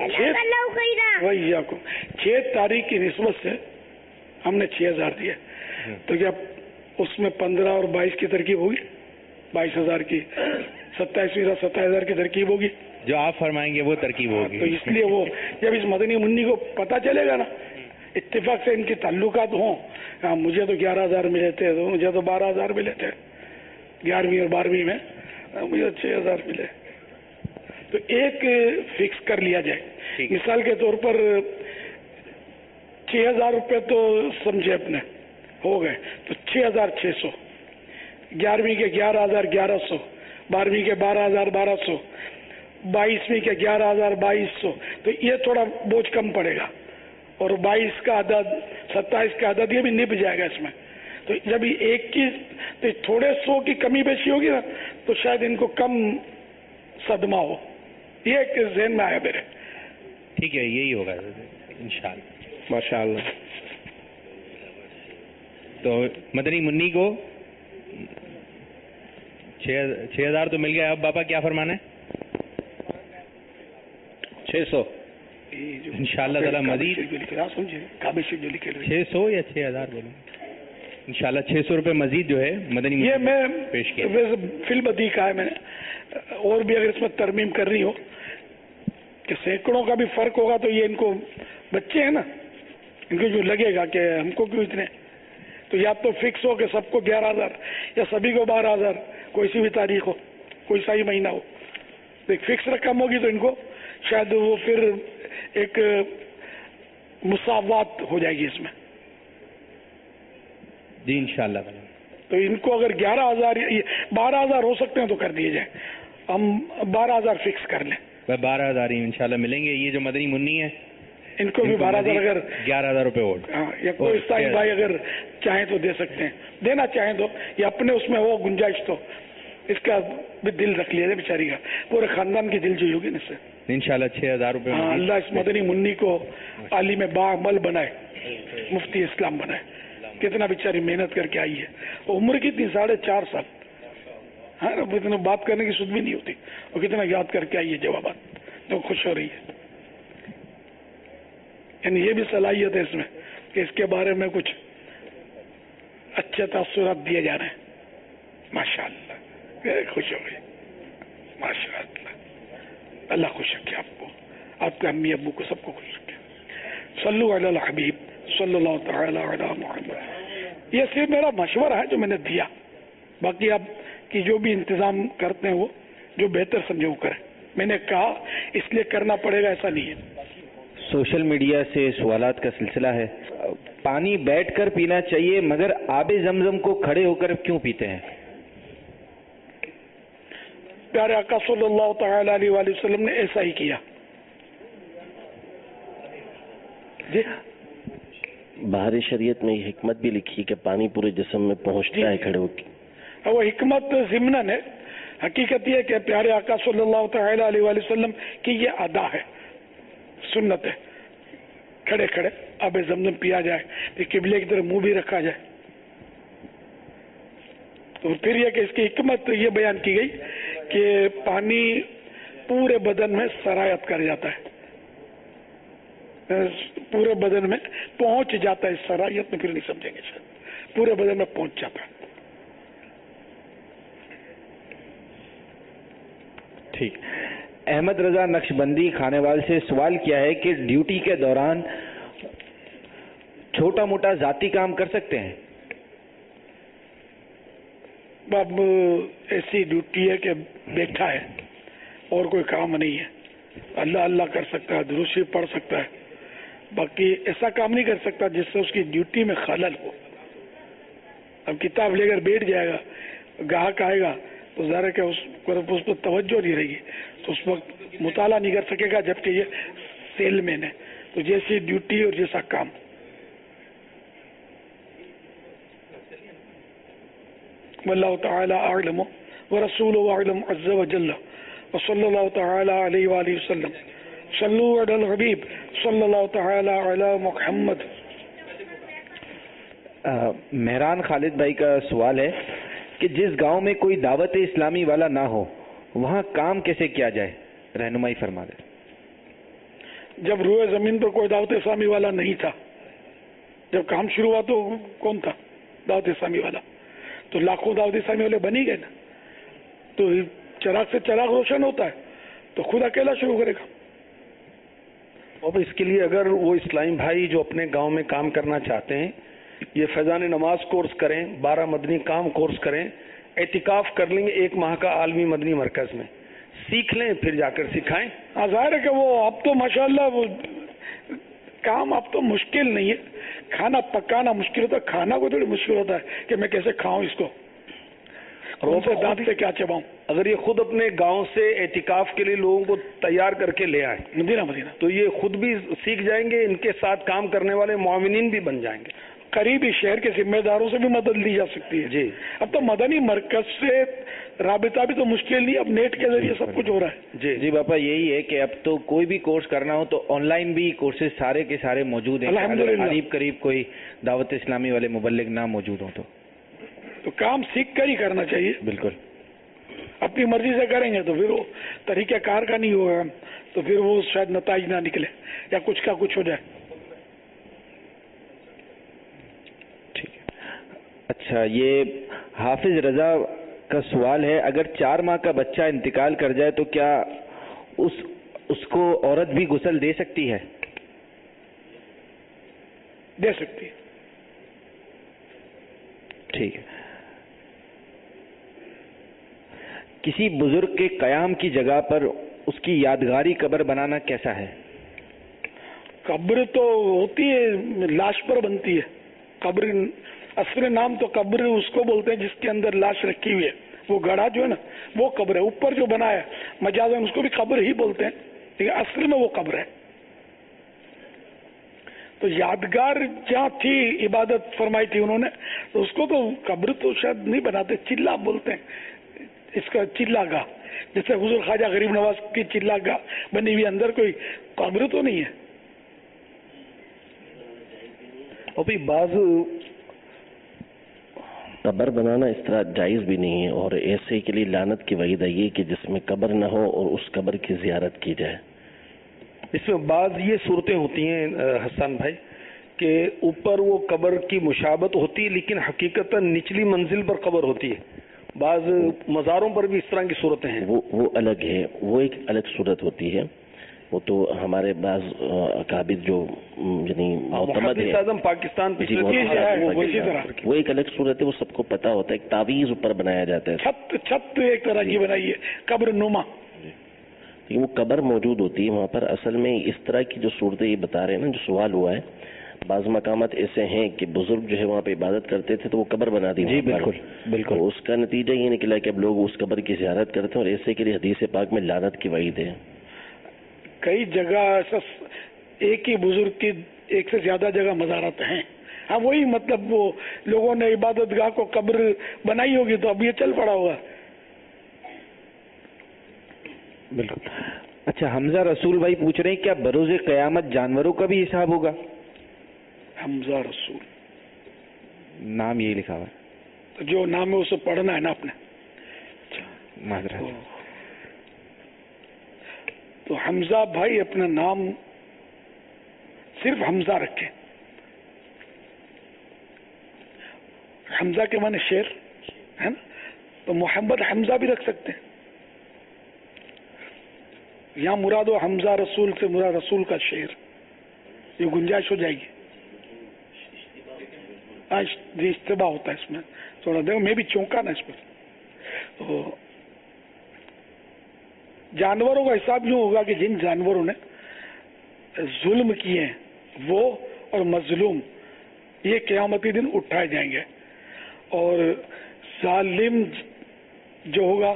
Speaker 12: 6 تاریخ کی نسبت سے ہم نے 6000 دیا تو کیا اس میں 15 اور 22 کی ترکیب ہوگی؟ 22000 کی 27,000 کی ترکیب ہوگی.
Speaker 16: جو آپ فرمائیں گے وہ ترکیب ہوگی.
Speaker 12: تو اس لیے وہ جب اس مدنی منی کو پتہ چلے گا نا اتفاق سے ان کے تعلقات ہوں. مجھے تو 11000 ملے تھے تو مجھے تو 12000 ملے تھے 11ویں اور 12ویں میں مجھے 6000 ملے تو ایک فکس کر لیا جائے. مثال کے طور پر 6000 روپے تو سمجھے اپنے ہو گئے تو 6600. 11ویں کے 11100 12ویں کے 12200 22ویں کے 11200 تو یہ تھوڑا بوجھ کم پڑے گا. اور 22 کا عدد 27 کا عدد یہ بھی نپ جائے گا اس میں. تو جب یہ ایک کی تو تھوڑے 100 کی کمی بیشی ہوگی نا تو شاید ان کو کم صدمہ ہو. یہ ایک ذہن میں آیا میرے.
Speaker 16: ٹھیک ہے, یہی ہوگا انشاءاللہ.
Speaker 8: ماشاءاللہ.
Speaker 16: تو مدنی منی کو 6,000 تو مل گیا. اب باپا کیا فرمانا ہے؟ 600 انشاءاللہ تعالی مزید 600 یا 6,000 بولیں انشاءاللہ 600 روپے مزید جو ہے مدنی
Speaker 12: یہ میں
Speaker 16: پیش کیا.
Speaker 12: فلم دی کا ہے میں نے, اور بھی اگر اس میں ترمیم کرنی ہو کہ سینکڑوں کا بھی فرق ہوگا تو یہ ان کو بچے ہیں نا, ان کو جو لگے گا کہ ہم کو کیوں اتنے, تو یا تو فکس ہو کہ سب کو 11,000 یا سبھی کو 12,000, کوئی سی بھی تاریخ ہو, کوئی سا ہی مہینہ ہو, تو ایک فکس رقم ہوگی تو ان کو شاید وہ پھر ایک مساوات ہو جائے گی اس میں.
Speaker 16: جی انشاءاللہ.
Speaker 12: تو ان کو اگر 11,000 12,000 ہو سکتے ہیں تو کر دیے جائیں, ہم 12,000 فکس کر لیں.
Speaker 16: 12,000 ہی انشاءاللہ ملیں گے. یہ جو مدنی منی ہے
Speaker 12: ان کو بھی 12,000 اگر
Speaker 16: 11,000 روپے ووٹ,
Speaker 12: یا کوئی سائی بھائی اگر چاہیں تو دے سکتے ہیں, دینا چاہیں تو, یا اپنے اس میں ہو گنجائش تو اس کا بھی دل رکھ لیا جائے بیچاری کا, پورے خاندان کی دل جوئی ہوگی نا اس سے
Speaker 16: انشاءاللہ. 6,000 روپے.
Speaker 12: اللہ اس مدنی منی کو عالم باعمل بنائے, مفتی اسلام بنائے. کتنا بیچاری محنت کر کے آئی ہے, عمر کتنی 4.5 سال, ہاں اتنا بات کرنے کی سود بھی نہیں ہوتی, اور کتنا یاد کر کے آئی ہے جوابات, تو خوش ہو رہی ہے. یعنی یہ بھی صلاحیت ہے اس میں کہ اس کے بارے میں کچھ اچھے تاثرات دیے جا رہے ہیں. ماشاءاللہ خوش ہو گئی. ماشاءاللہ اللہ خوش رکھے آپ کو, آپ کے امی ابو کو, سب کو خوش رکھے. صلو علی الحبیب صلی اللہ تعالی علی محمد. یہ صرف میرا مشورہ ہے جو میں نے دیا, باقی آپ کی جو بھی انتظام کرتے ہیں وہ جو بہتر سمجھے وہ کریں. میں نے کہا اس لیے کرنا پڑے گا ایسا نہیں ہے.
Speaker 17: سوشل میڈیا سے سوالات کا سلسلہ ہے. پانی بیٹھ کر پینا چاہیے مگر آب زمزم کو کھڑے ہو کر کیوں پیتے ہیں؟
Speaker 12: پیارے آقا صلی اللہ تعالی علیہ وآلہ وسلم نے ایسا ہی کیا. جی
Speaker 7: بہار شریعت میں یہ حکمت بھی لکھی کہ پانی پورے جسم میں پہنچتا ہے کھڑے ہو کے.
Speaker 12: وہ حکمت ضمناً ہے, حقیقت یہ کہ پیارے آقا صلی اللہ تعالی علیہ وآلہ وسلم کی یہ ادا ہے, سنت ہے, کھڑے کھڑے آب زمزم پیا جائے, پھر قبلے کی طرف منہ بھی رکھا جائے. تو پھر یہ کہ اس کی حکمت یہ بیان کی گئی کہ پانی پورے بدن میں سرایت کر جاتا ہے, پورے بدن میں پہنچ جاتا ہے. اس سرایت میں پھر نہیں سمجھیں گے, شاید پورے بدن میں پہنچ جاتا ہے.
Speaker 17: ٹھیک. احمد رضا نقشبندی خانیوال سے سوال کیا ہے کہ ڈیوٹی کے دوران چھوٹا موٹا ذاتی کام کر سکتے ہیں؟
Speaker 12: اب ایسی ڈیوٹی ہے کہ بیٹھا ہے اور کوئی کام نہیں ہے, اللہ اللہ کر سکتا ہے, درود شریف پڑھ سکتا ہے, باقی ایسا کام نہیں کر سکتا جس سے اس کی ڈیوٹی میں خلل ہو. اب کتاب لے کر بیٹھ جائے گا, گاہک آئے گا تو ظاہر ہے کہ اس پر توجہ نہیں رہے گی, تو اس وقت مطالعہ نہیں کر سکے گا, جبکہ یہ سیل مین ہے. تو جیسی ڈیوٹی اور جیسا کام. واللہ تعالی اعلم ورسولہ اعلم عز وجل وصلی اللہ تعالی علیہ وآلہ وسلم. صلو علی الحبیب صلی اللہ تعالی علی محمد.
Speaker 17: مہران خالد بھائی کا سوال ہے کہ جس گاؤں میں کوئی دعوت اسلامی والا نہ ہو وہاں کام کیسے کیا جائے, رہنمائی فرما دیں.
Speaker 12: جب روئے زمین پر کوئی دعوت اسلامی والا نہیں تھا, جب کام شروع ہوا تو کون تھا دعوت اسلامی والا؟ تو لاکھوں دعوت اسلامی والے بنی گئے نا. تو چراغ سے چراغ روشن ہوتا ہے, تو خود اکیلا شروع کرے گا.
Speaker 14: اب اس کے لیے اگر وہ اسلامی بھائی جو اپنے گاؤں میں کام کرنا چاہتے ہیں یہ فیضان نماز کورس کریں, 12 مدنی کام کورس کریں, اعتکاف کر لیں گے 1 ماہ کا عالمی مدنی مرکز میں, سیکھ لیں, پھر جا کر سکھائیں.
Speaker 12: ظاہر ہے کہ وہ اب تو ماشاءاللہ وہ کام اب تو مشکل نہیں ہے. کھانا پکانا مشکل ہوتا ہے, کھانا کو تھوڑی مشکل ہوتا ہے کہ میں کیسے کھاؤں اس کو, اور ان سے دانت سے کیا چباؤں.
Speaker 14: اگر یہ خود اپنے گاؤں سے اعتکاف کے لیے لوگوں کو تیار کر کے لے آئیں
Speaker 12: مدینہ
Speaker 14: تو یہ خود بھی سیکھ جائیں گے, ان کے ساتھ کام کرنے والے معاونین بھی بن جائیں گے.
Speaker 12: قریبی شہر کے ذمہ داروں سے بھی مدد لی جا سکتی ہے.
Speaker 14: جی
Speaker 12: اب تو مدنی مرکز سے رابطہ بھی تو مشکل نہیں, اب نیٹ کے ذریعے سب کچھ ہو رہا ہے.
Speaker 17: جی باپا, یہی ہے کہ اب تو کوئی بھی کورس کرنا ہو تو آن لائن بھی کورسز سارے کے سارے موجود ہیں.
Speaker 12: الحمدللہ.
Speaker 17: قریب کوئی دعوت اسلامی والے مبلغ نہ موجود ہوں
Speaker 12: تو کام سیکھ کر ہی کرنا چاہیے.
Speaker 17: بالکل.
Speaker 12: اپنی مرضی سے کریں گے تو پھر وہ طریقہ کار کا نہیں ہوگا, تو پھر وہ شاید نتائج نہ نکلے یا کچھ کا کچھ ہو جائے.
Speaker 17: اچھا, یہ حافظ رضا کا سوال ہے, اگر 4 ماہ کا بچہ انتقال کر جائے تو کیا اس کو عورت بھی غسل دے سکتی ہے؟
Speaker 12: دے سکتی ہے.
Speaker 17: ٹھیک ہے. کسی بزرگ کے قیام کی جگہ پر اس کی یادگاری قبر بنانا کیسا ہے؟
Speaker 12: قبر تو ہوتی ہے, لاش پر بنتی ہے قبر. اصل نام تو قبر اس کو بولتے ہیں جس کے اندر لاش رکھی ہوئی ہے. وہ گڑھا جو ہے نا وہ قبر ہے. اوپر جو بنا ہے مجازاً اس کو بھی قبر ہی بولتے ہیں, لیکن اصل میں وہ قبر ہے. تو یادگار جہاں تھی عبادت فرمائی تھی انہوں نے, تو اس کو تو قبر تو شاید نہیں بناتے, چلہ بولتے ہیں اس کا, چلہ گاہ. جیسے حضور خواجہ غریب نواز کی چلہ گاہ بنی ہوئی, اندر کوئی قبر تو نہیں ہے.
Speaker 14: اور بھی بعض
Speaker 7: قبر بنانا اس طرح جائز بھی نہیں ہے, اور ایسے کے لیے لعنت کی وعید ہے یہ کہ جس میں قبر نہ ہو اور اس قبر کی زیارت کی جائے.
Speaker 14: اس میں بعض یہ صورتیں ہوتی ہیں حسان بھائی کہ اوپر وہ قبر کی مشابہت ہوتی ہے لیکن حقیقت نچلی منزل پر قبر ہوتی ہے. بعض مزاروں پر بھی اس طرح کی صورتیں ہیں.
Speaker 7: وہ الگ ہے, وہ ایک الگ صورت ہوتی ہے. وہ تو ہمارے بعض اکابر جو یعنی معتمد ہیں
Speaker 14: اعظم پاکستان
Speaker 7: وہ ایک الگ صورت ہے, وہ سب کو پتا ہوتا ہے. ایک تعویذ اوپر بنایا جاتا ہے,
Speaker 12: چھت ایک طرح کی بنائی ہے قبر نما,
Speaker 7: لیکن وہ قبر موجود ہوتی ہے وہاں پر. اصل میں اس طرح کی جو صورتیں یہ بتا رہے ہیں نا, جو سوال ہوا ہے, بعض مقامات ایسے ہیں کہ بزرگ جو ہے وہاں پہ عبادت کرتے تھے تو وہ قبر بنا دی.
Speaker 17: جی بالکل.
Speaker 7: اس کا نتیجہ یہ نکلا کہ اب لوگ اس قبر کی زیارت کرتے ہیں, اور ایسے کے لیے حدیث پاک میں لعنت کی وعید ہے.
Speaker 12: کئی جگہ ایسا ایک ہی بزرگ کی ایک سے زیادہ جگہ مزارات ہیں. ہاں وہی مطلب وہ لوگوں نے عبادت گاہ کو قبر بنائی ہوگی تو اب یہ چل پڑا ہوگا.
Speaker 17: بالکل. اچھا, حمزہ رسول بھائی پوچھ رہے ہیں کیا بروز قیامت جانوروں کا بھی حساب ہوگا؟
Speaker 12: حمزہ رسول
Speaker 17: نام یہی لکھا ہوا ہے,
Speaker 12: جو نام ہے اسے پڑھنا ہے نا اپنے.
Speaker 17: معذرت.
Speaker 12: تو حمزہ بھائی اپنا نام صرف حمزہ رکھے. حمزہ کے معنی شیر ہے نا, تو محمد حمزہ بھی رکھ سکتے ہیں. یہاں مراد و حمزہ رسول سے مراد رسول کا شیر, یہ گنجائش ہو جائے گی. اشتباہ ہوتا ہے اس میں تھوڑا, دیکھو میں بھی چونکا نا اس پر. تو جانوروں کا حساب یوں ہوگا کہ جن جانوروں نے ظلم کیے ہیں وہ اور مظلوم یہ قیامتی دن اٹھائے جائیں گے, اور ظالم جو ہوگا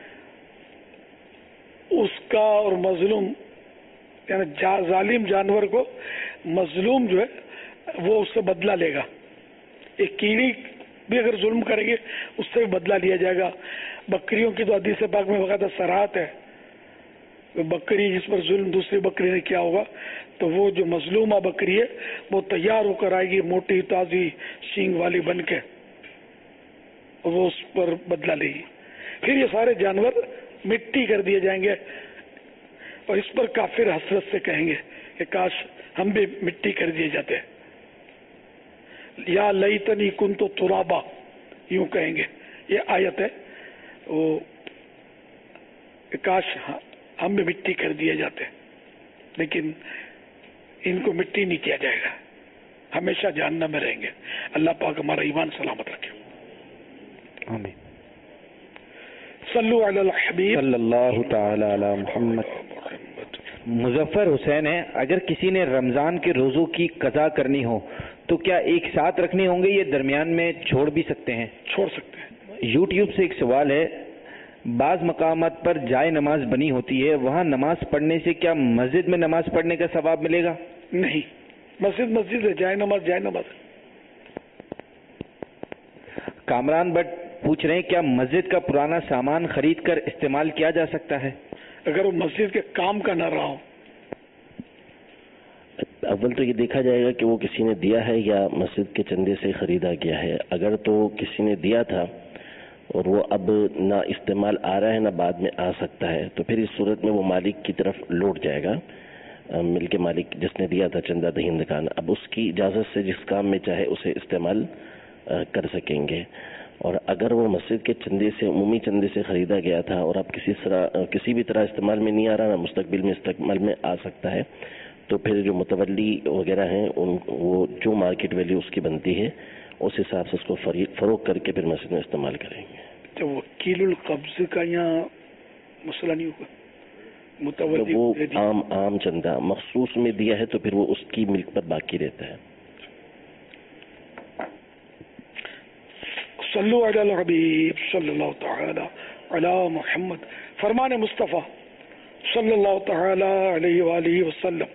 Speaker 12: اس کا اور مظلوم یعنی ظالم جانور کو مظلوم جو ہے وہ اس سے بدلہ لے گا. ایک کیڑی بھی اگر ظلم کریں گے اس سے بھی بدلہ لیا جائے گا. بکریوں کی تو حدیث پاک میں باقاعدہ صراحت ہے, بکری جس پر ظلم دوسری بکری نے کیا ہوگا تو وہ جو مظلومہ بکری ہے وہ تیار ہو کر آئے گی موٹی تازی سینگ والی بن کے, وہ اس پر بدلہ لے گی. پھر یہ سارے جانور مٹی کر دیے جائیں گے, اور اس پر کافر حسرت سے کہیں گے کہ کاش ہم بھی مٹی کر دیے جاتے. یا لیتنی کنتو ترابا, یوں کہیں گے. یہ آیت ہے, وہ کاش ہم بھی مٹی کر دیے جاتے, لیکن ان کو مٹی نہیں کیا جائے گا, ہمیشہ جہنم میں رہیں گے. اللہ پاک ہمارا ایمان سلامت رکھے.
Speaker 17: آمین.
Speaker 12: صلو علی الحبیب
Speaker 17: صلی اللہ تعالی علی محمد. مظفر حسین ہے, اگر کسی نے رمضان کے روزوں کی قضا کرنی ہو تو کیا ایک ساتھ رکھنے ہوں گے یا درمیان میں چھوڑ بھی سکتے ہیں؟
Speaker 12: چھوڑ سکتے ہیں.
Speaker 17: یوٹیوب سے ایک سوال ہے, بعض مقامات پر جائے نماز بنی ہوتی ہے، وہاں نماز پڑھنے سے کیا مسجد میں نماز پڑھنے کا ثواب ملے گا؟
Speaker 12: نہیں، مسجد ہے، جائے نماز
Speaker 17: کامران بٹ پوچھ رہے ہیں کیا مسجد کا پرانا سامان خرید کر استعمال کیا جا سکتا ہے؟
Speaker 12: اگر وہ مسجد کے کام کا نہ رہا ہو؟
Speaker 7: اول تو یہ دیکھا جائے گا کہ وہ کسی نے دیا ہے یا مسجد کے چندے سے خریدا گیا ہے. اگر تو کسی نے دیا تھا اور وہ اب نہ استعمال آ رہا ہے نہ بعد میں آ سکتا ہے تو پھر اس صورت میں وہ مالک کی طرف لوٹ جائے گا. مل کے مالک جس نے دیا تھا چندہ دہندگان اب اس کی اجازت سے جس کام میں چاہے اسے استعمال کر سکیں گے. اور اگر وہ مسجد کے چندے سے عمومی چندے سے خریدا گیا تھا اور اب کسی بھی طرح استعمال میں نہیں آ رہا نہ مستقبل میں استعمال میں آ سکتا ہے تو پھر جو متولی وغیرہ ہیں وہ جو مارکیٹ ویلیو اس کی بنتی ہے اس حساب سے اس کو فروخت کر کے پھر مسجد میں استعمال کریں گے.
Speaker 12: تو وکیل القبض کا یہاں مسئلہ نہیں ہوگا؟ متولی
Speaker 7: وہ عام چندہ مخصوص میں دیا ہے تو پھر وہ اس کی ملک پر باقی رہتا ہے.
Speaker 12: صلو علی الحبیب صلی اللہ تعالی علی محمد. فرمان مصطفیٰ صلی اللہ تعالی علیہ وآلہ وسلم.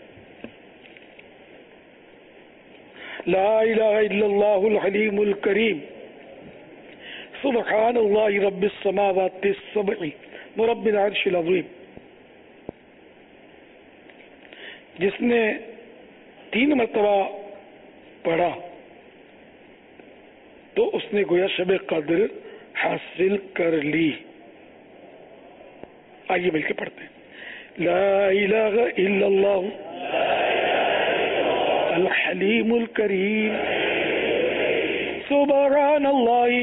Speaker 12: لا الہ الا اللہ الحلیم الکریم سبحان اللہ رب السماوات السبع ورب العرش العظیم. جس نے 3 مرتبہ پڑھا تو اس نے گویا شب قدر حاصل کر لی. آئیے مل کے پڑھتے ہیں. لا الہ الا اللہ الحلیم الکریم سبحان اللہ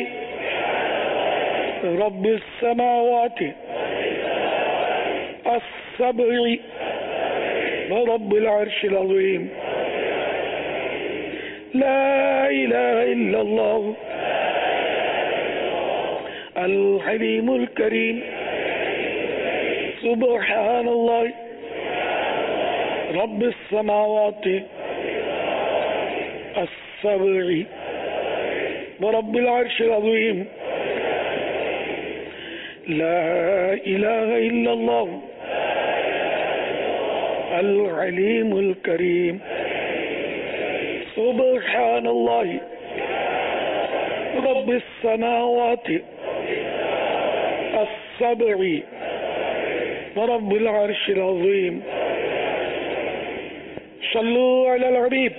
Speaker 12: رب السماوات السبع ورب العرش العظیم. لا الہ الا اللہ الحلیم الکریم سبحان اللہ رب السماوات السبع ورب العرش العظیم. لا الہ الا اللہ العلیم الکریم سبحان اللہ رب السماوات السبع ورب العرش العظیم. صلو علی الحبیب.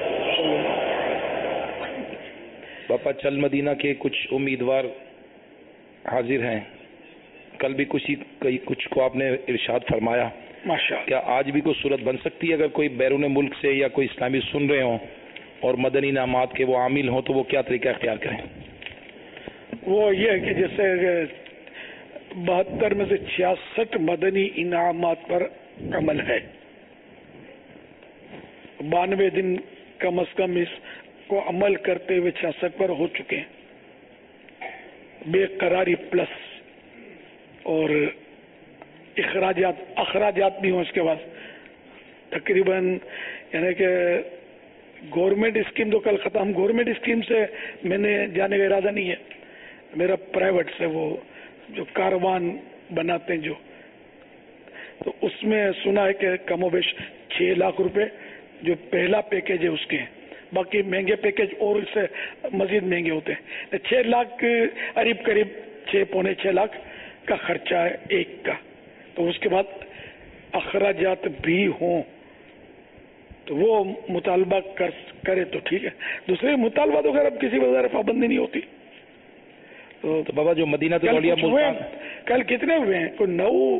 Speaker 13: باپا چل مدینہ کے کچھ امیدوار حاضر ہیں. کل بھی کچھ کو آپ نے ارشاد فرمایا.
Speaker 12: ماشاءاللہ.
Speaker 13: کیا آج بھی کوئی صورت بن سکتی ہے اگر کوئی بیرون ملک سے یا کوئی اسلامی سن رہے ہوں اور مدنی انعامات کے وہ عامل ہوں تو وہ کیا طریقہ اختیار کریں؟
Speaker 12: وہ یہ کہ جیسے 72 میں سے 66 مدنی انعامات پر عمل ہے. 92 دن کم از کم اس کو عمل کرتے ہوئے 66 پر ہو چکے ہیں. بے قراری پلس اور اخراجات بھی ہوں اس کے بعد تقریباً یعنی کہ گورنمنٹ اسکیم تو کل ختم. گورنمنٹ اسکیم سے میں نے جانے کا ارادہ نہیں ہے. میرا پرائیویٹ سے وہ جو کاروان بناتے ہیں جو تو اس میں سنا ہے کہ کم و بیش 6 لاکھ روپے جو پہلا پیکیج ہے اس کے ہیں. باقی مہنگے پیکیج اور اس سے مزید مہنگے ہوتے ہیں. 6 لاکھ قریب 6.25 لاکھ کا خرچہ ہے ایک کا. تو اس کے بعد اخراجات بھی ہوں تو وہ مطالبہ کرے تو ٹھیک ہے. دوسرے مطالبات وغیرہ کسی وغیرہ پابندی نہیں ہوتی.
Speaker 13: تو بابا جو مدینہ
Speaker 12: کل کتنے ہوئے ہیں؟ کوئی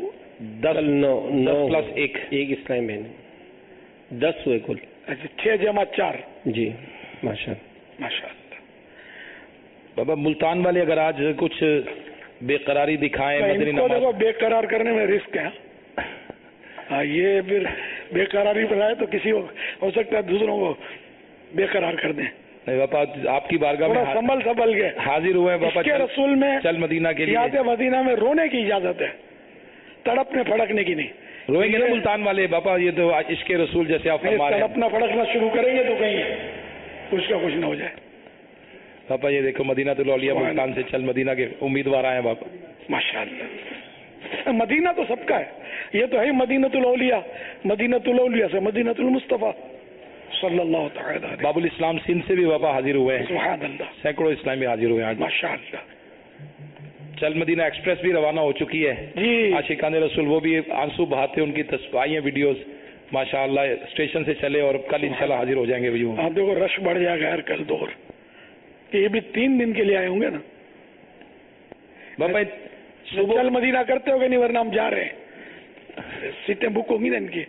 Speaker 8: 9 پلس ایک اسلام میں 10 ہوئے کل.
Speaker 12: اچھا 6 جمع 4.
Speaker 8: جی ماشاء
Speaker 12: اللہ.
Speaker 13: بابا ملتان والے اگر آج کچھ بے قراری دکھائیں
Speaker 12: دیکھو بے قرار کرنے میں رسک ہے. یہ پھر بے قراری بنائے تو کسی ہو سکتا ہے دوسروں کو بے قرار کر دیں.
Speaker 13: نہیں باپا آپ کی بارگاہ میں
Speaker 12: سنبھل کے
Speaker 13: حاضر ہوئے باپا.
Speaker 12: کے رسول میں
Speaker 13: چل مدینہ کے لیے
Speaker 12: یاد مدینہ میں رونے کی اجازت ہے, تڑپنے پھڑکنے کی نہیں.
Speaker 13: روئیں گے نا ملتان والے باپا, یہ تو عشق رسول جیسے آپ فرما رہے ہیں.
Speaker 12: تڑپنا پھڑکنا شروع کریں گے تو کہیں کچھ کا کچھ نہ ہو جائے.
Speaker 13: पापा ये देखो मदीनातुल औलिया मुल्तान से चल मदीना के उम्मीदवार आए हैं पापा।
Speaker 12: माशाअल्लाह, मदीना तो सबका है, ये तो है मदीनातुल औलिया, मदीनातुल औलिया से मदीनातुल मुस्तफा सल्लल्लाहु तआला अलैहि।
Speaker 13: बाबुल इस्लाम सिंध से भी पापा हाजिर हुए हैं,
Speaker 12: सुभान अल्लाह,
Speaker 13: सैकड़ों इस्लामी हाजिर हुए हैं।
Speaker 12: माशाअल्लाह।
Speaker 13: चल मदीना एक्सप्रेस भी रवाना हो चुकी है
Speaker 12: जी,
Speaker 13: आशिकान रसूल, वो भी आंसू बहाते उनकी आई हैं वीडियोस माशाअल्लाह, स्टेशन से चले और कल इंशाल्लाह हाजिर हो जाएंगे भैया।
Speaker 12: आप देखो रश बढ़ जाएगा यार कल दौर, ये भी 3 दिन के लिए आए होंगे ना
Speaker 13: बाबा।
Speaker 12: चल मदीना करते होगे नहीं, वरना हम जा रहे हैं, सीटें बुक होंगी ना इनकी।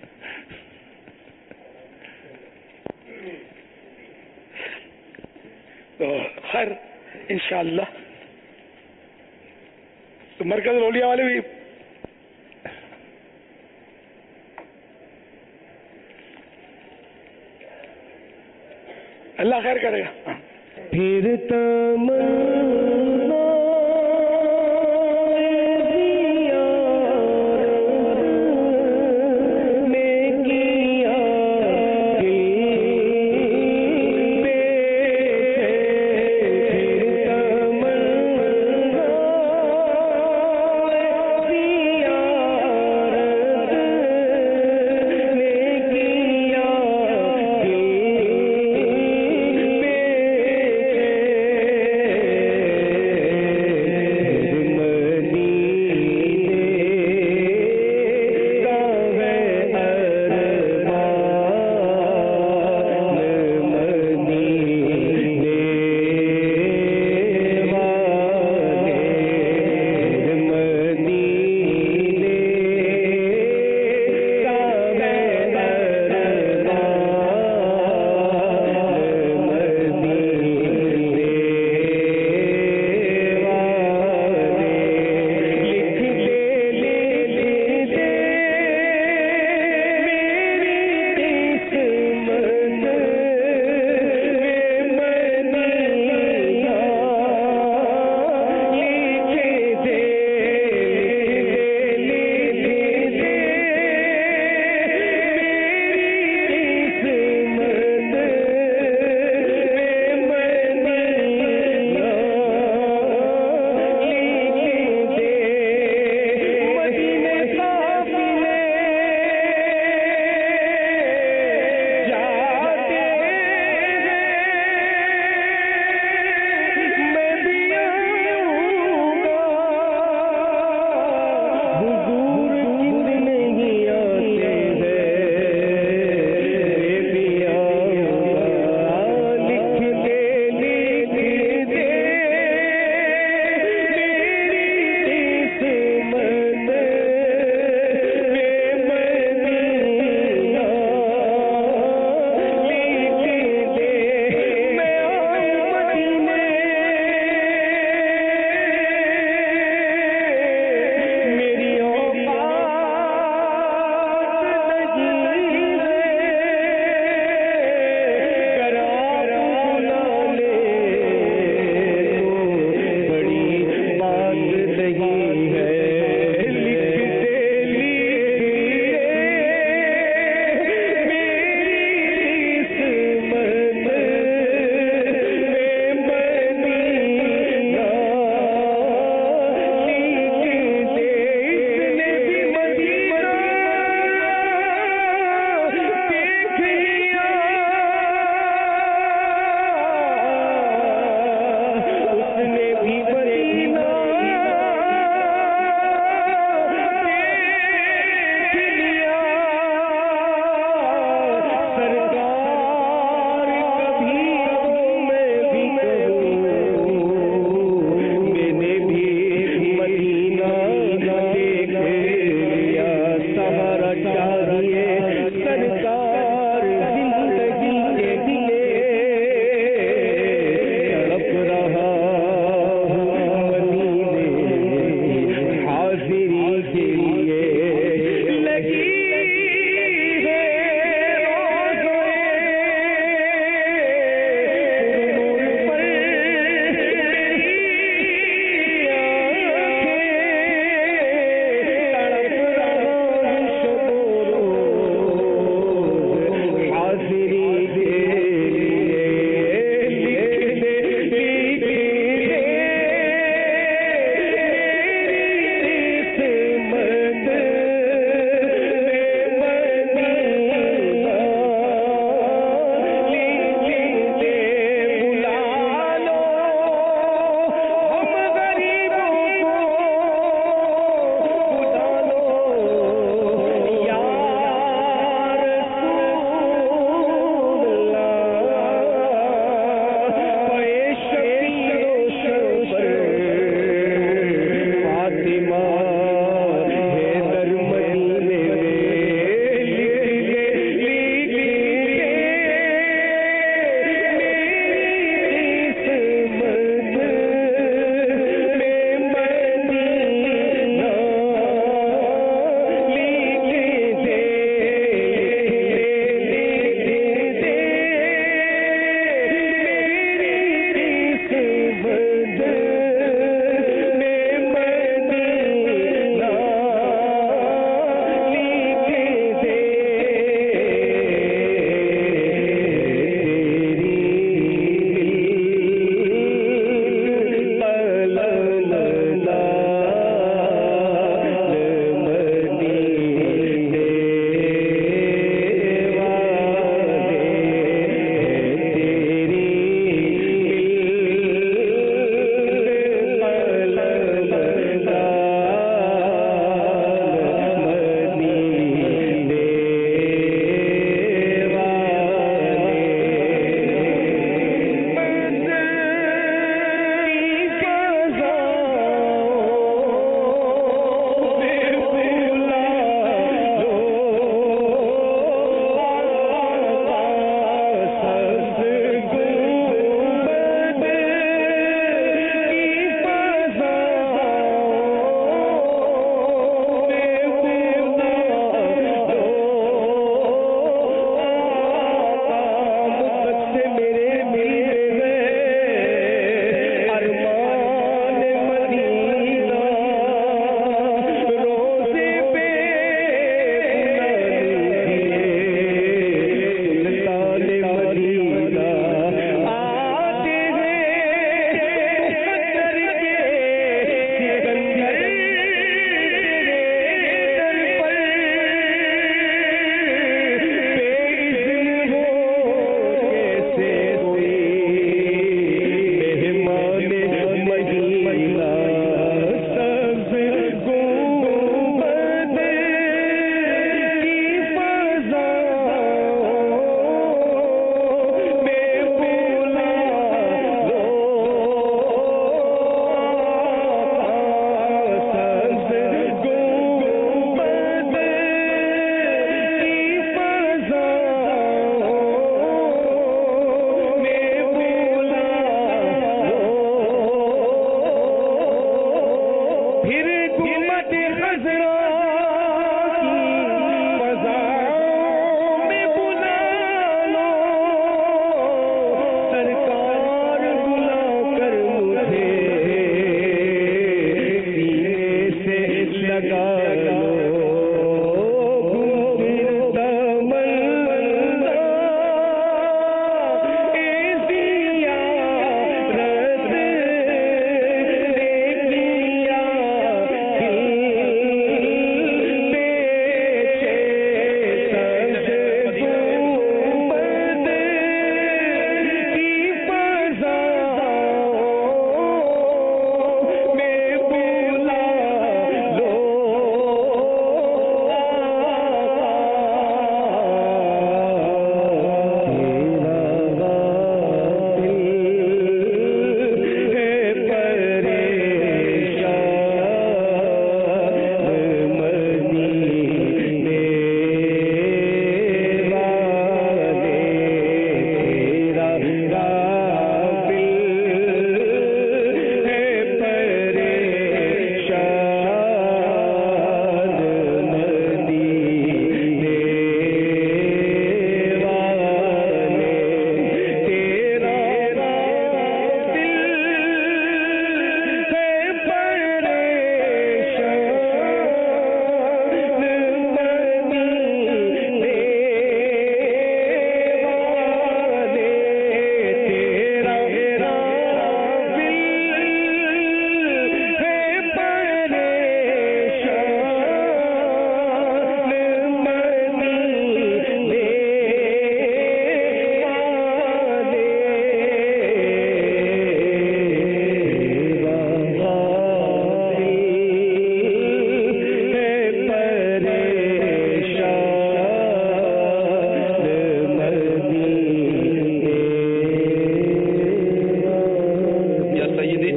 Speaker 12: तो खैर इंशाअल्लाह, तो मरकज औलिया वाले भी अल्लाह खैर करेगा।
Speaker 1: फिर तमन्ना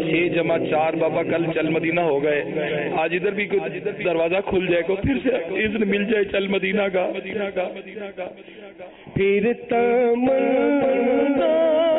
Speaker 16: 6 जमा 4 बाबा कल चल मदीना हो गए, आज इधर भी कुछ दरवाजा खुल जाए को फिर से इज़्न मिल जाए चल मदीना का।
Speaker 1: फिर तमन्ना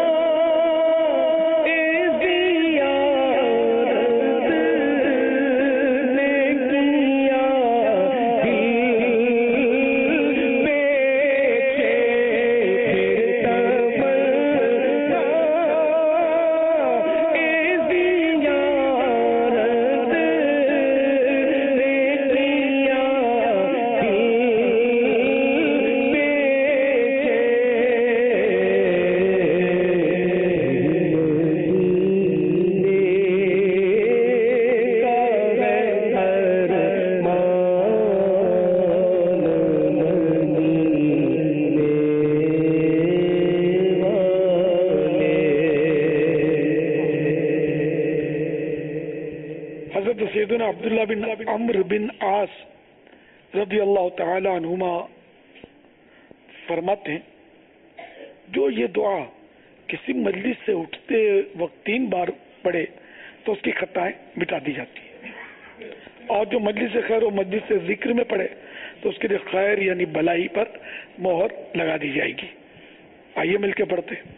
Speaker 12: अब्दुल्ला बिन अम्र बिन आस रज़ी अल्लाह तआला अन्हुमा फरमाते हैं, जो ये दुआ किसी मजलिस से उठते वक्त 3 बार पढ़े तो उसकी खताएं मिटा दी जाती है, और जो मजलिस से खैर और मजलिस से जिक्र में पढ़े तो उसके लिए खैर यानी भलाई पर मोहर लगा दी जाएगी। आइए मिलके पढ़ते हैं।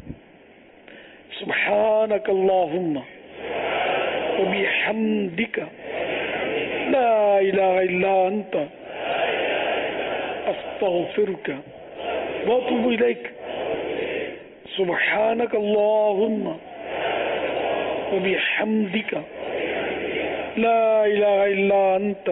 Speaker 12: सुब्हानक अल्लाहुम्मा व बिहम्दिका ला इलाहा इल्ला अंत अस्तगफिरुका व अतूबु इलैक। सुब्हानक अल्लाहुम्मा व बिहम्दिका ला इलाहा इल्ला अंत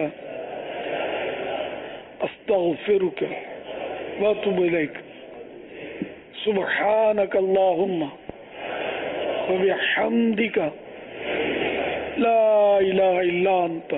Speaker 12: अस्तगफिरुका व अतूबु इलैक। सुब्हानक अल्लाहुम्मा व बिहम्दिका ला इलाहा इल्ला अंत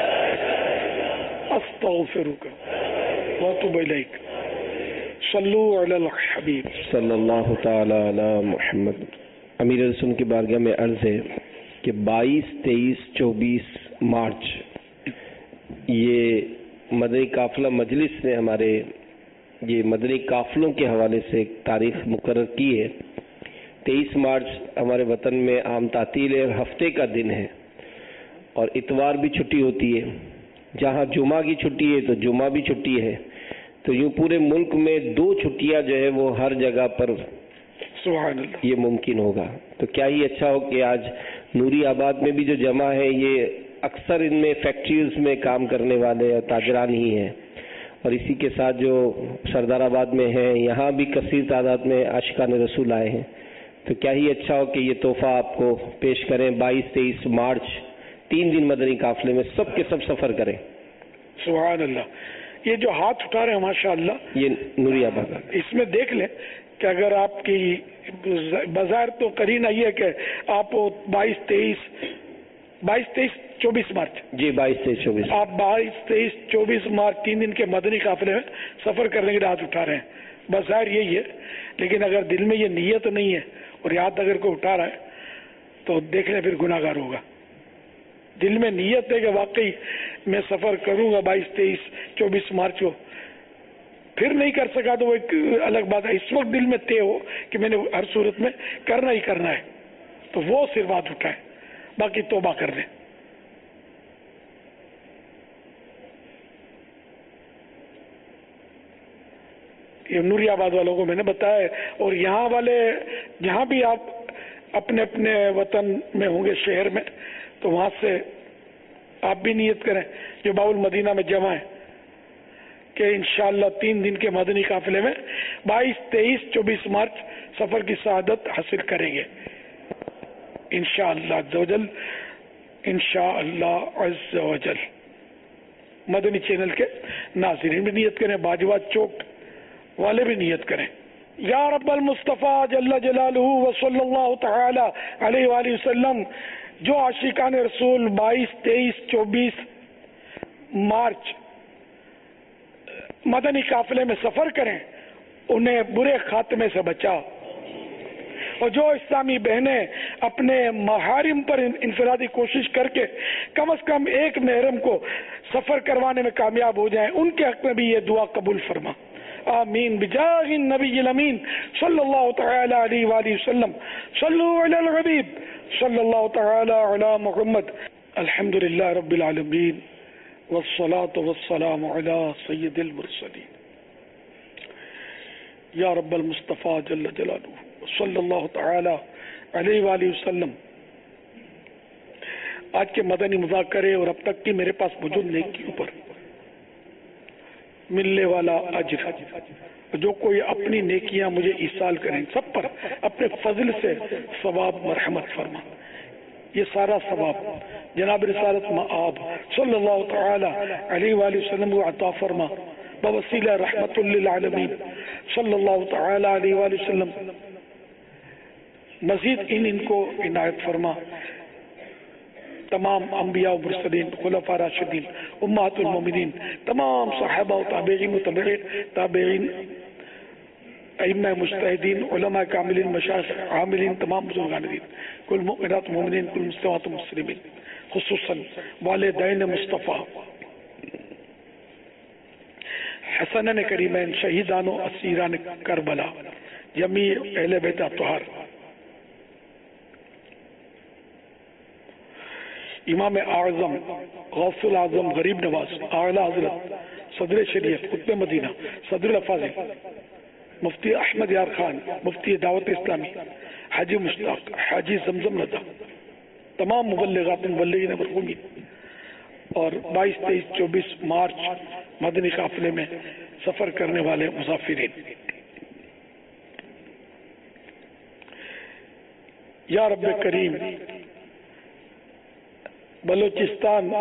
Speaker 12: अस्तगफिरुका व अतूबु इलैक। सल्लू अलल हबीब
Speaker 8: सल्लल्लाहु ताला अला मुहम्मद। अमीर रसूल की बारगाह में अर्ज है कि 22, 23, 24 मार्च ये मदनी काफिला मजलिस ने हमारे ये मदनी काफिलों के हवाले से एक तारीख मुकर्रर की है। 23 मार्च हमारे वतन में आम तातील है, हफ्ते का दिन है और इतवार भी छुट्टी होती है। जहाँ जुमा की छुट्टी है तो जुमा भी छुट्टी है, तो यूँ पूरे मुल्क में 2 छुट्टियाँ जो है वो हर जगह पर ये मुमकिन होगा। तो क्या ही अच्छा हो कि आज नूरी आबाद में भी जो जमा है ये अक्सर इनमें फैक्ट्रीज में काम करने वाले ताजरान ही हैं, और इसी के साथ जो सरदाराबाद में है यहाँ भी कसीर तादाद में आशिकान रसूल आए हैं। तो क्या ही अच्छा हो कि ये तोहफा आपको पेश करें। 22, 23 मार्च 3 दिन मदनी काफिले में सब के सब सफर करें।
Speaker 12: सुभान अल्लाह। ये जो हाथ उठा रहे हैं माशाअल्लाह, ये
Speaker 8: नूरी आबाद,
Speaker 12: इसमें देख लें कि अगर आपकी बाजार तो करीना ये कि आप 22, 23, 24 मार्च
Speaker 8: जी 22, 23, 24
Speaker 12: आप 22, 23, 24 मार्च 3 दिन के मदनी काफिले में सफर करने के लिए हाथ उठा रहे हैं। बाजार यही है, लेकिन अगर दिल में ये नीयत नहीं है और याद अगर कोई उठा रहा है तो देख लें फिर गुनाहगार होगा। दिल में नीयत है कि वाकई मैं सफर करूंगा 22, 23, 24 मार्च को, फिर नहीं कर सका तो वो एक अलग बात है। इस वक्त दिल में तय हो कि मैंने हर सूरत में करना ही करना है, तो वो सिर्फ हाथ उठाए, बाकी तौबा कर दें। ये नूरियाबाद वालों को मैंने बताया, और यहाँ वाले जहाँ भी आप अपने अपने वतन में होंगे शहर में, तो वहां से आप भी नियत करें जो बाउल मदीना में जमा है कि इंशाअल्लाह 3 दिन के मदनी काफिले में 22, 23, 24 मार्च सफर की सआदत हासिल करेंगे इंशाअल्लाह अज़्ज़वजल। इंशाअल्लाह अज़्ज़वजल। मदनी चैनल के नाज़रीन भी नियत करें, बाजवाद चौक वाले भी नियत करें। या रब्बल मुस्तफ़ा जल्ला जलालुहु व सल्लल्लाहु तआला अलैहि वसल्लम, जो आशिकान रसूल 22, 23, 24 मार्च मदनी काफिले में सफर करें उन्हें बुरे खात्मे से बचाओ, और जो इस्लामी बहनें अपने महारिम पर इंफरादी कोशिश करके कम से कम एक महरम को सफर करवाने में कामयाब हो जाएं, उनके हक में भी ये दुआ कबूल फरमा। आमीन बिजाहिन नबील अमीन सल्लल्लाहु तआला अलैहि वसल्लम। सल्लू अलल हबीब صلی اللہ تعالی علی محمد. الحمدللہ رب العالمین والصلاة والسلام علی سید المرسلین یا رب المصطفیٰ جل جلالہ صلی اللہ تعالی علیہ وآلہ وسلم. آج کے مدنی مذاکرے اور اب تک کی میرے پاس موجود نیکیوں پر ملنے والا اجر، جو کوئی اپنی نیکیاں مجھے ایصال کریں، سب پر اپنے فضل سے ثواب مرحمت فرما. یہ سارا ثواب جناب رسالت مآب صلی اللہ تعالی علیہ وآلہ وسلم کو عطا فرما بوسیلہ رحمت للعالمین صلی اللہ تعالی علیہ وآلہ وسلم. مزید ان کو عنایت فرما. تمام انبیاء و مرسلین، خلفاء راشدین، امہات المومنین، تمام صحابہ و تابعین و تابعین، ائمہ مجتہدین، علماء کاملین، مشایخ عاملین، تمام بزرگان دین، کل مؤمنات مومنین، کل مسلمات و مسلمین، خصوصاً والدین مصطفیٰ، حسنین کریمین، شہیدان و اسیران کربلا، جمیع اہل بیت اطہار، امام اعظم غوث العظم غریب نواز اعلیٰ حضرت صدر شریعت قطب مدینہ صدر الافاضل مفتی احمد یار خان مفتی دعوت اسلامی حاجی مشتاق حاجی زمزم رضا، تمام مبلغات مبلغین مرحومین، اور 22، 23، 24 مارچ مدنی قافلے میں سفر کرنے والے مسافرین. یا رب کریم، بلوچستان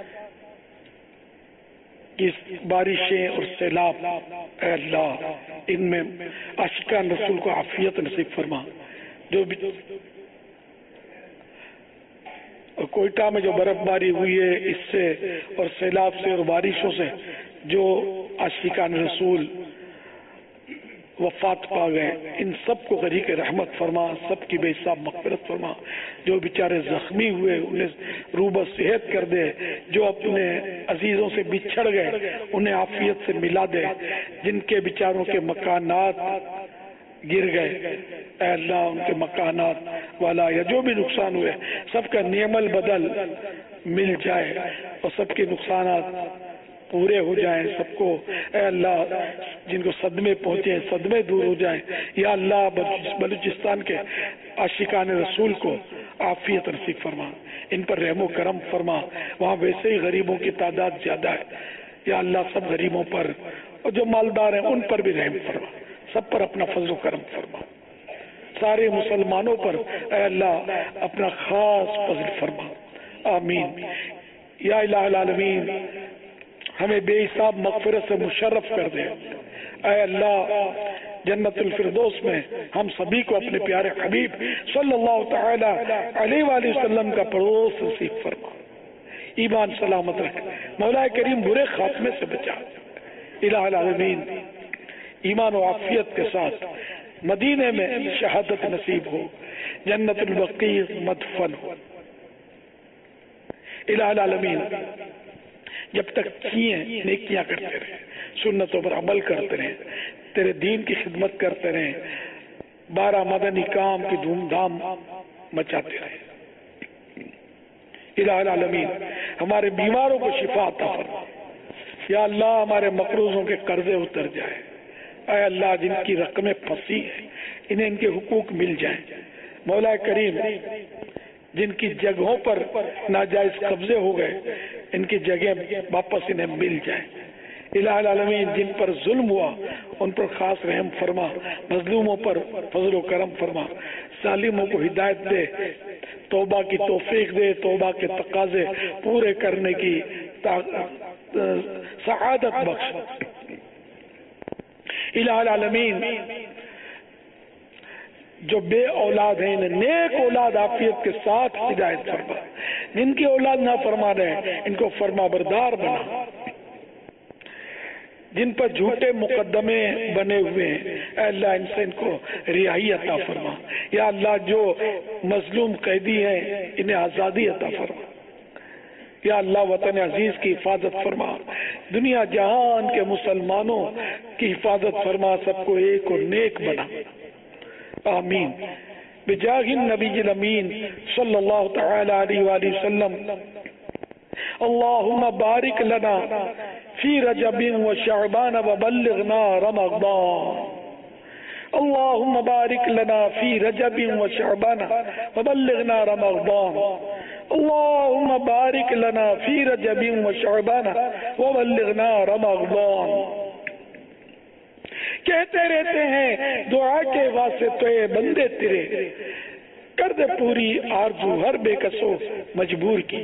Speaker 12: کی بارشیں اور سیلاب، اے اللہ ان میں عاشقان رسول کو عافیت نصیب فرما. جو کوئٹہ میں جو برف باری ہوئی ہے اس سے اور سیلاب سے اور بارشوں سے جو عاشقان رسول وفات پا گئے، ان سب کو غریق رحمت فرما، سب کی بے حساب مغفرت فرما. جو بیچارے زخمی ہوئے انہیں روبہ صحت کر دے، جو اپنے عزیزوں سے بچھڑ گئے انہیں عافیت سے ملا دے، جن کے بیچاروں کے مکانات گر گئے اے اللہ ان کے مکانات والا یا جو بھی نقصان ہوئے سب کا نعم البدل مل جائے اور سب کے نقصانات پورے ہو جائیں. سب کو اے اللہ جن کو صدمے پہنچے صدمے دور ہو جائیں. یا اللہ بلوچستان کے عاشقان رسول کو عافیت نصیب فرما، ان پر رحم و کرم فرما. وہاں ویسے ہی غریبوں کی تعداد زیادہ ہے. یا اللہ سب غریبوں پر اور جو مالدار ہیں ان پر بھی رحم فرما، سب پر اپنا فضل و کرم فرما. سارے مسلمانوں پر اے اللہ اپنا خاص فضل فرما. آمین. یا الہ العالمین، ہمیں بے حساب مغفرت سے مشرف کر دے. اے اللہ جنت الفردوس میں ہم سبھی کو اپنے پیارے حبیب صلی اللہ تعالی علیہ وآلہ وسلم کا پڑوس نصیب فرما. ایمان سلامت رکھ، مولا کریم برے خاتمے سے بچا. الہ العالمین ایمان و عافیت کے ساتھ مدینے میں شہادت نصیب ہو، جنت البقیع مدفن ہو. الہ العالمین جب تک کیے نیکیاں کرتے رہے، سنتوں پر عمل کرتے رہے، تیرے دین کی خدمت کرتے رہے، 12 مدنی کام کی دھوم دھام مچاتے رہے. الہ العالمین ہمارے بیماروں کو شفا عطا فرما. یا اللہ ہمارے مقروضوں کے قرضے اتر جائے. اے اللہ جن کی رقمیں پھنسی ہیں انہیں ان کے حقوق مل جائیں. مولا کریم جن کی جگہوں پر ناجائز قبضے ہو گئے ان کی جگہ واپس انہیں مل جائیں. الہ العالمین جن پر ظلم ہوا ان پر خاص رحم فرما، مظلوموں پر فضل و کرم فرما، ظالموں کو ہدایت دے، توبہ کی توفیق دے، توبہ کے تقاضے پورے کرنے کی سعادت بخش. الہ العالمین جو بے اولاد ہیں انہیں نیک اولاد عافیت کے ساتھ ہدایت فرما. جن کی اولاد نہ فرما رہے ان کو فرما بردار بنا. جن پر جھوٹے مقدمے بنے ہوئے ہیں اے اللہ ان سے ان کو رہائی عطا فرما. یا اللہ جو مظلوم قیدی ہیں انہیں آزادی عطا فرما. یا اللہ وطن عزیز کی حفاظت فرما، دنیا جہان کے مسلمانوں کی حفاظت فرما، سب کو ایک اور نیک بنا. آمین. بجاه النبي الأمين صلى الله تعالى عليه وآله وسلم. اللهم بارك لنا في رجب وشعبان وبلغنا رمضان. اللهم بارك لنا في رجب وشعبان وبلغنا رمضان. اللهم بارك لنا في رجب وشعبان وبلغنا رمضان. کہتے رہتے ہیں دعا کے واسطے بندے تیرے، کر دے پوری آرزو ہر بے کسو مجبور کی.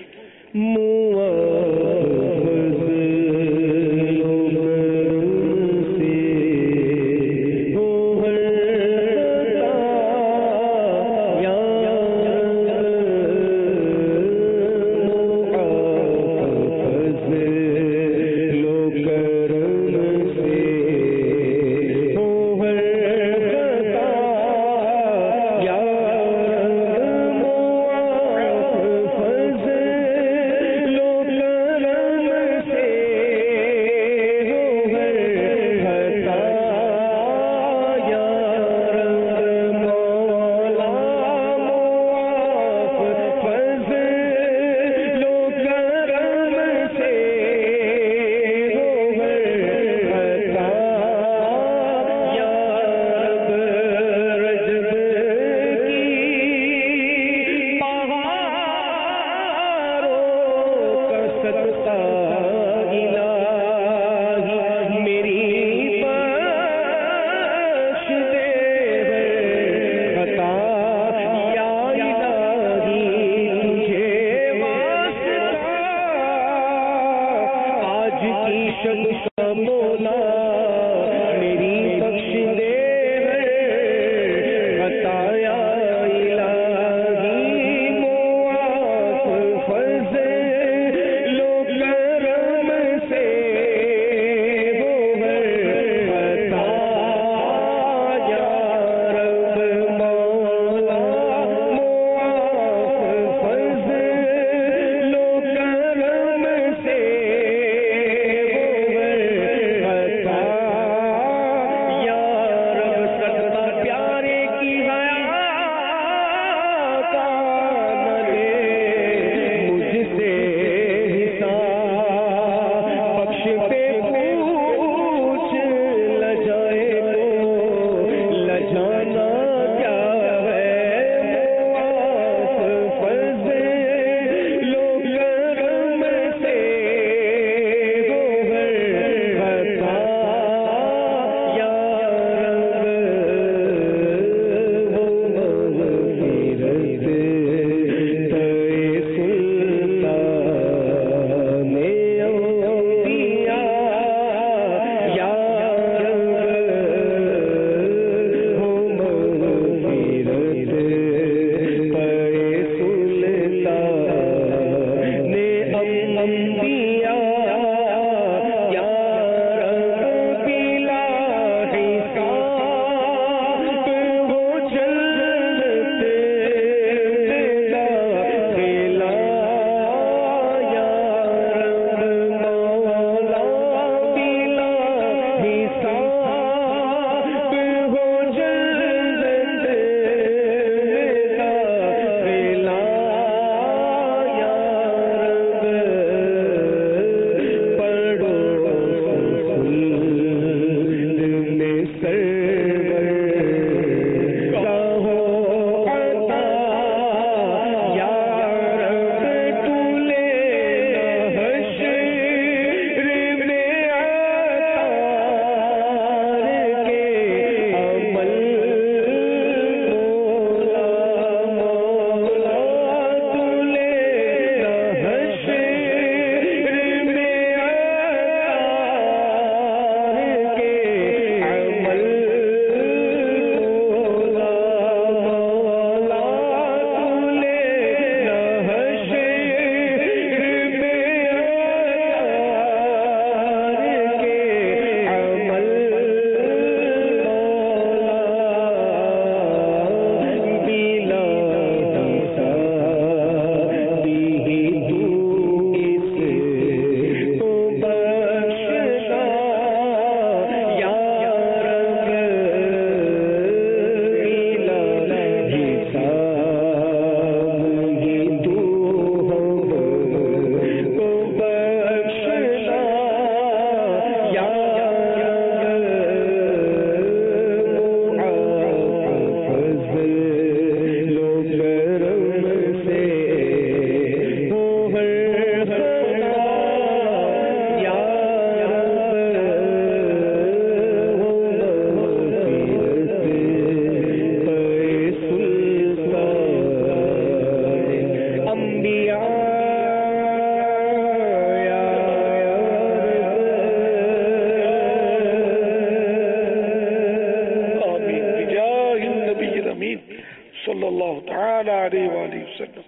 Speaker 12: علیہ وآلہ وسلم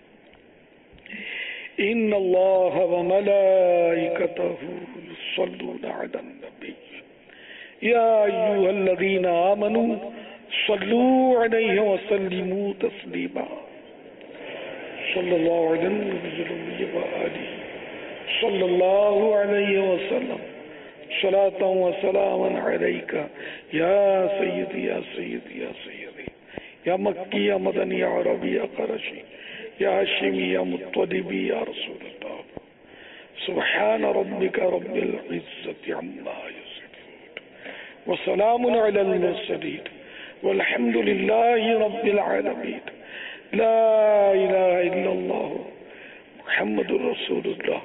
Speaker 12: ان اللہ وملائکتہ یصلون علی النبی یا ایھا الذین آمنوا صلوا علیہ وسلموا تسلیما صلی اللہ علیہ وآلہ صلی اللہ علیہ وسلم صلاۃ و سلام علیک یا سیدی یا سیدی یا سیدی یا مکی یا مدنی یا عربی یا قرشی یا ہاشمی یا مطلبی یا رسول اللہ سبحان ربک رب العزت عما یصفون وسلام علی المرسلین والحمد للہ رب العالمین لا الہ الا اللہ محمد رسول اللہ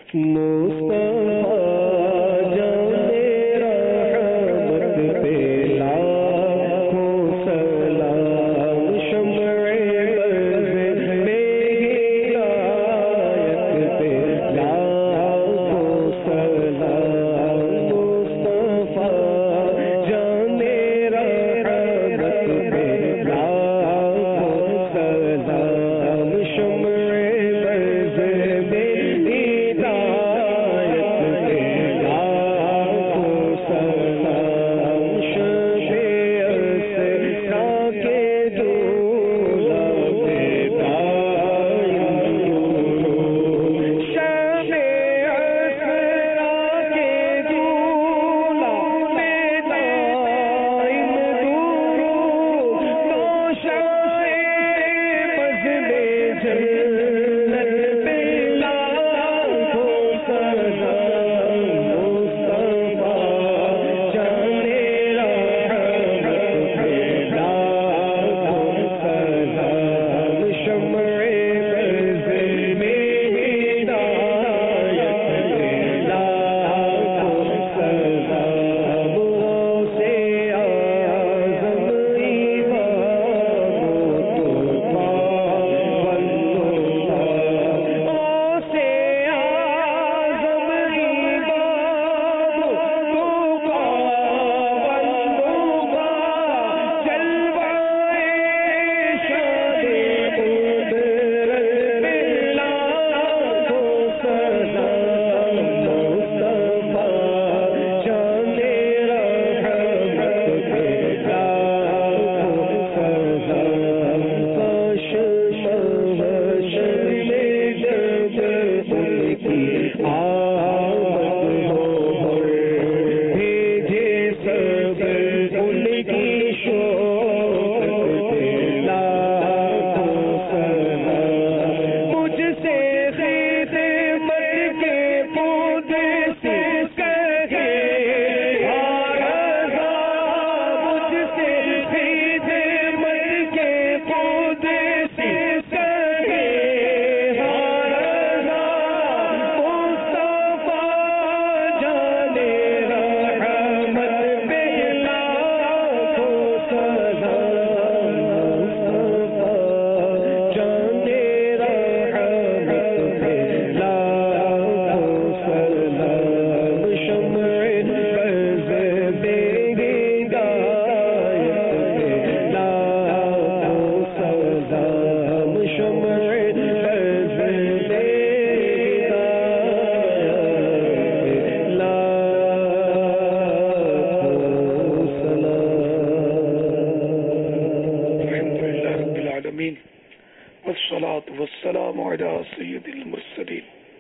Speaker 12: والسلام على سيد المرسلين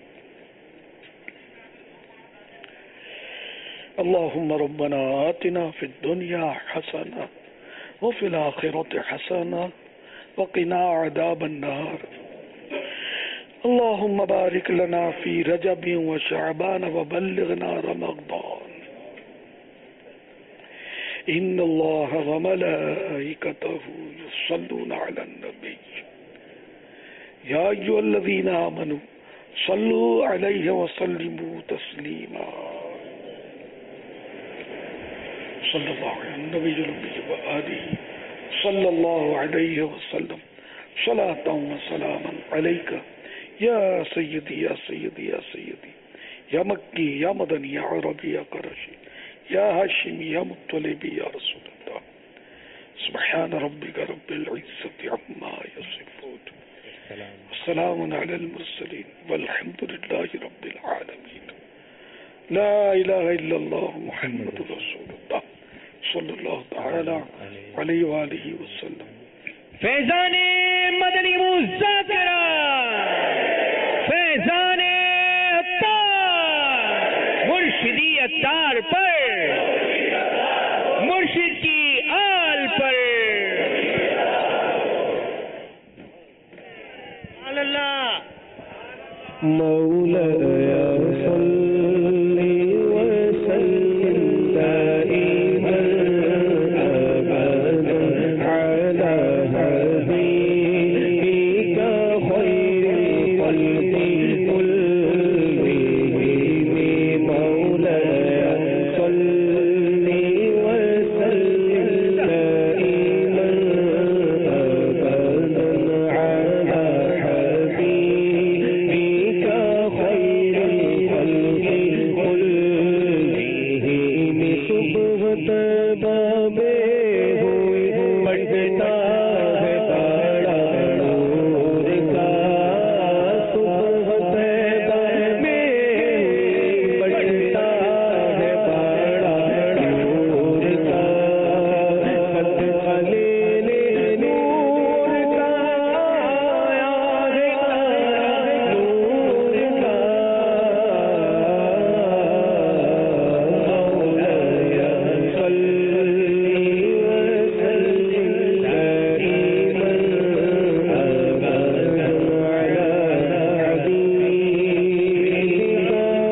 Speaker 12: اللهم ربنا آتنا في الدنيا حسنة وفي الآخرة حسنة وقنا عذاب النار اللهم بارك لنا في رجب وشعبان وبلغنا رمضان إن الله وملائكته يصلون على النبي يا أيها الذين آمنوا صلوا عليه وسلموا تسليما صلى الله على النبي وآله صلى الله عليه وسلم صلاة وسلاما عليك يا سيدي يا سيدي يا سيدي يا مكي يا مدني يا عربي يا قرشي يا هاشمي يا مطلبي يا رسول الله سبحان ربك رب العزة عما يصفون والسلام على المرسلين والحمد لله رب العالمين لا إله إلا الله محمد رسول الله صلی اللہ تعالی علیہ وآلہ وسلم.
Speaker 16: فیضان مدنی مذاکرہ، فیضان عطار، مرشدی عطار پر، مرشد کی آل پر. اللہ
Speaker 1: مولایا صلی وسلم دائما ابدا على حبيبك خير الخلق كلهم. مولایا صلی وسلم دائما ابدا على حبيبك خير الخلق كلهم. صبح تباب ہوئے بٹتا ہے بڑا نور کا، صبح تباب بٹتا ہے بڑا نور کا، خط خلیل نور کا آیا ہے نور کا. مولایا صلی وسلم دائما ابدا على حبيبك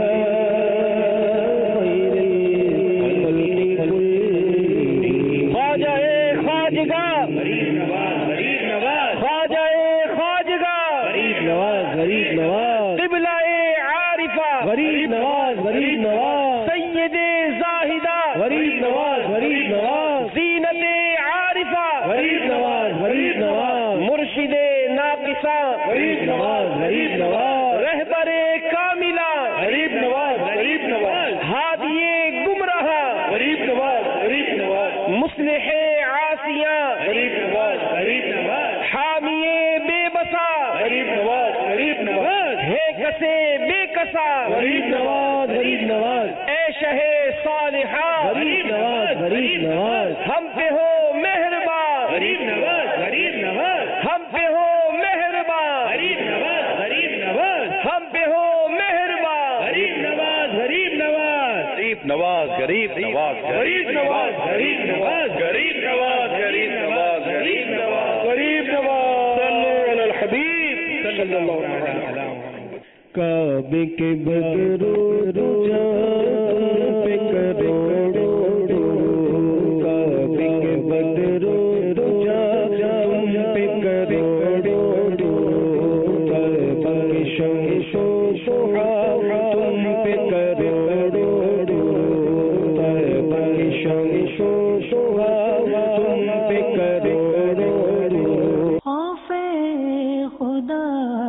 Speaker 1: خير الخلق كلهم. خواجہ خواجگاہ غریب نواز، خواجہ خواجگاہ غریب نواز، غریب نواز، قبلہ عارفہ غریب نواز، غریب نواز، سید زاہدہ غریب نواز، غریب نواز، زینت عارفہ غریب نواز، غریب نواز، مرشد ناقصہ غریب نواز، غریب نواز، رہبر کاملہ غریب نواز، غریب نواز، ہادی گمراہ غریب نواز، غریب نواز، مصلح عاصیہ غریب نواز، غریب نواز، حامی بے بسا غریب نواز، غریب نواز، ہے کسے بے کسا غریب نواز، غریب نواز، اے شہ صالحہ غریب نواز، غریب نواز، ہم پہ ہو مہربان غریب نواز، غریب نواز، ہم پہ ہو مہربان غریب نواز، غریب نواز، ہم پہ ہو مہربان غریب نواز، غریب نواز،
Speaker 13: غریب نواز، غریب نواز،
Speaker 12: غریب نواز، غریب نواز، غریب نواز، غریب نواز، غریب نواز، غریب نواز. صلوا علی الحبیب صلی اللہ علیہ وسلم.
Speaker 1: کعبے کے بدرو رجا پہ کروڑوں درود، کعبے کے بدرو رجا پہ کروڑوں درود، کعبہ کے شمس و ضحا تم پہ کروڑوں درود، کعبہ کے شمس و ضحا تم پہ کروڑوں درود.
Speaker 18: خوف خدا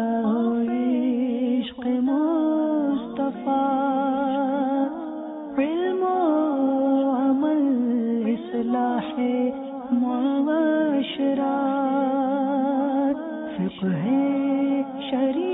Speaker 18: عشق مصطفیٰ، علم و عمل اصلاح معاشرات، فقہ شریعت